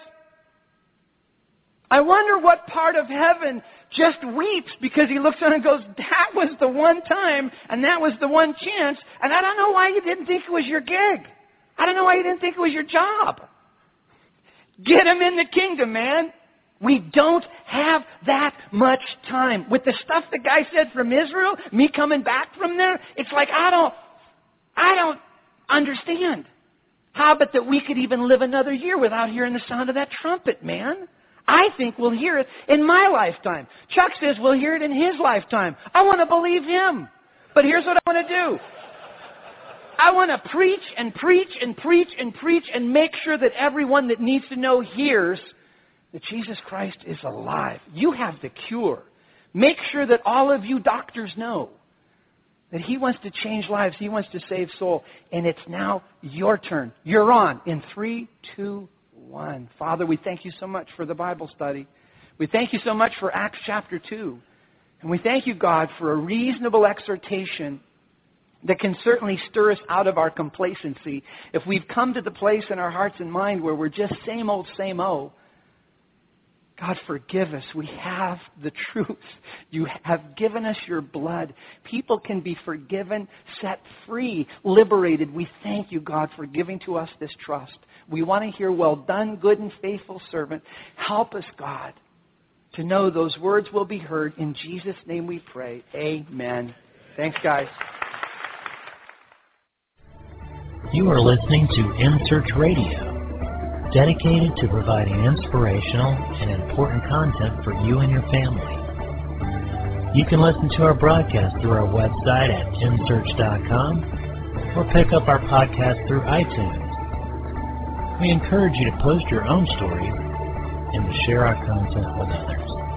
I wonder what part of heaven just weeps because he looks on and goes, that was the one time and that was the one chance and I don't know why you didn't think it was your gig. I don't know why you didn't think it was your job. Get him in the kingdom, man. We don't have that much time. With the stuff the guy said from Israel, me coming back from there, it's like I don't understand. How about that we could even live another year without hearing the sound of that trumpet, man? I think we'll hear it in my lifetime. Chuck says we'll hear it in his lifetime. I want to believe him. But here's what I want to do. I want to preach and preach and preach and preach and make sure that everyone that needs to know hears that Jesus Christ is alive. You have the cure. Make sure that all of you doctors know that He wants to change lives. He wants to save soul. And it's now your turn. You're on in 3, 2, 1. Father, we thank you so much for the Bible study. We thank you so much for Acts chapter 2. And we thank you, God, for a reasonable exhortation that can certainly stir us out of our complacency. If we've come to the place in our hearts and mind where we're just same old, God, forgive us. We have the truth. You have given us your blood. People can be forgiven, set free, liberated. We thank you, God, for giving to us this trust. We want to hear, well done, good and faithful servant. Help us, God, to know those words will be heard. In Jesus' name we pray. Amen. Thanks, guys. You are listening to In Search Radio, dedicated to providing inspirational and important content for you and your family. You can listen to our broadcast through our website at insearch.com or pick up our podcast through iTunes. We encourage you to post your own stories and to share our content with others.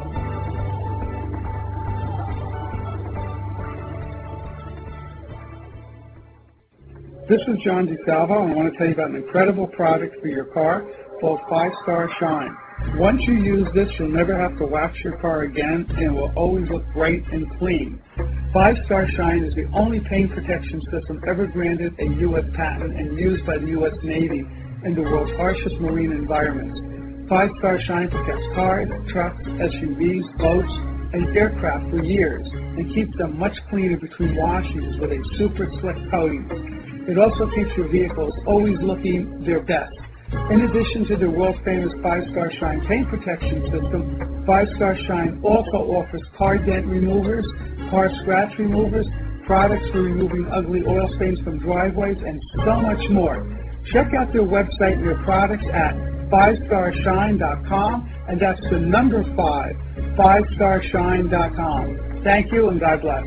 This is John DeSalvo, and I want to tell you about an incredible product for your car called 5-Star Shine. Once you use this, you'll never have to wax your car again, and it will always look bright and clean. 5-Star Shine is the only paint protection system ever granted a U.S. patent and used by the U.S. Navy in the world's harshest marine environments. 5-Star Shine protects cars, trucks, SUVs, boats, and aircraft for years and keeps them much cleaner between washings with a super slick coating. It also keeps your vehicles always looking their best. In addition to the world-famous 5-Star Shine paint protection system, 5-Star Shine also offers car dent removers, car scratch removers, products for removing ugly oil stains from driveways, and so much more. Check out their website and their products at 5starshine.com, and that's the number 5, 5starshine.com. Thank you, and God bless.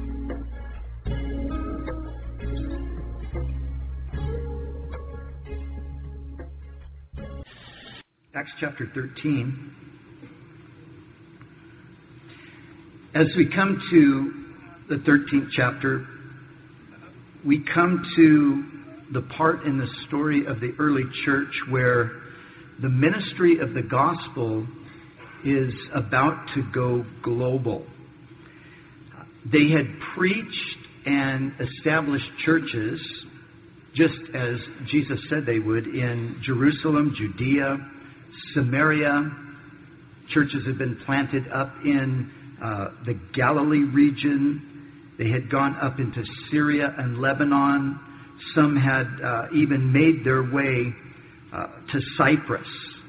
Acts chapter 13. As we come to the 13th chapter, we come to the part in the story of the early church where the ministry of the gospel is about to go global. They had preached and established churches, just as Jesus said they would, in Jerusalem, Judea, Samaria. Churches had been planted up in the Galilee region. They had gone up into Syria and Lebanon. Some had even made their way to Cyprus.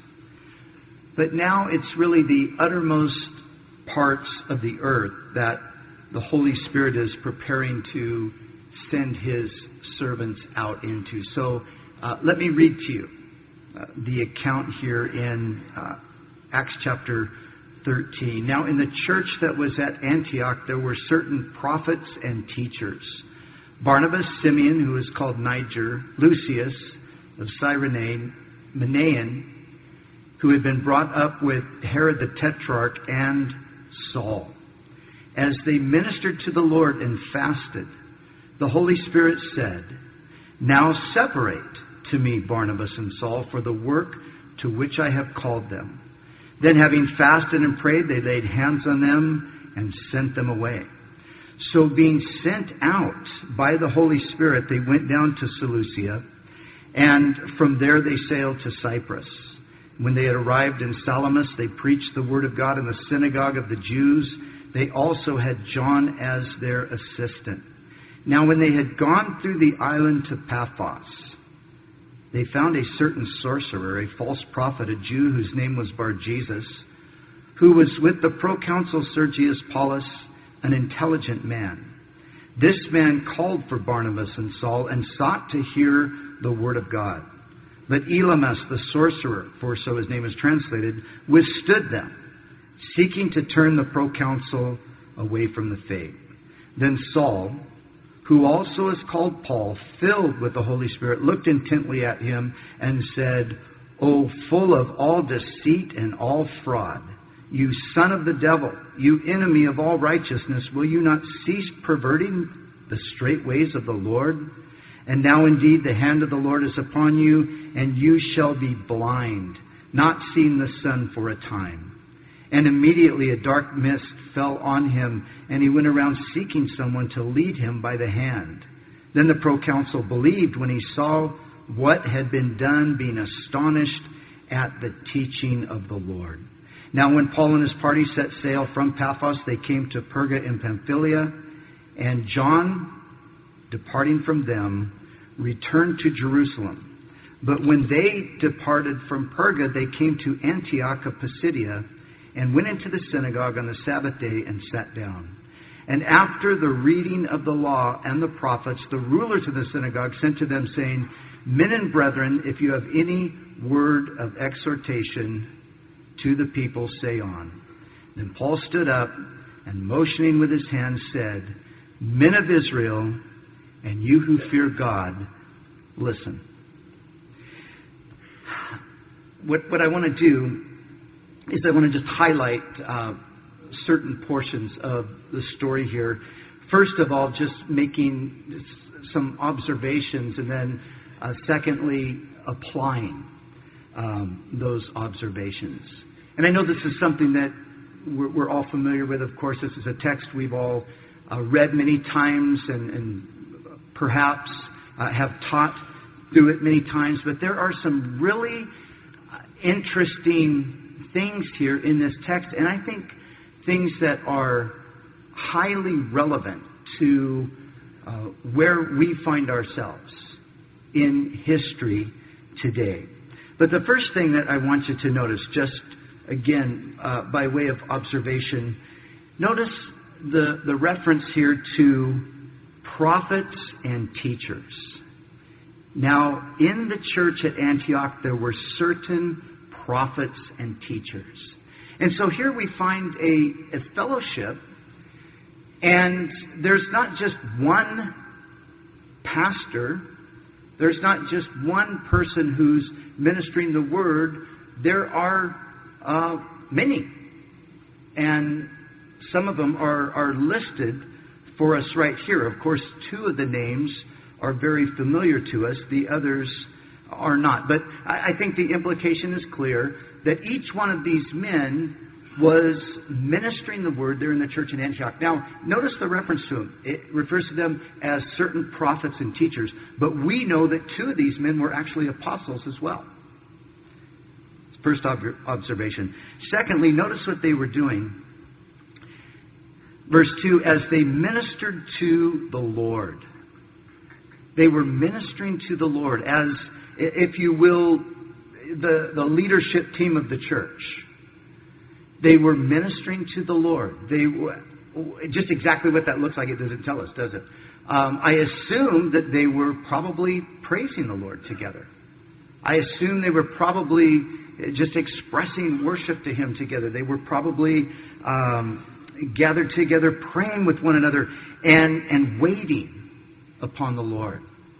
But now it's really the uttermost parts of the earth that the Holy Spirit is preparing to send His servants out into. So let me read to you the account here in Acts chapter 13. Now in the church that was at Antioch, there were certain prophets and teachers. Barnabas, Simeon, who is called Niger, Lucius of Cyrene, Manaen, who had been brought up with Herod the Tetrarch, and Saul. As they ministered to the Lord and fasted, the Holy Spirit said, "Now separate to me Barnabas and Saul for the work to which I have called them." Then having fasted and prayed, they laid hands on them and sent them away. So being sent out by the Holy Spirit, they went down to Seleucia, and from there they sailed to Cyprus. When they had arrived in Salamis, they preached the word of God in the synagogue of the Jews. They also had John as their assistant. Now when they had gone through the island to Paphos, they found a certain sorcerer, a false prophet, a Jew whose name was Bar-Jesus, who was with the proconsul Sergius Paulus, an intelligent man. This man called for Barnabas and Saul and sought to hear the word of God. But Elymas, the sorcerer, for so his name is translated, withstood them, seeking to turn the proconsul away from the faith. Then Saul, who also is called Paul, filled with the Holy Spirit, looked intently at him and said, "O full of all deceit and all fraud, you son of the devil, you enemy of all righteousness, will you not cease perverting the straight ways of the Lord? And now indeed the hand of the Lord is upon you, and you shall be blind, not seeing the sun for a time." And immediately a dark mist fell on him, and he went around seeking someone to lead him by the hand. Then the proconsul believed when he saw what had been done, being astonished at the teaching of the Lord. Now when Paul and his party set sail from Paphos, they came to Perga in Pamphylia, and John, departing from them, returned to Jerusalem. But when they departed from Perga, they came to Antioch of Pisidia, and went into the synagogue on the Sabbath day and sat down. And after the reading of the law and the prophets, the ruler to the synagogue sent to them, saying, "Men and brethren, if you have any word of exhortation to the people, say on." Then Paul stood up and motioning with his hand said, "Men of Israel, and you who fear God, listen." What I want to do is I want to just highlight certain portions of the story here. First of all, just making some observations, and then secondly, applying. those observations. And I know this is something that we're all familiar with. Of course, this is a text we've all read many times and perhaps have taught through it many times. But there are some really interesting things here in this text, and I think things that are highly relevant to where we find ourselves in history today. But the first thing that I want you to notice, just again, by way of observation, notice the reference here to prophets and teachers. Now, in the church at Antioch, there were certain prophets and teachers. And so here we find a fellowship, and there's not just one pastor, there's not just one person who's ministering the word, there are many. And some of them are listed for us right here. Of course, two of the names are very familiar to us. The others are not. But I think the implication is clear that each one of these men was ministering the word there in the church in Antioch. Now, notice the reference to them. It refers to them as certain prophets and teachers. But we know that two of these men were actually apostles as well. First observation. Secondly, notice what they were doing. Verse 2, as they ministered to the Lord. They were ministering to the Lord as, if you will, the leadership team of the church. They were ministering to the Lord. Just exactly what that looks like, it doesn't tell us, does it? I assume that they were probably praising the Lord together. I assume they were probably just expressing worship to Him together. They were probably gathered together, praying with one another and waiting upon the Lord.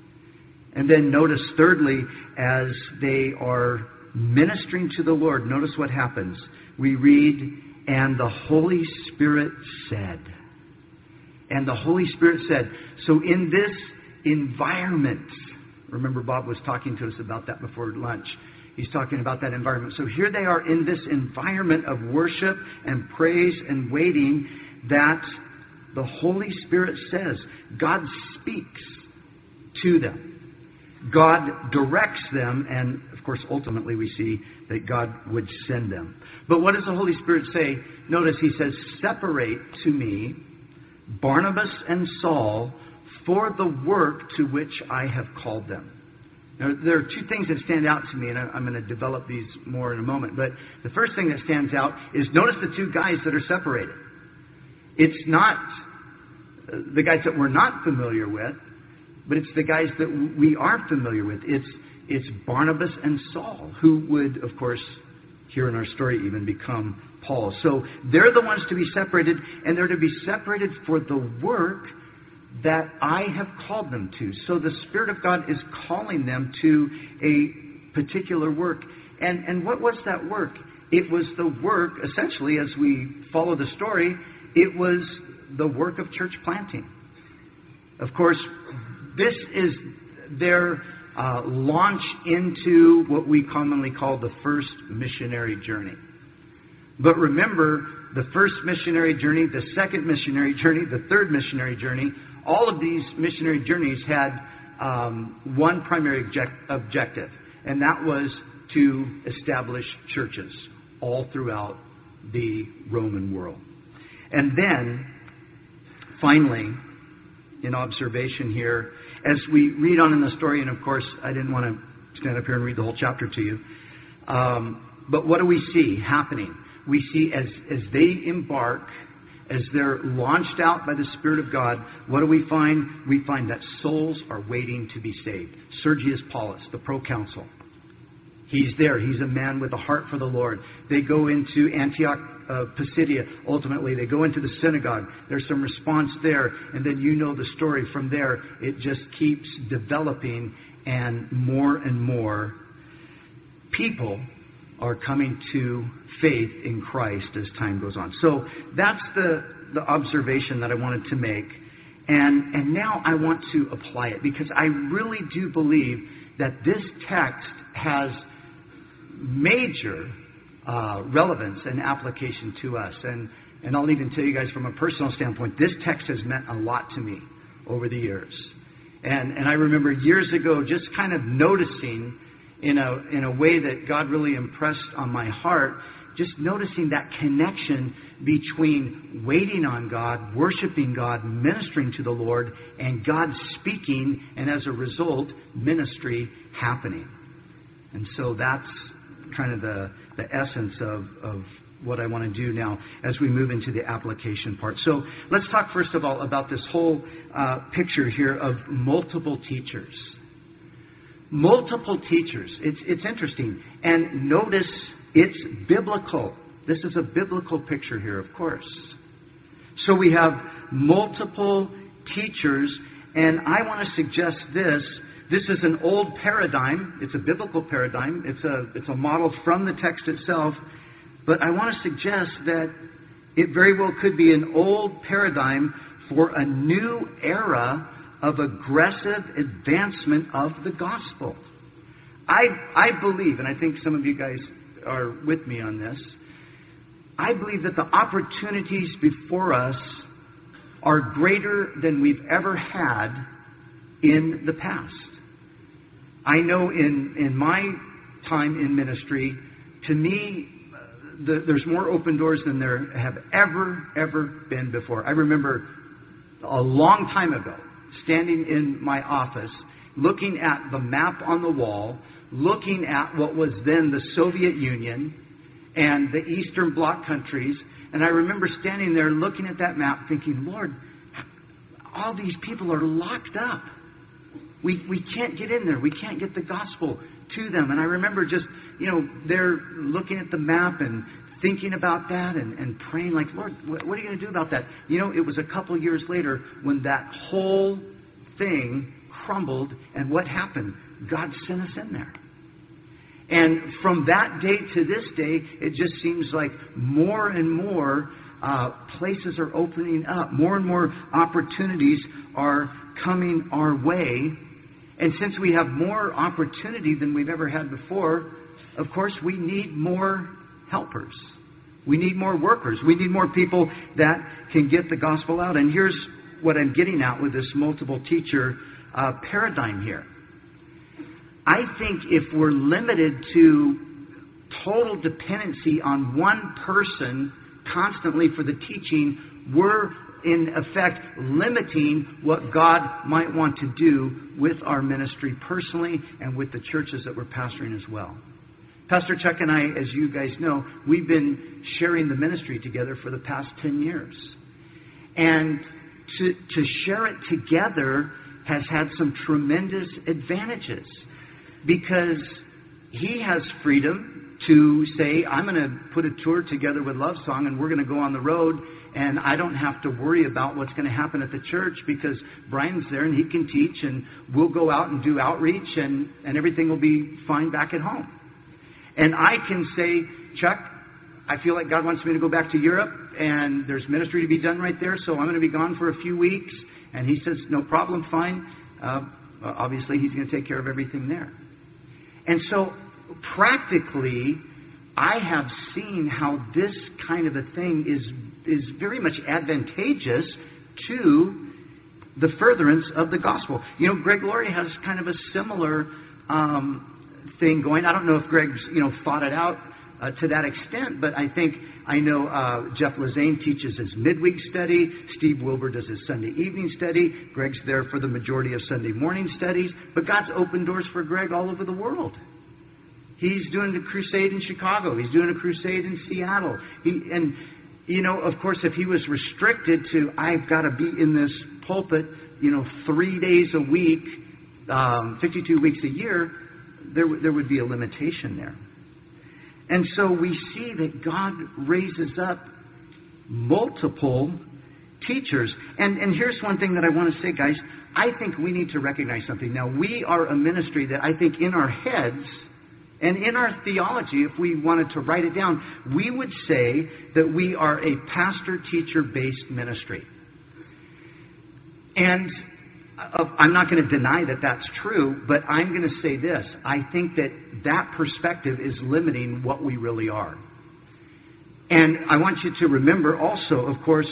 And then notice, thirdly, as they are ministering to the Lord, notice what happens. We read, and the Holy Spirit said. And the Holy Spirit said. So in this environment, remember Bob was talking to us about that before lunch. He's talking about that environment. So here they are in this environment of worship and praise and waiting that the Holy Spirit says. God speaks to them. God directs them, and of course, ultimately we see that God would send them. But what does the Holy Spirit say? Notice He says, separate to me Barnabas and Saul for the work to which I have called them. Now, there are two things that stand out to me, and I'm going to develop these more in a moment. But the first thing that stands out is notice the two guys that are separated. It's not the guys that we're not familiar with, but it's the guys that we are familiar with. It's Barnabas and Saul, who would, of course, here in our story even become Paul. So they're the ones to be separated, and they're to be separated for the work that I have called them to. So the Spirit of God is calling them to a particular work. And what was that work? It was the work, essentially, as we follow the story, it was the work of church planting. Of course, this is their launch into what we commonly call the first missionary journey. But remember, the first missionary journey, the second missionary journey, the third missionary journey, all of these missionary journeys had one primary objective, and that was to establish churches all throughout the Roman world. And then, finally, in observation here, as we read on in the story, and of course, I didn't want to stand up here and read the whole chapter to you, but what do we see happening? We see as they embark, as they're launched out by the Spirit of God, what do we find? We find that souls are waiting to be saved. Sergius Paulus, the proconsul, he's there. He's a man with a heart for the Lord. They go into Antioch, Pisidia. Ultimately, they go into the synagogue. There's some response there. And then you know the story from there. It just keeps developing, and more people are coming to faith in Christ as time goes on. So that's the observation that I wanted to make. And now I want to apply it, because I really do believe that this text has major relevance and application to us. And I'll even tell you guys from a personal standpoint, this text has meant a lot to me over the years. And I remember years ago just kind of noticing in a way that God really impressed on my heart, just noticing that connection between waiting on God, worshiping God, ministering to the Lord, and God speaking, and as a result, ministry happening. And so that's kind of the essence of what I want to do now as we move into the application part. So let's talk first of all about this whole picture here of multiple teachers. Multiple teachers. It's interesting. And notice it's biblical. This is a biblical picture here, of course. So we have multiple teachers, and I want to suggest this. This is an old paradigm. It's a biblical paradigm. It's a model from the text itself. But I want to suggest that it very well could be an old paradigm for a new era of aggressive advancement of the gospel. I believe, and I think some of you guys are with me on this, I believe that the opportunities before us are greater than we've ever had in the past. I know in my time in ministry, to me, there's more open doors than there have ever been before. I remember a long time ago, standing in my office, looking at the map on the wall, looking at what was then the Soviet Union and the Eastern Bloc countries, and I remember standing there looking at that map thinking, Lord, all these people are locked up. We can't get in there. We can't get the gospel to them. And I remember just, they're looking at the map and thinking about that and praying like, Lord, what are you going to do about that? It was a couple years later when that whole thing crumbled, and what happened? God sent us in there. And from that day to this day, it just seems like more and more places are opening up. More and more opportunities are coming our way. And since we have more opportunity than we've ever had before, of course, we need more helpers. We need more workers. We need more people that can get the gospel out. And here's what I'm getting at with this multiple teacher paradigm here. I think if we're limited to total dependency on one person constantly for the teaching, we're in effect limiting what God might want to do with our ministry personally and with the churches that we're pastoring as well. Pastor Chuck and I, as you guys know, we've been sharing the ministry together for the past 10 years. And to share it together has had some tremendous advantages, because he has freedom to say, I'm going to put a tour together with Love Song and we're going to go on the road, and I don't have to worry about what's going to happen at the church because Brian's there and he can teach, and we'll go out and do outreach, and everything will be fine back at home. And I can say, Chuck, I feel like God wants me to go back to Europe, and there's ministry to be done right there, so I'm going to be gone for a few weeks. And he says, no problem, fine. Obviously, he's going to take care of everything there. And so, practically, I have seen how this kind of a thing is very much advantageous to the furtherance of the gospel. Greg Laurie has kind of a similar thing going. I don't know if Greg's, fought it out to that extent, but I know Jeff Lazane teaches his midweek study. Steve Wilbur does his Sunday evening study. Greg's there for the majority of Sunday morning studies. But God's opened doors for Greg all over the world. He's doing a crusade in Chicago. He's doing a crusade in Seattle. Of course, if he was restricted to, I've got to be in this pulpit, 3 days a week, 52 weeks a year, there would be a limitation there. And so we see that God raises up multiple teachers. And here's one thing that I want to say, guys. I think we need to recognize something. Now, we are a ministry that I think in our heads and in our theology, if we wanted to write it down, we would say that we are a pastor-teacher-based ministry. And I'm not going to deny that that's true, but I'm going to say this. I think that that perspective is limiting what we really are. And I want you to remember also, of course,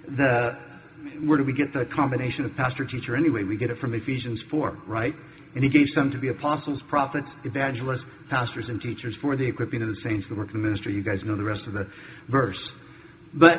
where do we get the combination of pastor, teacher anyway? We get it from Ephesians 4, right? And he gave some to be apostles, prophets, evangelists, pastors, and teachers for the equipping of the saints, the work of the ministry. You guys know the rest of the verse. But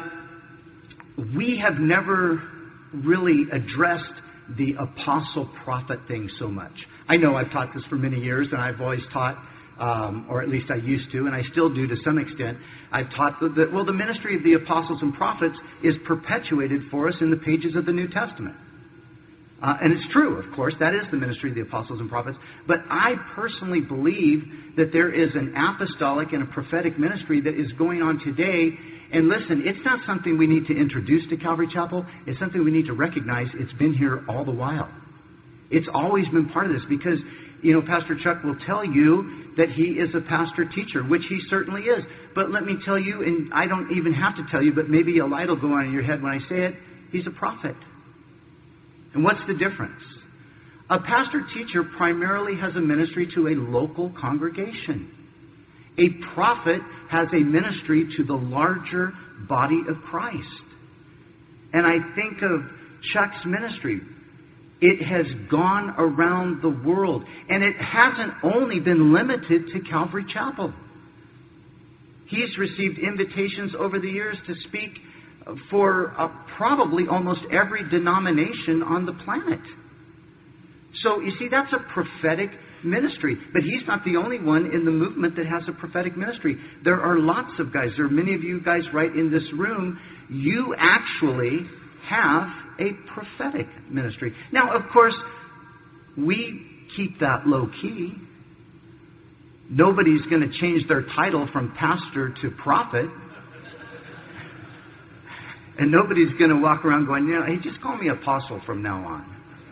we have never really addressed the apostle-prophet thing so much. I know I've taught this for many years, and I've always taught, or at least I used to, and I still do to some extent, I've taught that, the ministry of the apostles and prophets is perpetuated for us in the pages of the New Testament. And it's true, of course, that is the ministry of the apostles and prophets. But I personally believe that there is an apostolic and a prophetic ministry that is going on today. And listen, it's not something we need to introduce to Calvary Chapel. It's something we need to recognize. It's been here all the while. It's always been part of this because, Pastor Chuck will tell you that he is a pastor-teacher, which he certainly is. But let me tell you, and I don't even have to tell you, but maybe a light will go on in your head when I say it, he's a prophet. And what's the difference? A pastor-teacher primarily has a ministry to a local congregation. A prophet has a ministry to the larger body of Christ. And I think of Chuck's ministry. It has gone around the world. And it hasn't only been limited to Calvary Chapel. He's received invitations over the years to speak for probably almost every denomination on the planet. So, you see, that's a prophetic ministry. But he's not the only one in the movement that has a prophetic ministry. There are lots of guys. There are many of you guys right in this room. You actually have a prophetic ministry. Now, of course, we keep that low key. Nobody's going to change their title from pastor to prophet. And nobody's going to walk around going, hey, just call me apostle from now on.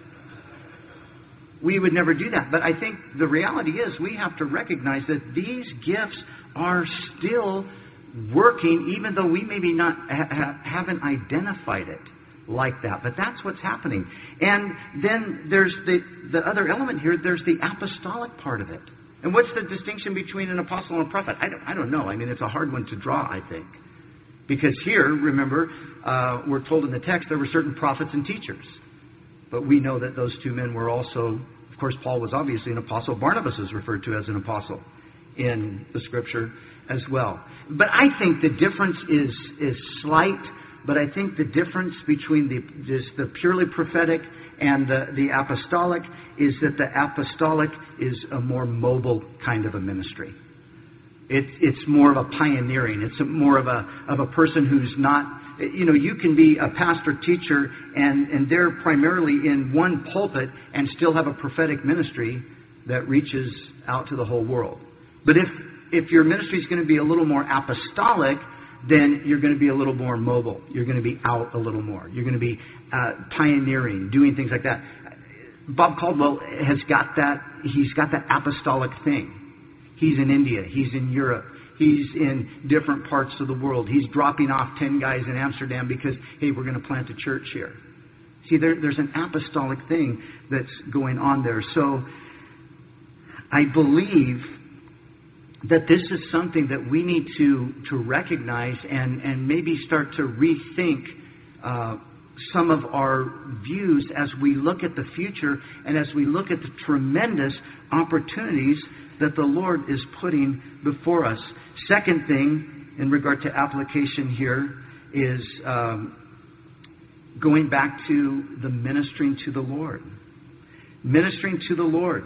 We would never do that. But I think the reality is we have to recognize that these gifts are still working, even though we maybe not haven't identified it like that. But that's what's happening. And then there's the other element here. There's the apostolic part of it. And what's the distinction between an apostle and a prophet? I don't know. I mean, it's a hard one to draw, I think. Because here, remember, we're told in the text there were certain prophets and teachers. But we know that those two men were also, of course, Paul was obviously an apostle. Barnabas is referred to as an apostle in the Scripture as well. But I think the difference is slight. But I think the difference between the purely prophetic and the apostolic is that the apostolic is a more mobile kind of a ministry. It's more of a pioneering. It's more of a person who's not, you can be a pastor teacher and they're primarily in one pulpit and still have a prophetic ministry that reaches out to the whole world. But if your ministry is going to be a little more apostolic, then you're going to be a little more mobile. You're going to be out a little more. You're going to be pioneering, doing things like that. Bob Caldwell has got that. He's got that apostolic thing. He's in India. He's in Europe. He's in different parts of the world. He's dropping off 10 guys in Amsterdam because, hey, we're going to plant a church here. See, there's an apostolic thing that's going on there. So I believe that this is something that we need to recognize and maybe start to rethink some of our views as we look at the future and as we look at the tremendous opportunities that the Lord is putting before us. Second thing in regard to application here is going back to the ministering to the Lord. Ministering to the Lord.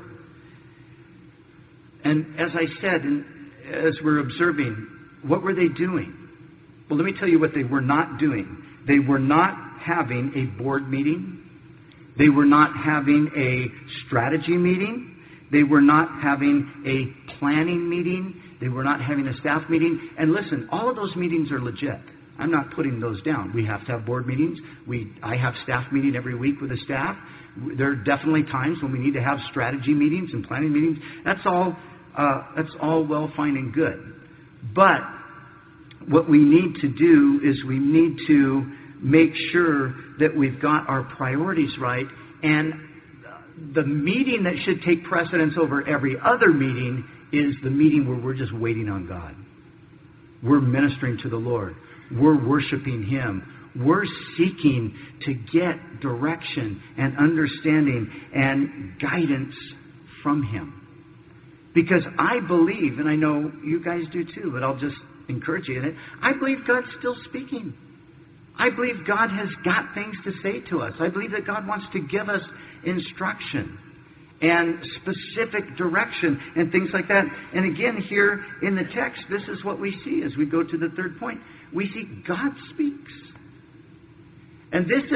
And as I said, and as we're observing, what were they doing? Well, let me tell you what they were not doing. They were not having a board meeting. They were not having a strategy meeting. They were not having a planning meeting. They were not having a staff meeting. And listen, all of those meetings are legit. I'm not putting those down. We have to have board meetings. I have staff meeting every week with the staff. There are definitely times when we need to have strategy meetings and planning meetings. That's all well, fine, and good. But what we need to do is we need to make sure that we've got our priorities right And the meeting that should take precedence over every other meeting is the meeting where we're just waiting on God. We're ministering to the Lord. We're worshiping Him. We're seeking to get direction and understanding and guidance from Him. Because I believe, and I know you guys do too, but I'll just encourage you in it, I believe God's still speaking. I believe God has got things to say to us. I believe that God wants to give us instruction and specific direction and things like that. And again, here in the text, this is what we see as we go to the third point. We see God speaks. And this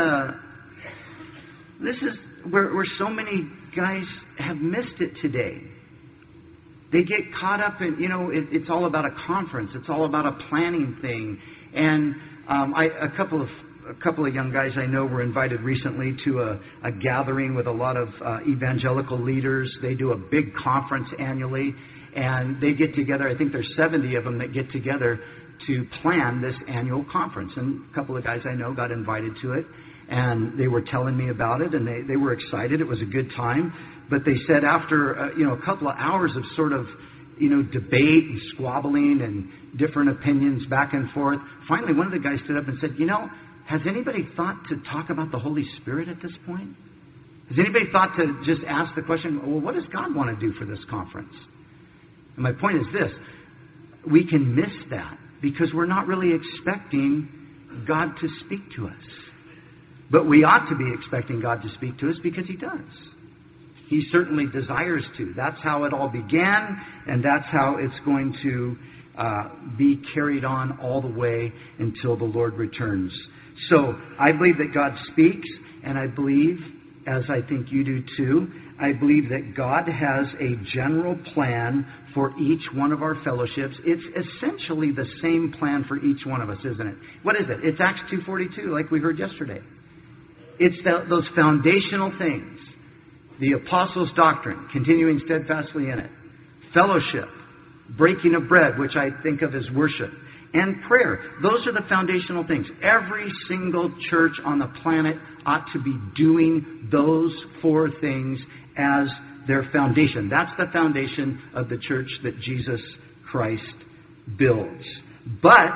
is where so many guys have missed it today. They get caught up in, it's all about a conference. It's all about a planning thing. And a couple of young guys I know were invited recently to a gathering with a lot of evangelical leaders. They do a big conference annually, and they get together. I think there's 70 of them that get together to plan this annual conference. And a couple of guys I know got invited to it, and they were telling me about it, and they were excited. It was a good time. But they said after a couple of hours of sort of debate and squabbling and different opinions back and forth, finally one of the guys stood up and said, has anybody thought to talk about the Holy Spirit at this point? Has anybody thought to just ask the question, well, what does God want to do for this conference? And my point is this: we can miss that because we're not really expecting God to speak to us. But we ought to be expecting God to speak to us because He does. He certainly desires to. That's how it all began, and that's how it's going to be carried on all the way until the Lord returns. So I believe that God speaks, and I believe, as I think you do too, I believe that God has a general plan for each one of our fellowships. It's essentially the same plan for each one of us, isn't it? What is it? It's Acts 2:42, like we heard yesterday. It's those foundational things. The apostles' doctrine, continuing steadfastly in it. Fellowship, breaking of bread, which I think of as worship. And prayer. Those are the foundational things. Every single church on the planet ought to be doing those four things as their foundation. That's the foundation of the church that Jesus Christ builds. But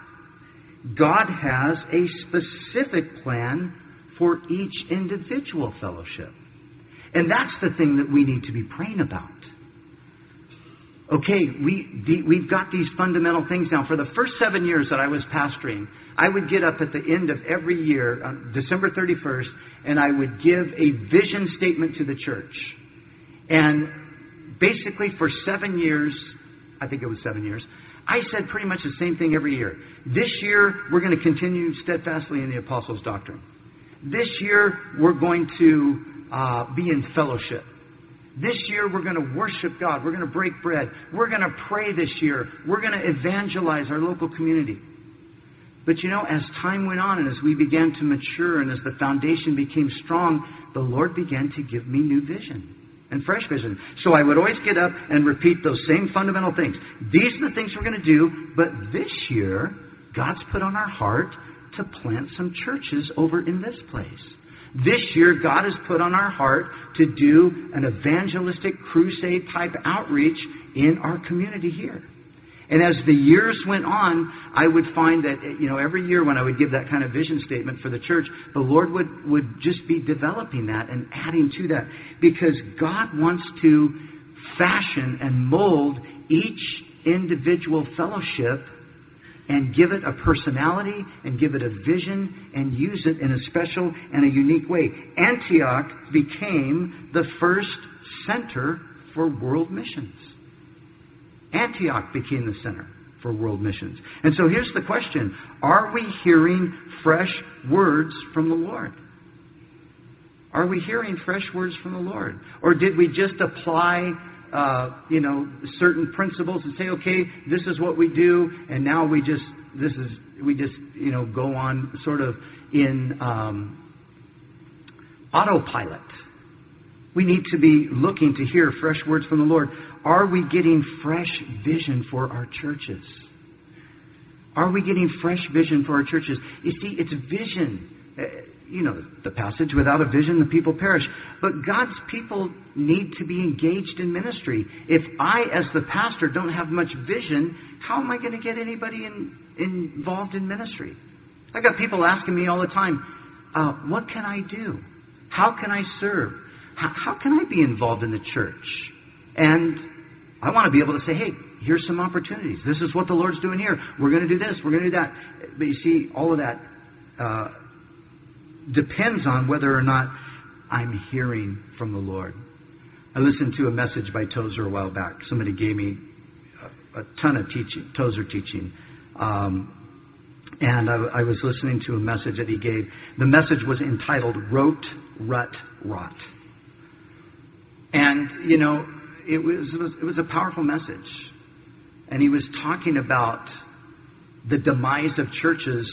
God has a specific plan for each individual fellowship. And that's the thing that we need to be praying about. Okay, we've got these fundamental things now. For the first 7 years that I was pastoring, I would get up at the end of every year, on December 31st, and I would give a vision statement to the church. And basically for 7 years, I think it was 7 years, I said pretty much the same thing every year. This year, we're going to continue steadfastly in the apostles' doctrine. This year, we're going to be in fellowship. This year, we're going to worship God. We're going to break bread. We're going to pray this year. We're going to evangelize our local community. But as time went on and as we began to mature and as the foundation became strong, the Lord began to give me new vision and fresh vision. So I would always get up and repeat those same fundamental things. These are the things we're going to do, but this year, God's put on our heart to plant some churches over in this place. This year, God has put on our heart to do an evangelistic crusade type outreach in our community here. And as the years went on, I would find that, every year when I would give that kind of vision statement for the church, the Lord would just be developing that and adding to that. Because God wants to fashion and mold each individual fellowship and give it a personality and give it a vision and use it in a special and a unique way. Antioch became the first center for world missions. Antioch became the center for world missions. And so here's the question. Are we hearing fresh words from the Lord? Are we hearing fresh words from the Lord? Or did we just apply certain principles and say, okay, this is what we do, and now we just go on sort of in autopilot. We need to be looking to hear fresh words from the Lord. Are we getting fresh vision for our churches? Are we getting fresh vision for our churches? You see, it's vision. you know the passage, without a vision the people perish. But God's people need to be engaged in ministry. If I, as the pastor, don't have much vision, how am I going to get anybody involved in ministry? I got people asking me all the time, what can I do? How can I serve? How can I be involved in the church? And I want to be able to say, hey, here's some opportunities. This is what the Lord's doing here. We're going to do this. We're going to do that. But you see, all of that depends on whether or not I'm hearing from the Lord. I listened to a message by Tozer a while back. Somebody gave me a ton of Tozer teaching. And I was listening to a message that he gave. The message was entitled, Rote, Rut, Rot. And, you know, it was a powerful message. And he was talking about the demise of churches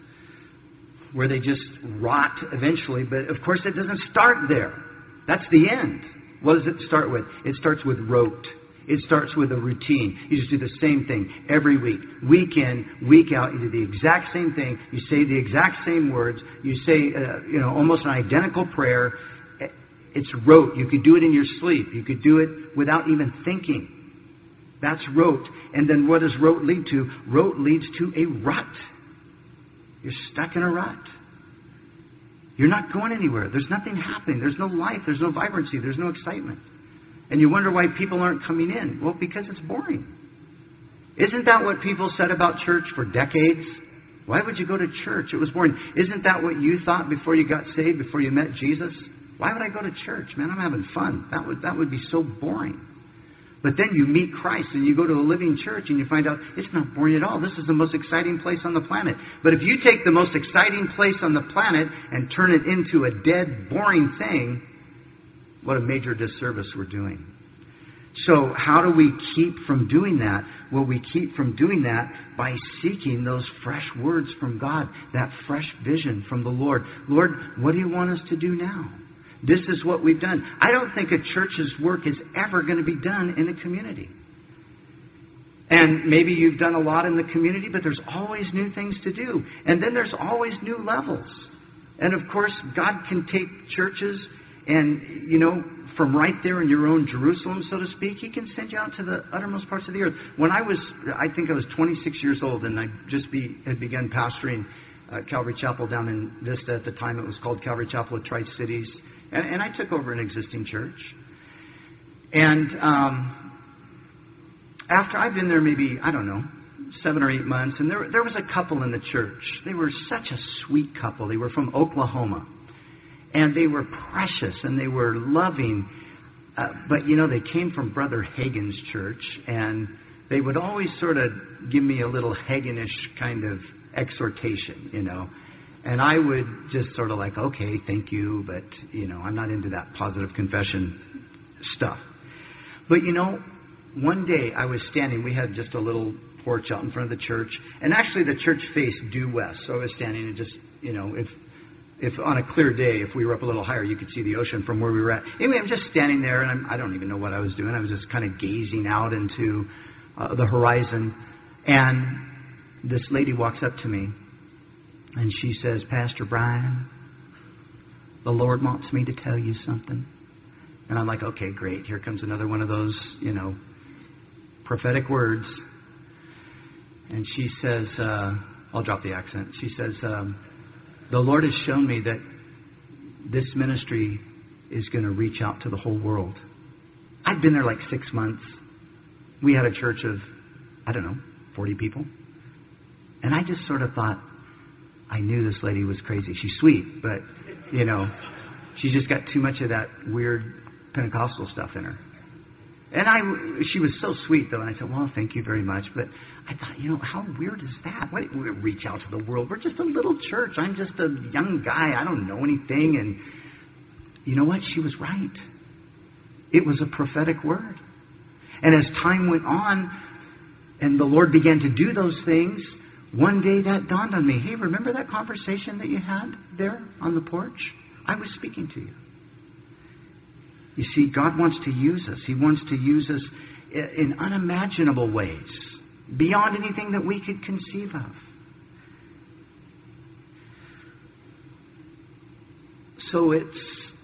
where they just rot eventually. But, of course, it doesn't start there. That's the end. What does it start with? It starts with rote. It starts with a routine. You just do the same thing every week. Week in, week out. You do the exact same thing. You say the exact same words. You say, almost an identical prayer. It's rote. You could do it in your sleep. You could do it without even thinking. That's rote. And then what does rote lead to? Rote leads to a rut. You're stuck in a rut. You're not going anywhere. There's nothing happening. There's no life. There's no vibrancy. There's no excitement. And you wonder why people aren't coming in. Well, because it's boring. Isn't that what people said about church for decades? Why would you go to church? It was boring. Isn't that what you thought before you got saved, before you met Jesus? Why would I go to church? Man, I'm having fun. That would be so boring. But then you meet Christ and you go to a living church and you find out it's not boring at all. This is the most exciting place on the planet. But if you take the most exciting place on the planet and turn it into a dead, boring thing, what a major disservice we're doing. So how do we keep from doing that? Well, we keep from doing that by seeking those fresh words from God, that fresh vision from the Lord. Lord, what do you want us to do now? This is what we've done. I don't think a church's work is ever going to be done in a community. And maybe you've done a lot in the community, but there's always new things to do. And then there's always new levels. And of course, God can take churches and, from right there in your own Jerusalem, so to speak, He can send you out to the uttermost parts of the earth. When I think I was 26 years old, and I just had begun pastoring Calvary Chapel down in Vista. At the time, it was called Calvary Chapel at Tri-Cities. And I took over an existing church. And after I've been there maybe, 7 or 8 months, and there was a couple in the church. They were such a sweet couple. They were from Oklahoma. And they were precious and they were loving. But, they came from Brother Hagin's church. And they would always sort of give me a little Haginish kind of exhortation, And I would just sort of like, okay, thank you, but, I'm not into that positive confession stuff. But, one day I was standing, we had just a little porch out in front of the church, and actually the church faced due west, so I was standing and just, if on a clear day, if we were up a little higher, you could see the ocean from where we were at. Anyway, I'm just standing there, and I don't even know what I was doing. I was just kind of gazing out into the horizon, and this lady walks up to me, and she says, Pastor Brian, the Lord wants me to tell you something. And I'm like, okay, great. Here comes another one of those, prophetic words. And she says, I'll drop the accent. She says, the Lord has shown me that this ministry is going to reach out to the whole world. I'd been there like 6 months. We had a church of, 40 people. And I just sort of thought, I knew this lady was crazy. She's sweet, but, she's just got too much of that weird Pentecostal stuff in her. And she was so sweet, though, and I said, well, thank you very much. But I thought, how weird is that? Why we reach out to the world? We're just a little church. I'm just a young guy. I don't know anything. And you know what? She was right. It was a prophetic word. And as time went on, and the Lord began to do those things, one day that dawned on me. Hey, remember that conversation that you had there on the porch? I was speaking to you. You see, God wants to use us. He wants to use us in unimaginable ways, beyond anything that we could conceive of. so it's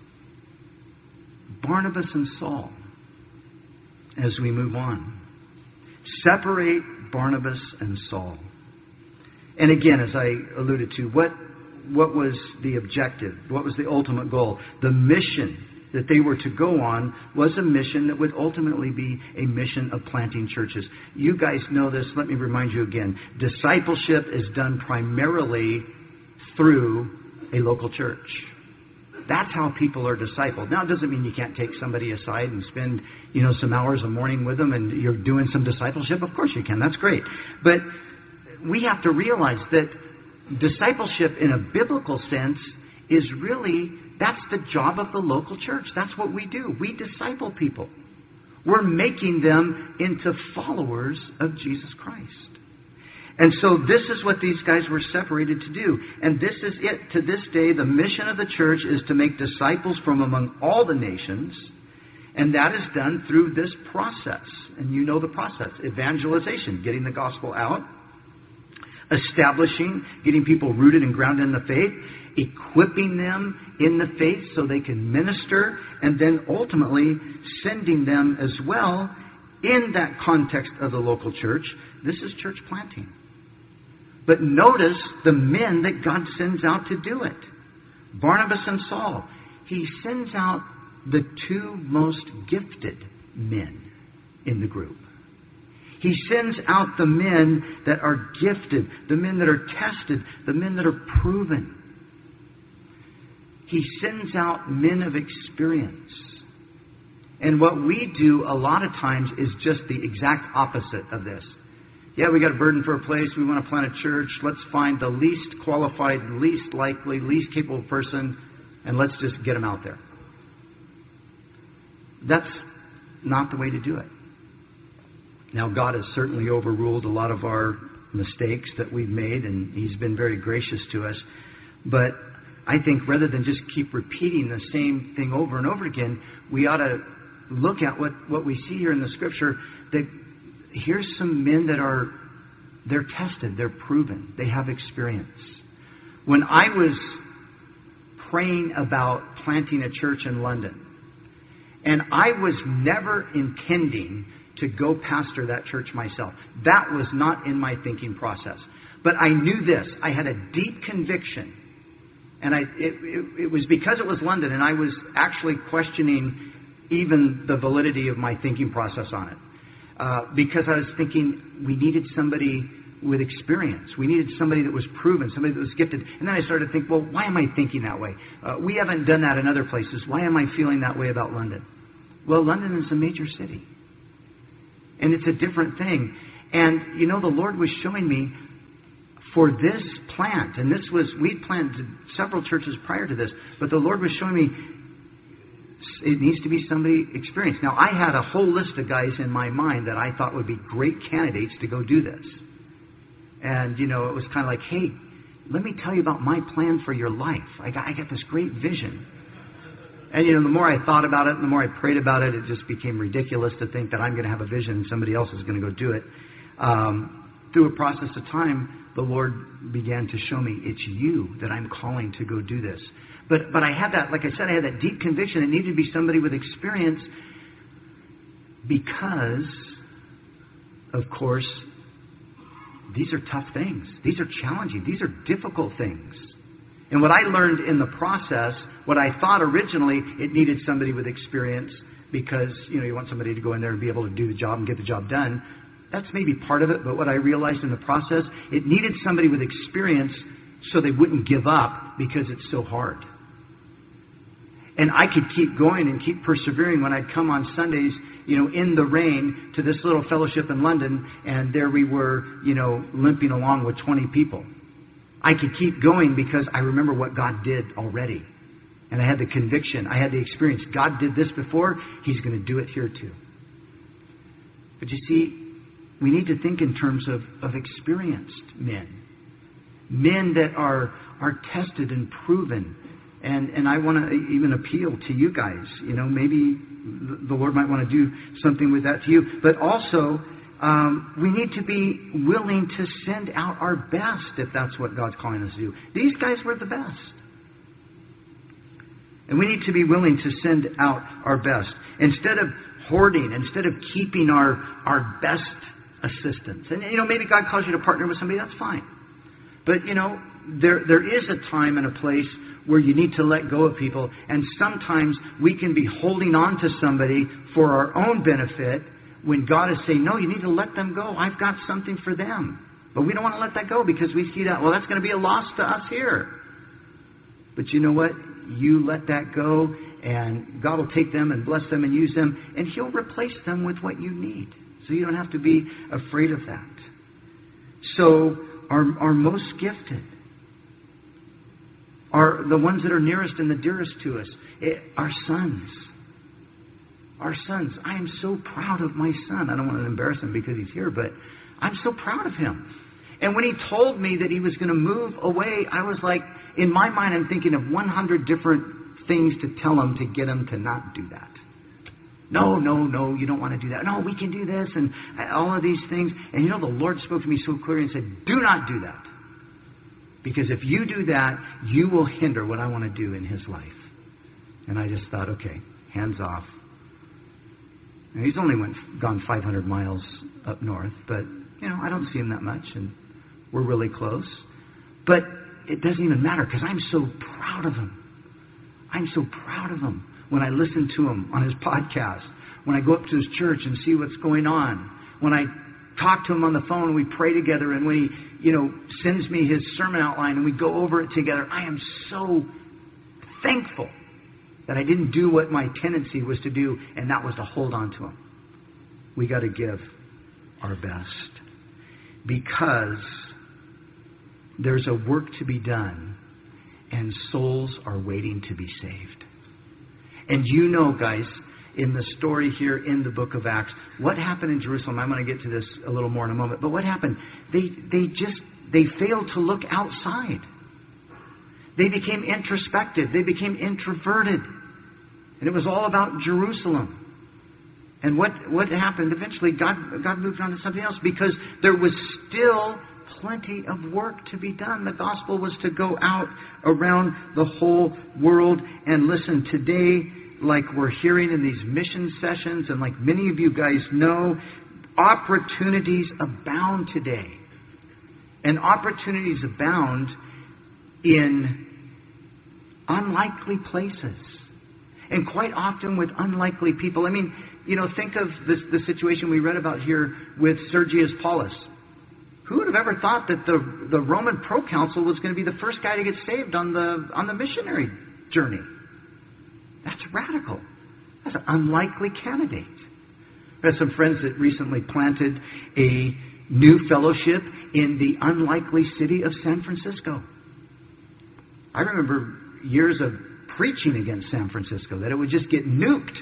Barnabas and Saul as we move on. Separate Barnabas and Saul. And again, as I alluded to, what was the objective? What was the ultimate goal? The mission that they were to go on was a mission that would ultimately be a mission of planting churches. You guys know this. Let me remind you again. Discipleship is done primarily through a local church. That's how people are discipled. Now, it doesn't mean you can't take somebody aside and spend, some hours a morning with them and you're doing some discipleship. Of course you can. That's great. But we have to realize that discipleship in a biblical sense is really, that's the job of the local church. That's what we do. We disciple people. We're making them into followers of Jesus Christ. And so this is what these guys were separated to do. And this is it. To this day, the mission of the church is to make disciples from among all the nations. And that is done through this process. And you know the process. Evangelization, getting the gospel out. Establishing, getting people rooted and grounded in the faith. Equipping them in the faith so they can minister. And then ultimately sending them as well in that context of the local church. This is church planting. But notice the men that God sends out to do it. Barnabas and Saul. He sends out the two most gifted men in the group. He sends out the men that are gifted, the men that are tested, the men that are proven. He sends out men of experience. And what we do a lot of times is just the exact opposite of this. Yeah, we got a burden for a place. We want to plant a church. Let's find the least qualified, least likely, least capable person, and let's just get them out there. That's not the way to do it. Now, God has certainly overruled a lot of our mistakes that we've made, and He's been very gracious to us. But I think rather than just keep repeating the same thing over and over again, we ought to look at what we see here in the Scripture, that here's some men that they're tested, they're proven, they have experience. When I was praying about planting a church in London, and I was never intending to go pastor that church myself. That was not in my thinking process. But I knew this. I had a deep conviction. And it was because it was London, and I was actually questioning even the validity of my thinking process on it. Because I was thinking we needed somebody with experience. We needed somebody that was proven, somebody that was gifted. And then I started to think, well, why am I thinking that way? We haven't done that in other places. Why am I feeling that way about London? Well, London is a major city. And it's a different thing. And, the Lord was showing me for this plant, and we'd planted several churches prior to this, but the Lord was showing me it needs to be somebody experienced. Now, I had a whole list of guys in my mind that I thought would be great candidates to go do this. And, it was kind of like, hey, let me tell you about my plan for your life. I got this great vision. And, the more I thought about it, and the more I prayed about it, it just became ridiculous to think that I'm going to have a vision and somebody else is going to go do it. Through a process of time, the Lord began to show me, it's you that I'm calling to go do this. But I had that, like I said, I had that deep conviction. It needed to be somebody with experience because, of course, these are tough things. These are challenging. These are difficult things. And what I learned in the process, what I thought originally, it needed somebody with experience because, you want somebody to go in there and be able to do the job and get the job done. That's maybe part of it, but what I realized in the process, it needed somebody with experience so they wouldn't give up because it's so hard. And I could keep going and keep persevering when I'd come on Sundays, in the rain to this little fellowship in London, and there we were, limping along with 20 people. I could keep going because I remember what God did already. And I had the conviction, I had the experience. God did this before, He's going to do it here too. But you see, we need to think in terms of experienced men. Men that are tested and proven. And I want to even appeal to you guys. Maybe the Lord might want to do something with that to you. But also, we need to be willing to send out our best if that's what God's calling us to do. These guys were the best. And we need to be willing to send out our best. Instead of hoarding, instead of keeping our best assistants. And, maybe God calls you to partner with somebody, that's fine. But, there is a time and a place where you need to let go of people. And sometimes we can be holding on to somebody for our own benefit when God is saying, no, you need to let them go. I've got something for them. But we don't want to let that go because we see that, well, that's going to be a loss to us here. But you know what? You let that go, and God will take them and bless them and use them, and He'll replace them with what you need. So you don't have to be afraid of that. So our most gifted are the ones that are nearest and the dearest to us, our sons. Our sons. I am so proud of my son. I don't want to embarrass him because he's here, but I'm so proud of him. And when he told me that he was going to move away, I was like, in my mind, I'm thinking of 100 different things to tell him to get him to not do that. No, you don't want to do that. No, we can do this and all of these things. And the Lord spoke to me so clearly and said, do not do that. Because if you do that, you will hinder what I want to do in his life. And I just thought, okay, hands off. And he's only gone 500 miles up north, but, I don't see him that much, and we're really close. But it doesn't even matter because I'm so proud of him. I'm so proud of him when I listen to him on his podcast, when I go up to his church and see what's going on, when I talk to him on the phone and we pray together, and when he, sends me his sermon outline and we go over it together. I am so thankful that I didn't do what my tendency was to do, and that was to hold on to him. We got to give our best because there's a work to be done and souls are waiting to be saved. And guys, in the story here in the book of Acts, what happened in Jerusalem? I'm going to get to this a little more in a moment. But what happened? They failed to look outside. They became introspective. They became introverted. And it was all about Jerusalem. And what happened? Eventually, God moved on to something else because there was still plenty of work to be done. The gospel was to go out around the whole world. And listen, today, like we're hearing in these mission sessions, and like many of you guys know, opportunities abound today. And opportunities abound in unlikely places. And quite often with unlikely people. I mean, think of the situation we read about here with Sergius Paulus. Who would have ever thought that the Roman proconsul was going to be the first guy to get saved on the missionary journey? That's radical. That's an unlikely candidate. I have some friends that recently planted a new fellowship in the unlikely city of San Francisco. I remember years of preaching against San Francisco, that it would just get nuked.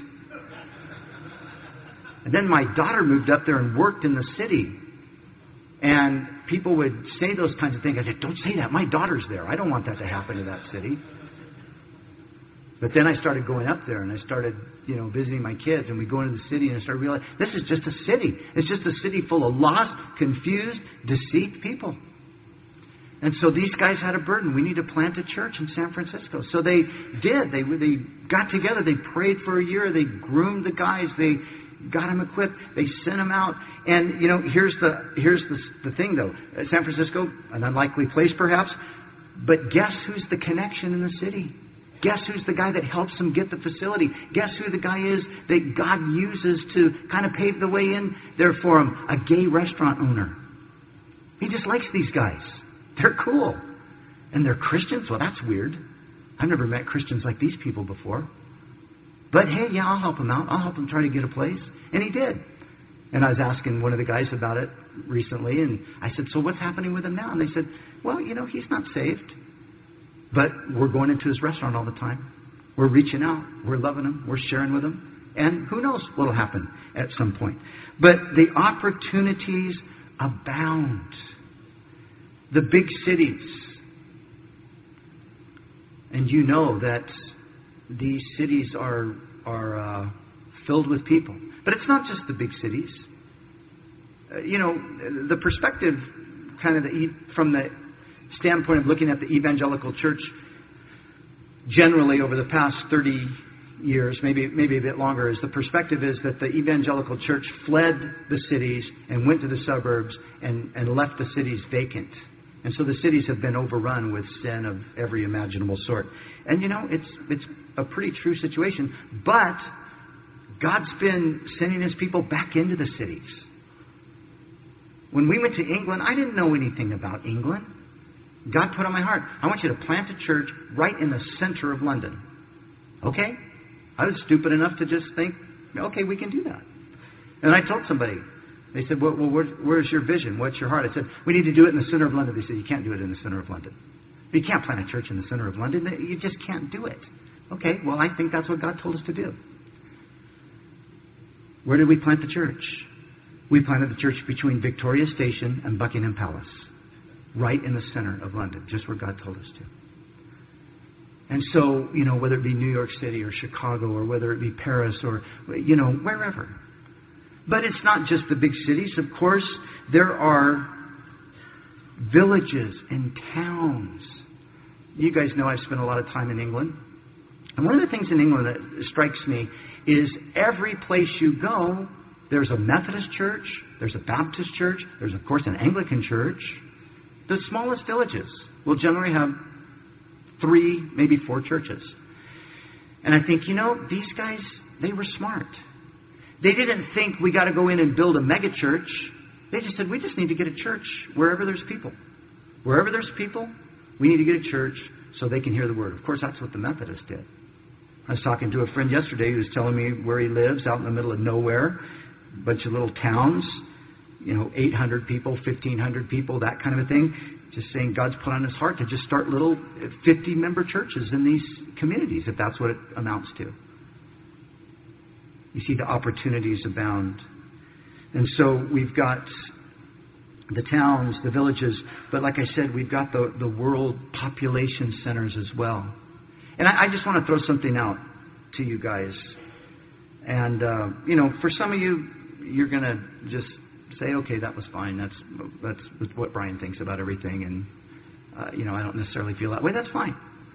And then my daughter moved up there and worked in the city. And people would say those kinds of things. I said, don't say that. My daughter's there. I don't want that to happen to that city. But then I started going up there and I started, visiting my kids, and we go into the city and I started realizing this is just a city. It's just a city full of lost, confused, deceived people. And so these guys had a burden. We need to plant a church in San Francisco. So they did. They got together. They prayed for a year. They groomed the guys. They got them equipped. They sent them out. And, here's the thing, though. San Francisco, an unlikely place perhaps. But guess who's the connection in the city? Guess who's the guy that helps them get the facility? Guess who the guy is that God uses to kind of pave the way in there for him? A gay restaurant owner. He just likes these guys. They're cool. And they're Christians? Well, that's weird. I've never met Christians like these people before. But hey, yeah, I'll help him out. I'll help him try to get a place. And he did. And I was asking one of the guys about it recently, and I said, so what's happening with him now? And they said, well, he's not saved. But we're going into his restaurant all the time. We're reaching out. We're loving him. We're sharing with him. And who knows what will happen at some point. But the opportunities abound. The big cities. And you know that these cities are filled with people. But it's not just the big cities. The perspective from the standpoint of looking at the evangelical church, generally over the past 30 years, maybe a bit longer, is the perspective is that the evangelical church fled the cities and went to the suburbs and left the cities vacant. And so the cities have been overrun with sin of every imaginable sort. And it's a pretty true situation. But God's been sending His people back into the cities. When we went to England, I didn't know anything about England. God put on my heart, I want you to plant a church right in the center of London. Okay? I was stupid enough to just think, okay, we can do that. And I told somebody, they said, well, where's your vision? What's your heart? I said, we need to do it in the center of London. They said, you can't do it in the center of London. You can't plant a church in the center of London. You just can't do it. Okay, well, I think that's what God told us to do. Where did we plant the church? We planted the church between Victoria Station and Buckingham Palace, right in the center of London, just where God told us to. And so, whether it be New York City or Chicago or whether it be Paris or, wherever. But it's not just the big cities. Of course, there are villages and towns. You guys know I've spent a lot of time in England. And one of the things in England that strikes me is every place you go, there's a Methodist church, there's a Baptist church, there's, of course, an Anglican church. The smallest villages will generally have 3, maybe 4 churches. And I think, these guys, they were smart. They didn't think we got to go in and build a mega church. They just said, we just need to get a church wherever there's people. Wherever there's people, we need to get a church so they can hear the word. Of course, that's what the Methodists did. I was talking to a friend yesterday who was telling me where he lives, out in the middle of nowhere, a bunch of little towns, 800 people, 1,500 people, that kind of a thing. Just saying God's put on his heart to just start little 50-member churches in these communities, if that's what it amounts to. You see, the opportunities abound. And so we've got the towns, the villages, but like I said, we've got the world population centers as well. And I just want to throw something out to you guys. And, for some of you, you're going to just say, okay, that was fine. That's what Brian thinks about everything. And, I don't necessarily feel that way. That's fine.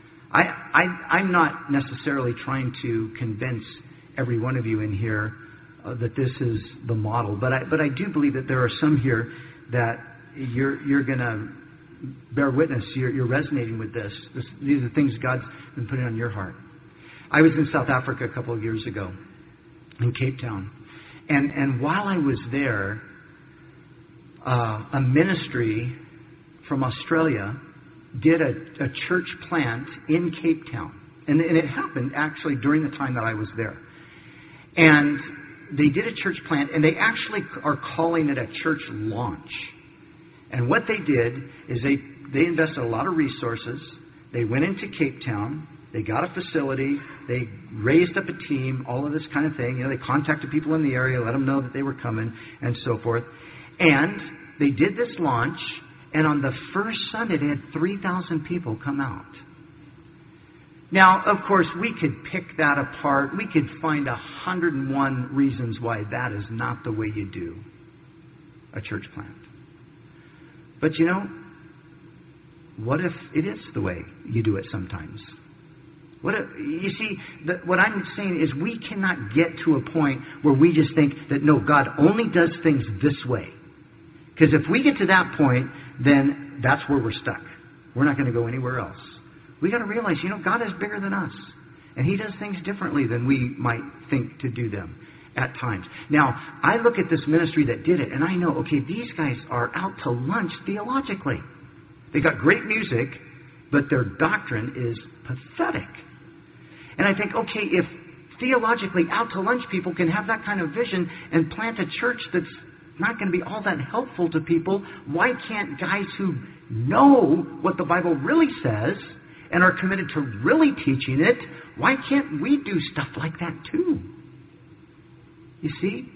I'm not necessarily trying to convince every one of you in here that this is the model. But I do believe that there are some here that you're going to bear witness. You're resonating with this. These are things God's been putting on your heart. I was in South Africa a couple of years ago in Cape Town. And while I was there, a ministry from Australia did a church plant in Cape Town. And it happened actually during the time that I was there. And they did a church plant, and they actually are calling it a church launch. And what they did is they invested a lot of resources. They went into Cape Town. They got a facility. They raised up a team, all of this kind of thing. They contacted people in the area, let them know that they were coming, and so forth. And they did this launch, and on the first Sunday, they had 3,000 people come out. Now, of course, we could pick that apart. We could find 101 reasons why that is not the way you do a church plant. But what if it is the way you do it sometimes? What I'm saying is we cannot get to a point where we just think that, no, God only does things this way. Because if we get to that point, then that's where we're stuck. We're not going to go anywhere else. We got to realize, God is bigger than us. And He does things differently than we might think to do them at times. Now, I look at this ministry that did it, and I know, okay, these guys are out to lunch theologically. They got great music, but their doctrine is pathetic. And I think, okay, if theologically out to lunch people can have that kind of vision and plant a church that's not going to be all that helpful to people, why can't guys who know what the Bible really says and are committed to really teaching it, why can't we do stuff like that too? You see?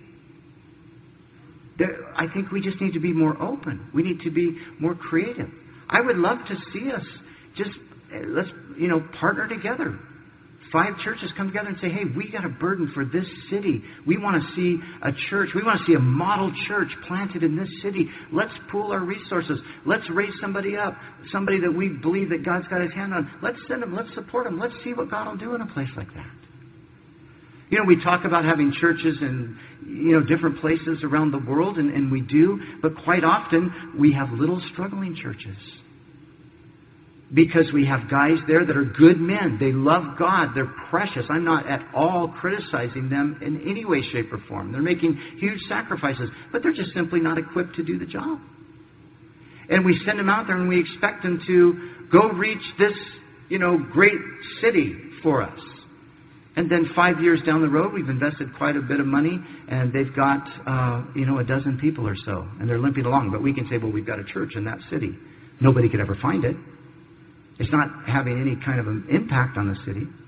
I think we just need to be more open. We need to be more creative. I would love to see us just, let's, partner together. 5 churches come together and say, hey, we got a burden for this city. We want to see a church. We want to see a model church planted in this city. Let's pool our resources. Let's raise somebody up, somebody that we believe that God's got his hand on. Let's send them. Let's support them. Let's see what God will do in a place like that. You know, we talk about having churches in, different places around the world, and we do, but quite often we have little struggling churches. Because we have guys there that are good men. They love God. They're precious. I'm not at all criticizing them in any way, shape, or form. They're making huge sacrifices, but they're just simply not equipped to do the job. And we send them out there and we expect them to go reach this, great city for us. And then 5 years down the road, we've invested quite a bit of money, and they've got, a dozen people or so, and they're limping along. But we can say, well, we've got a church in that city. Nobody could ever find it. It's not having any kind of an impact on the city.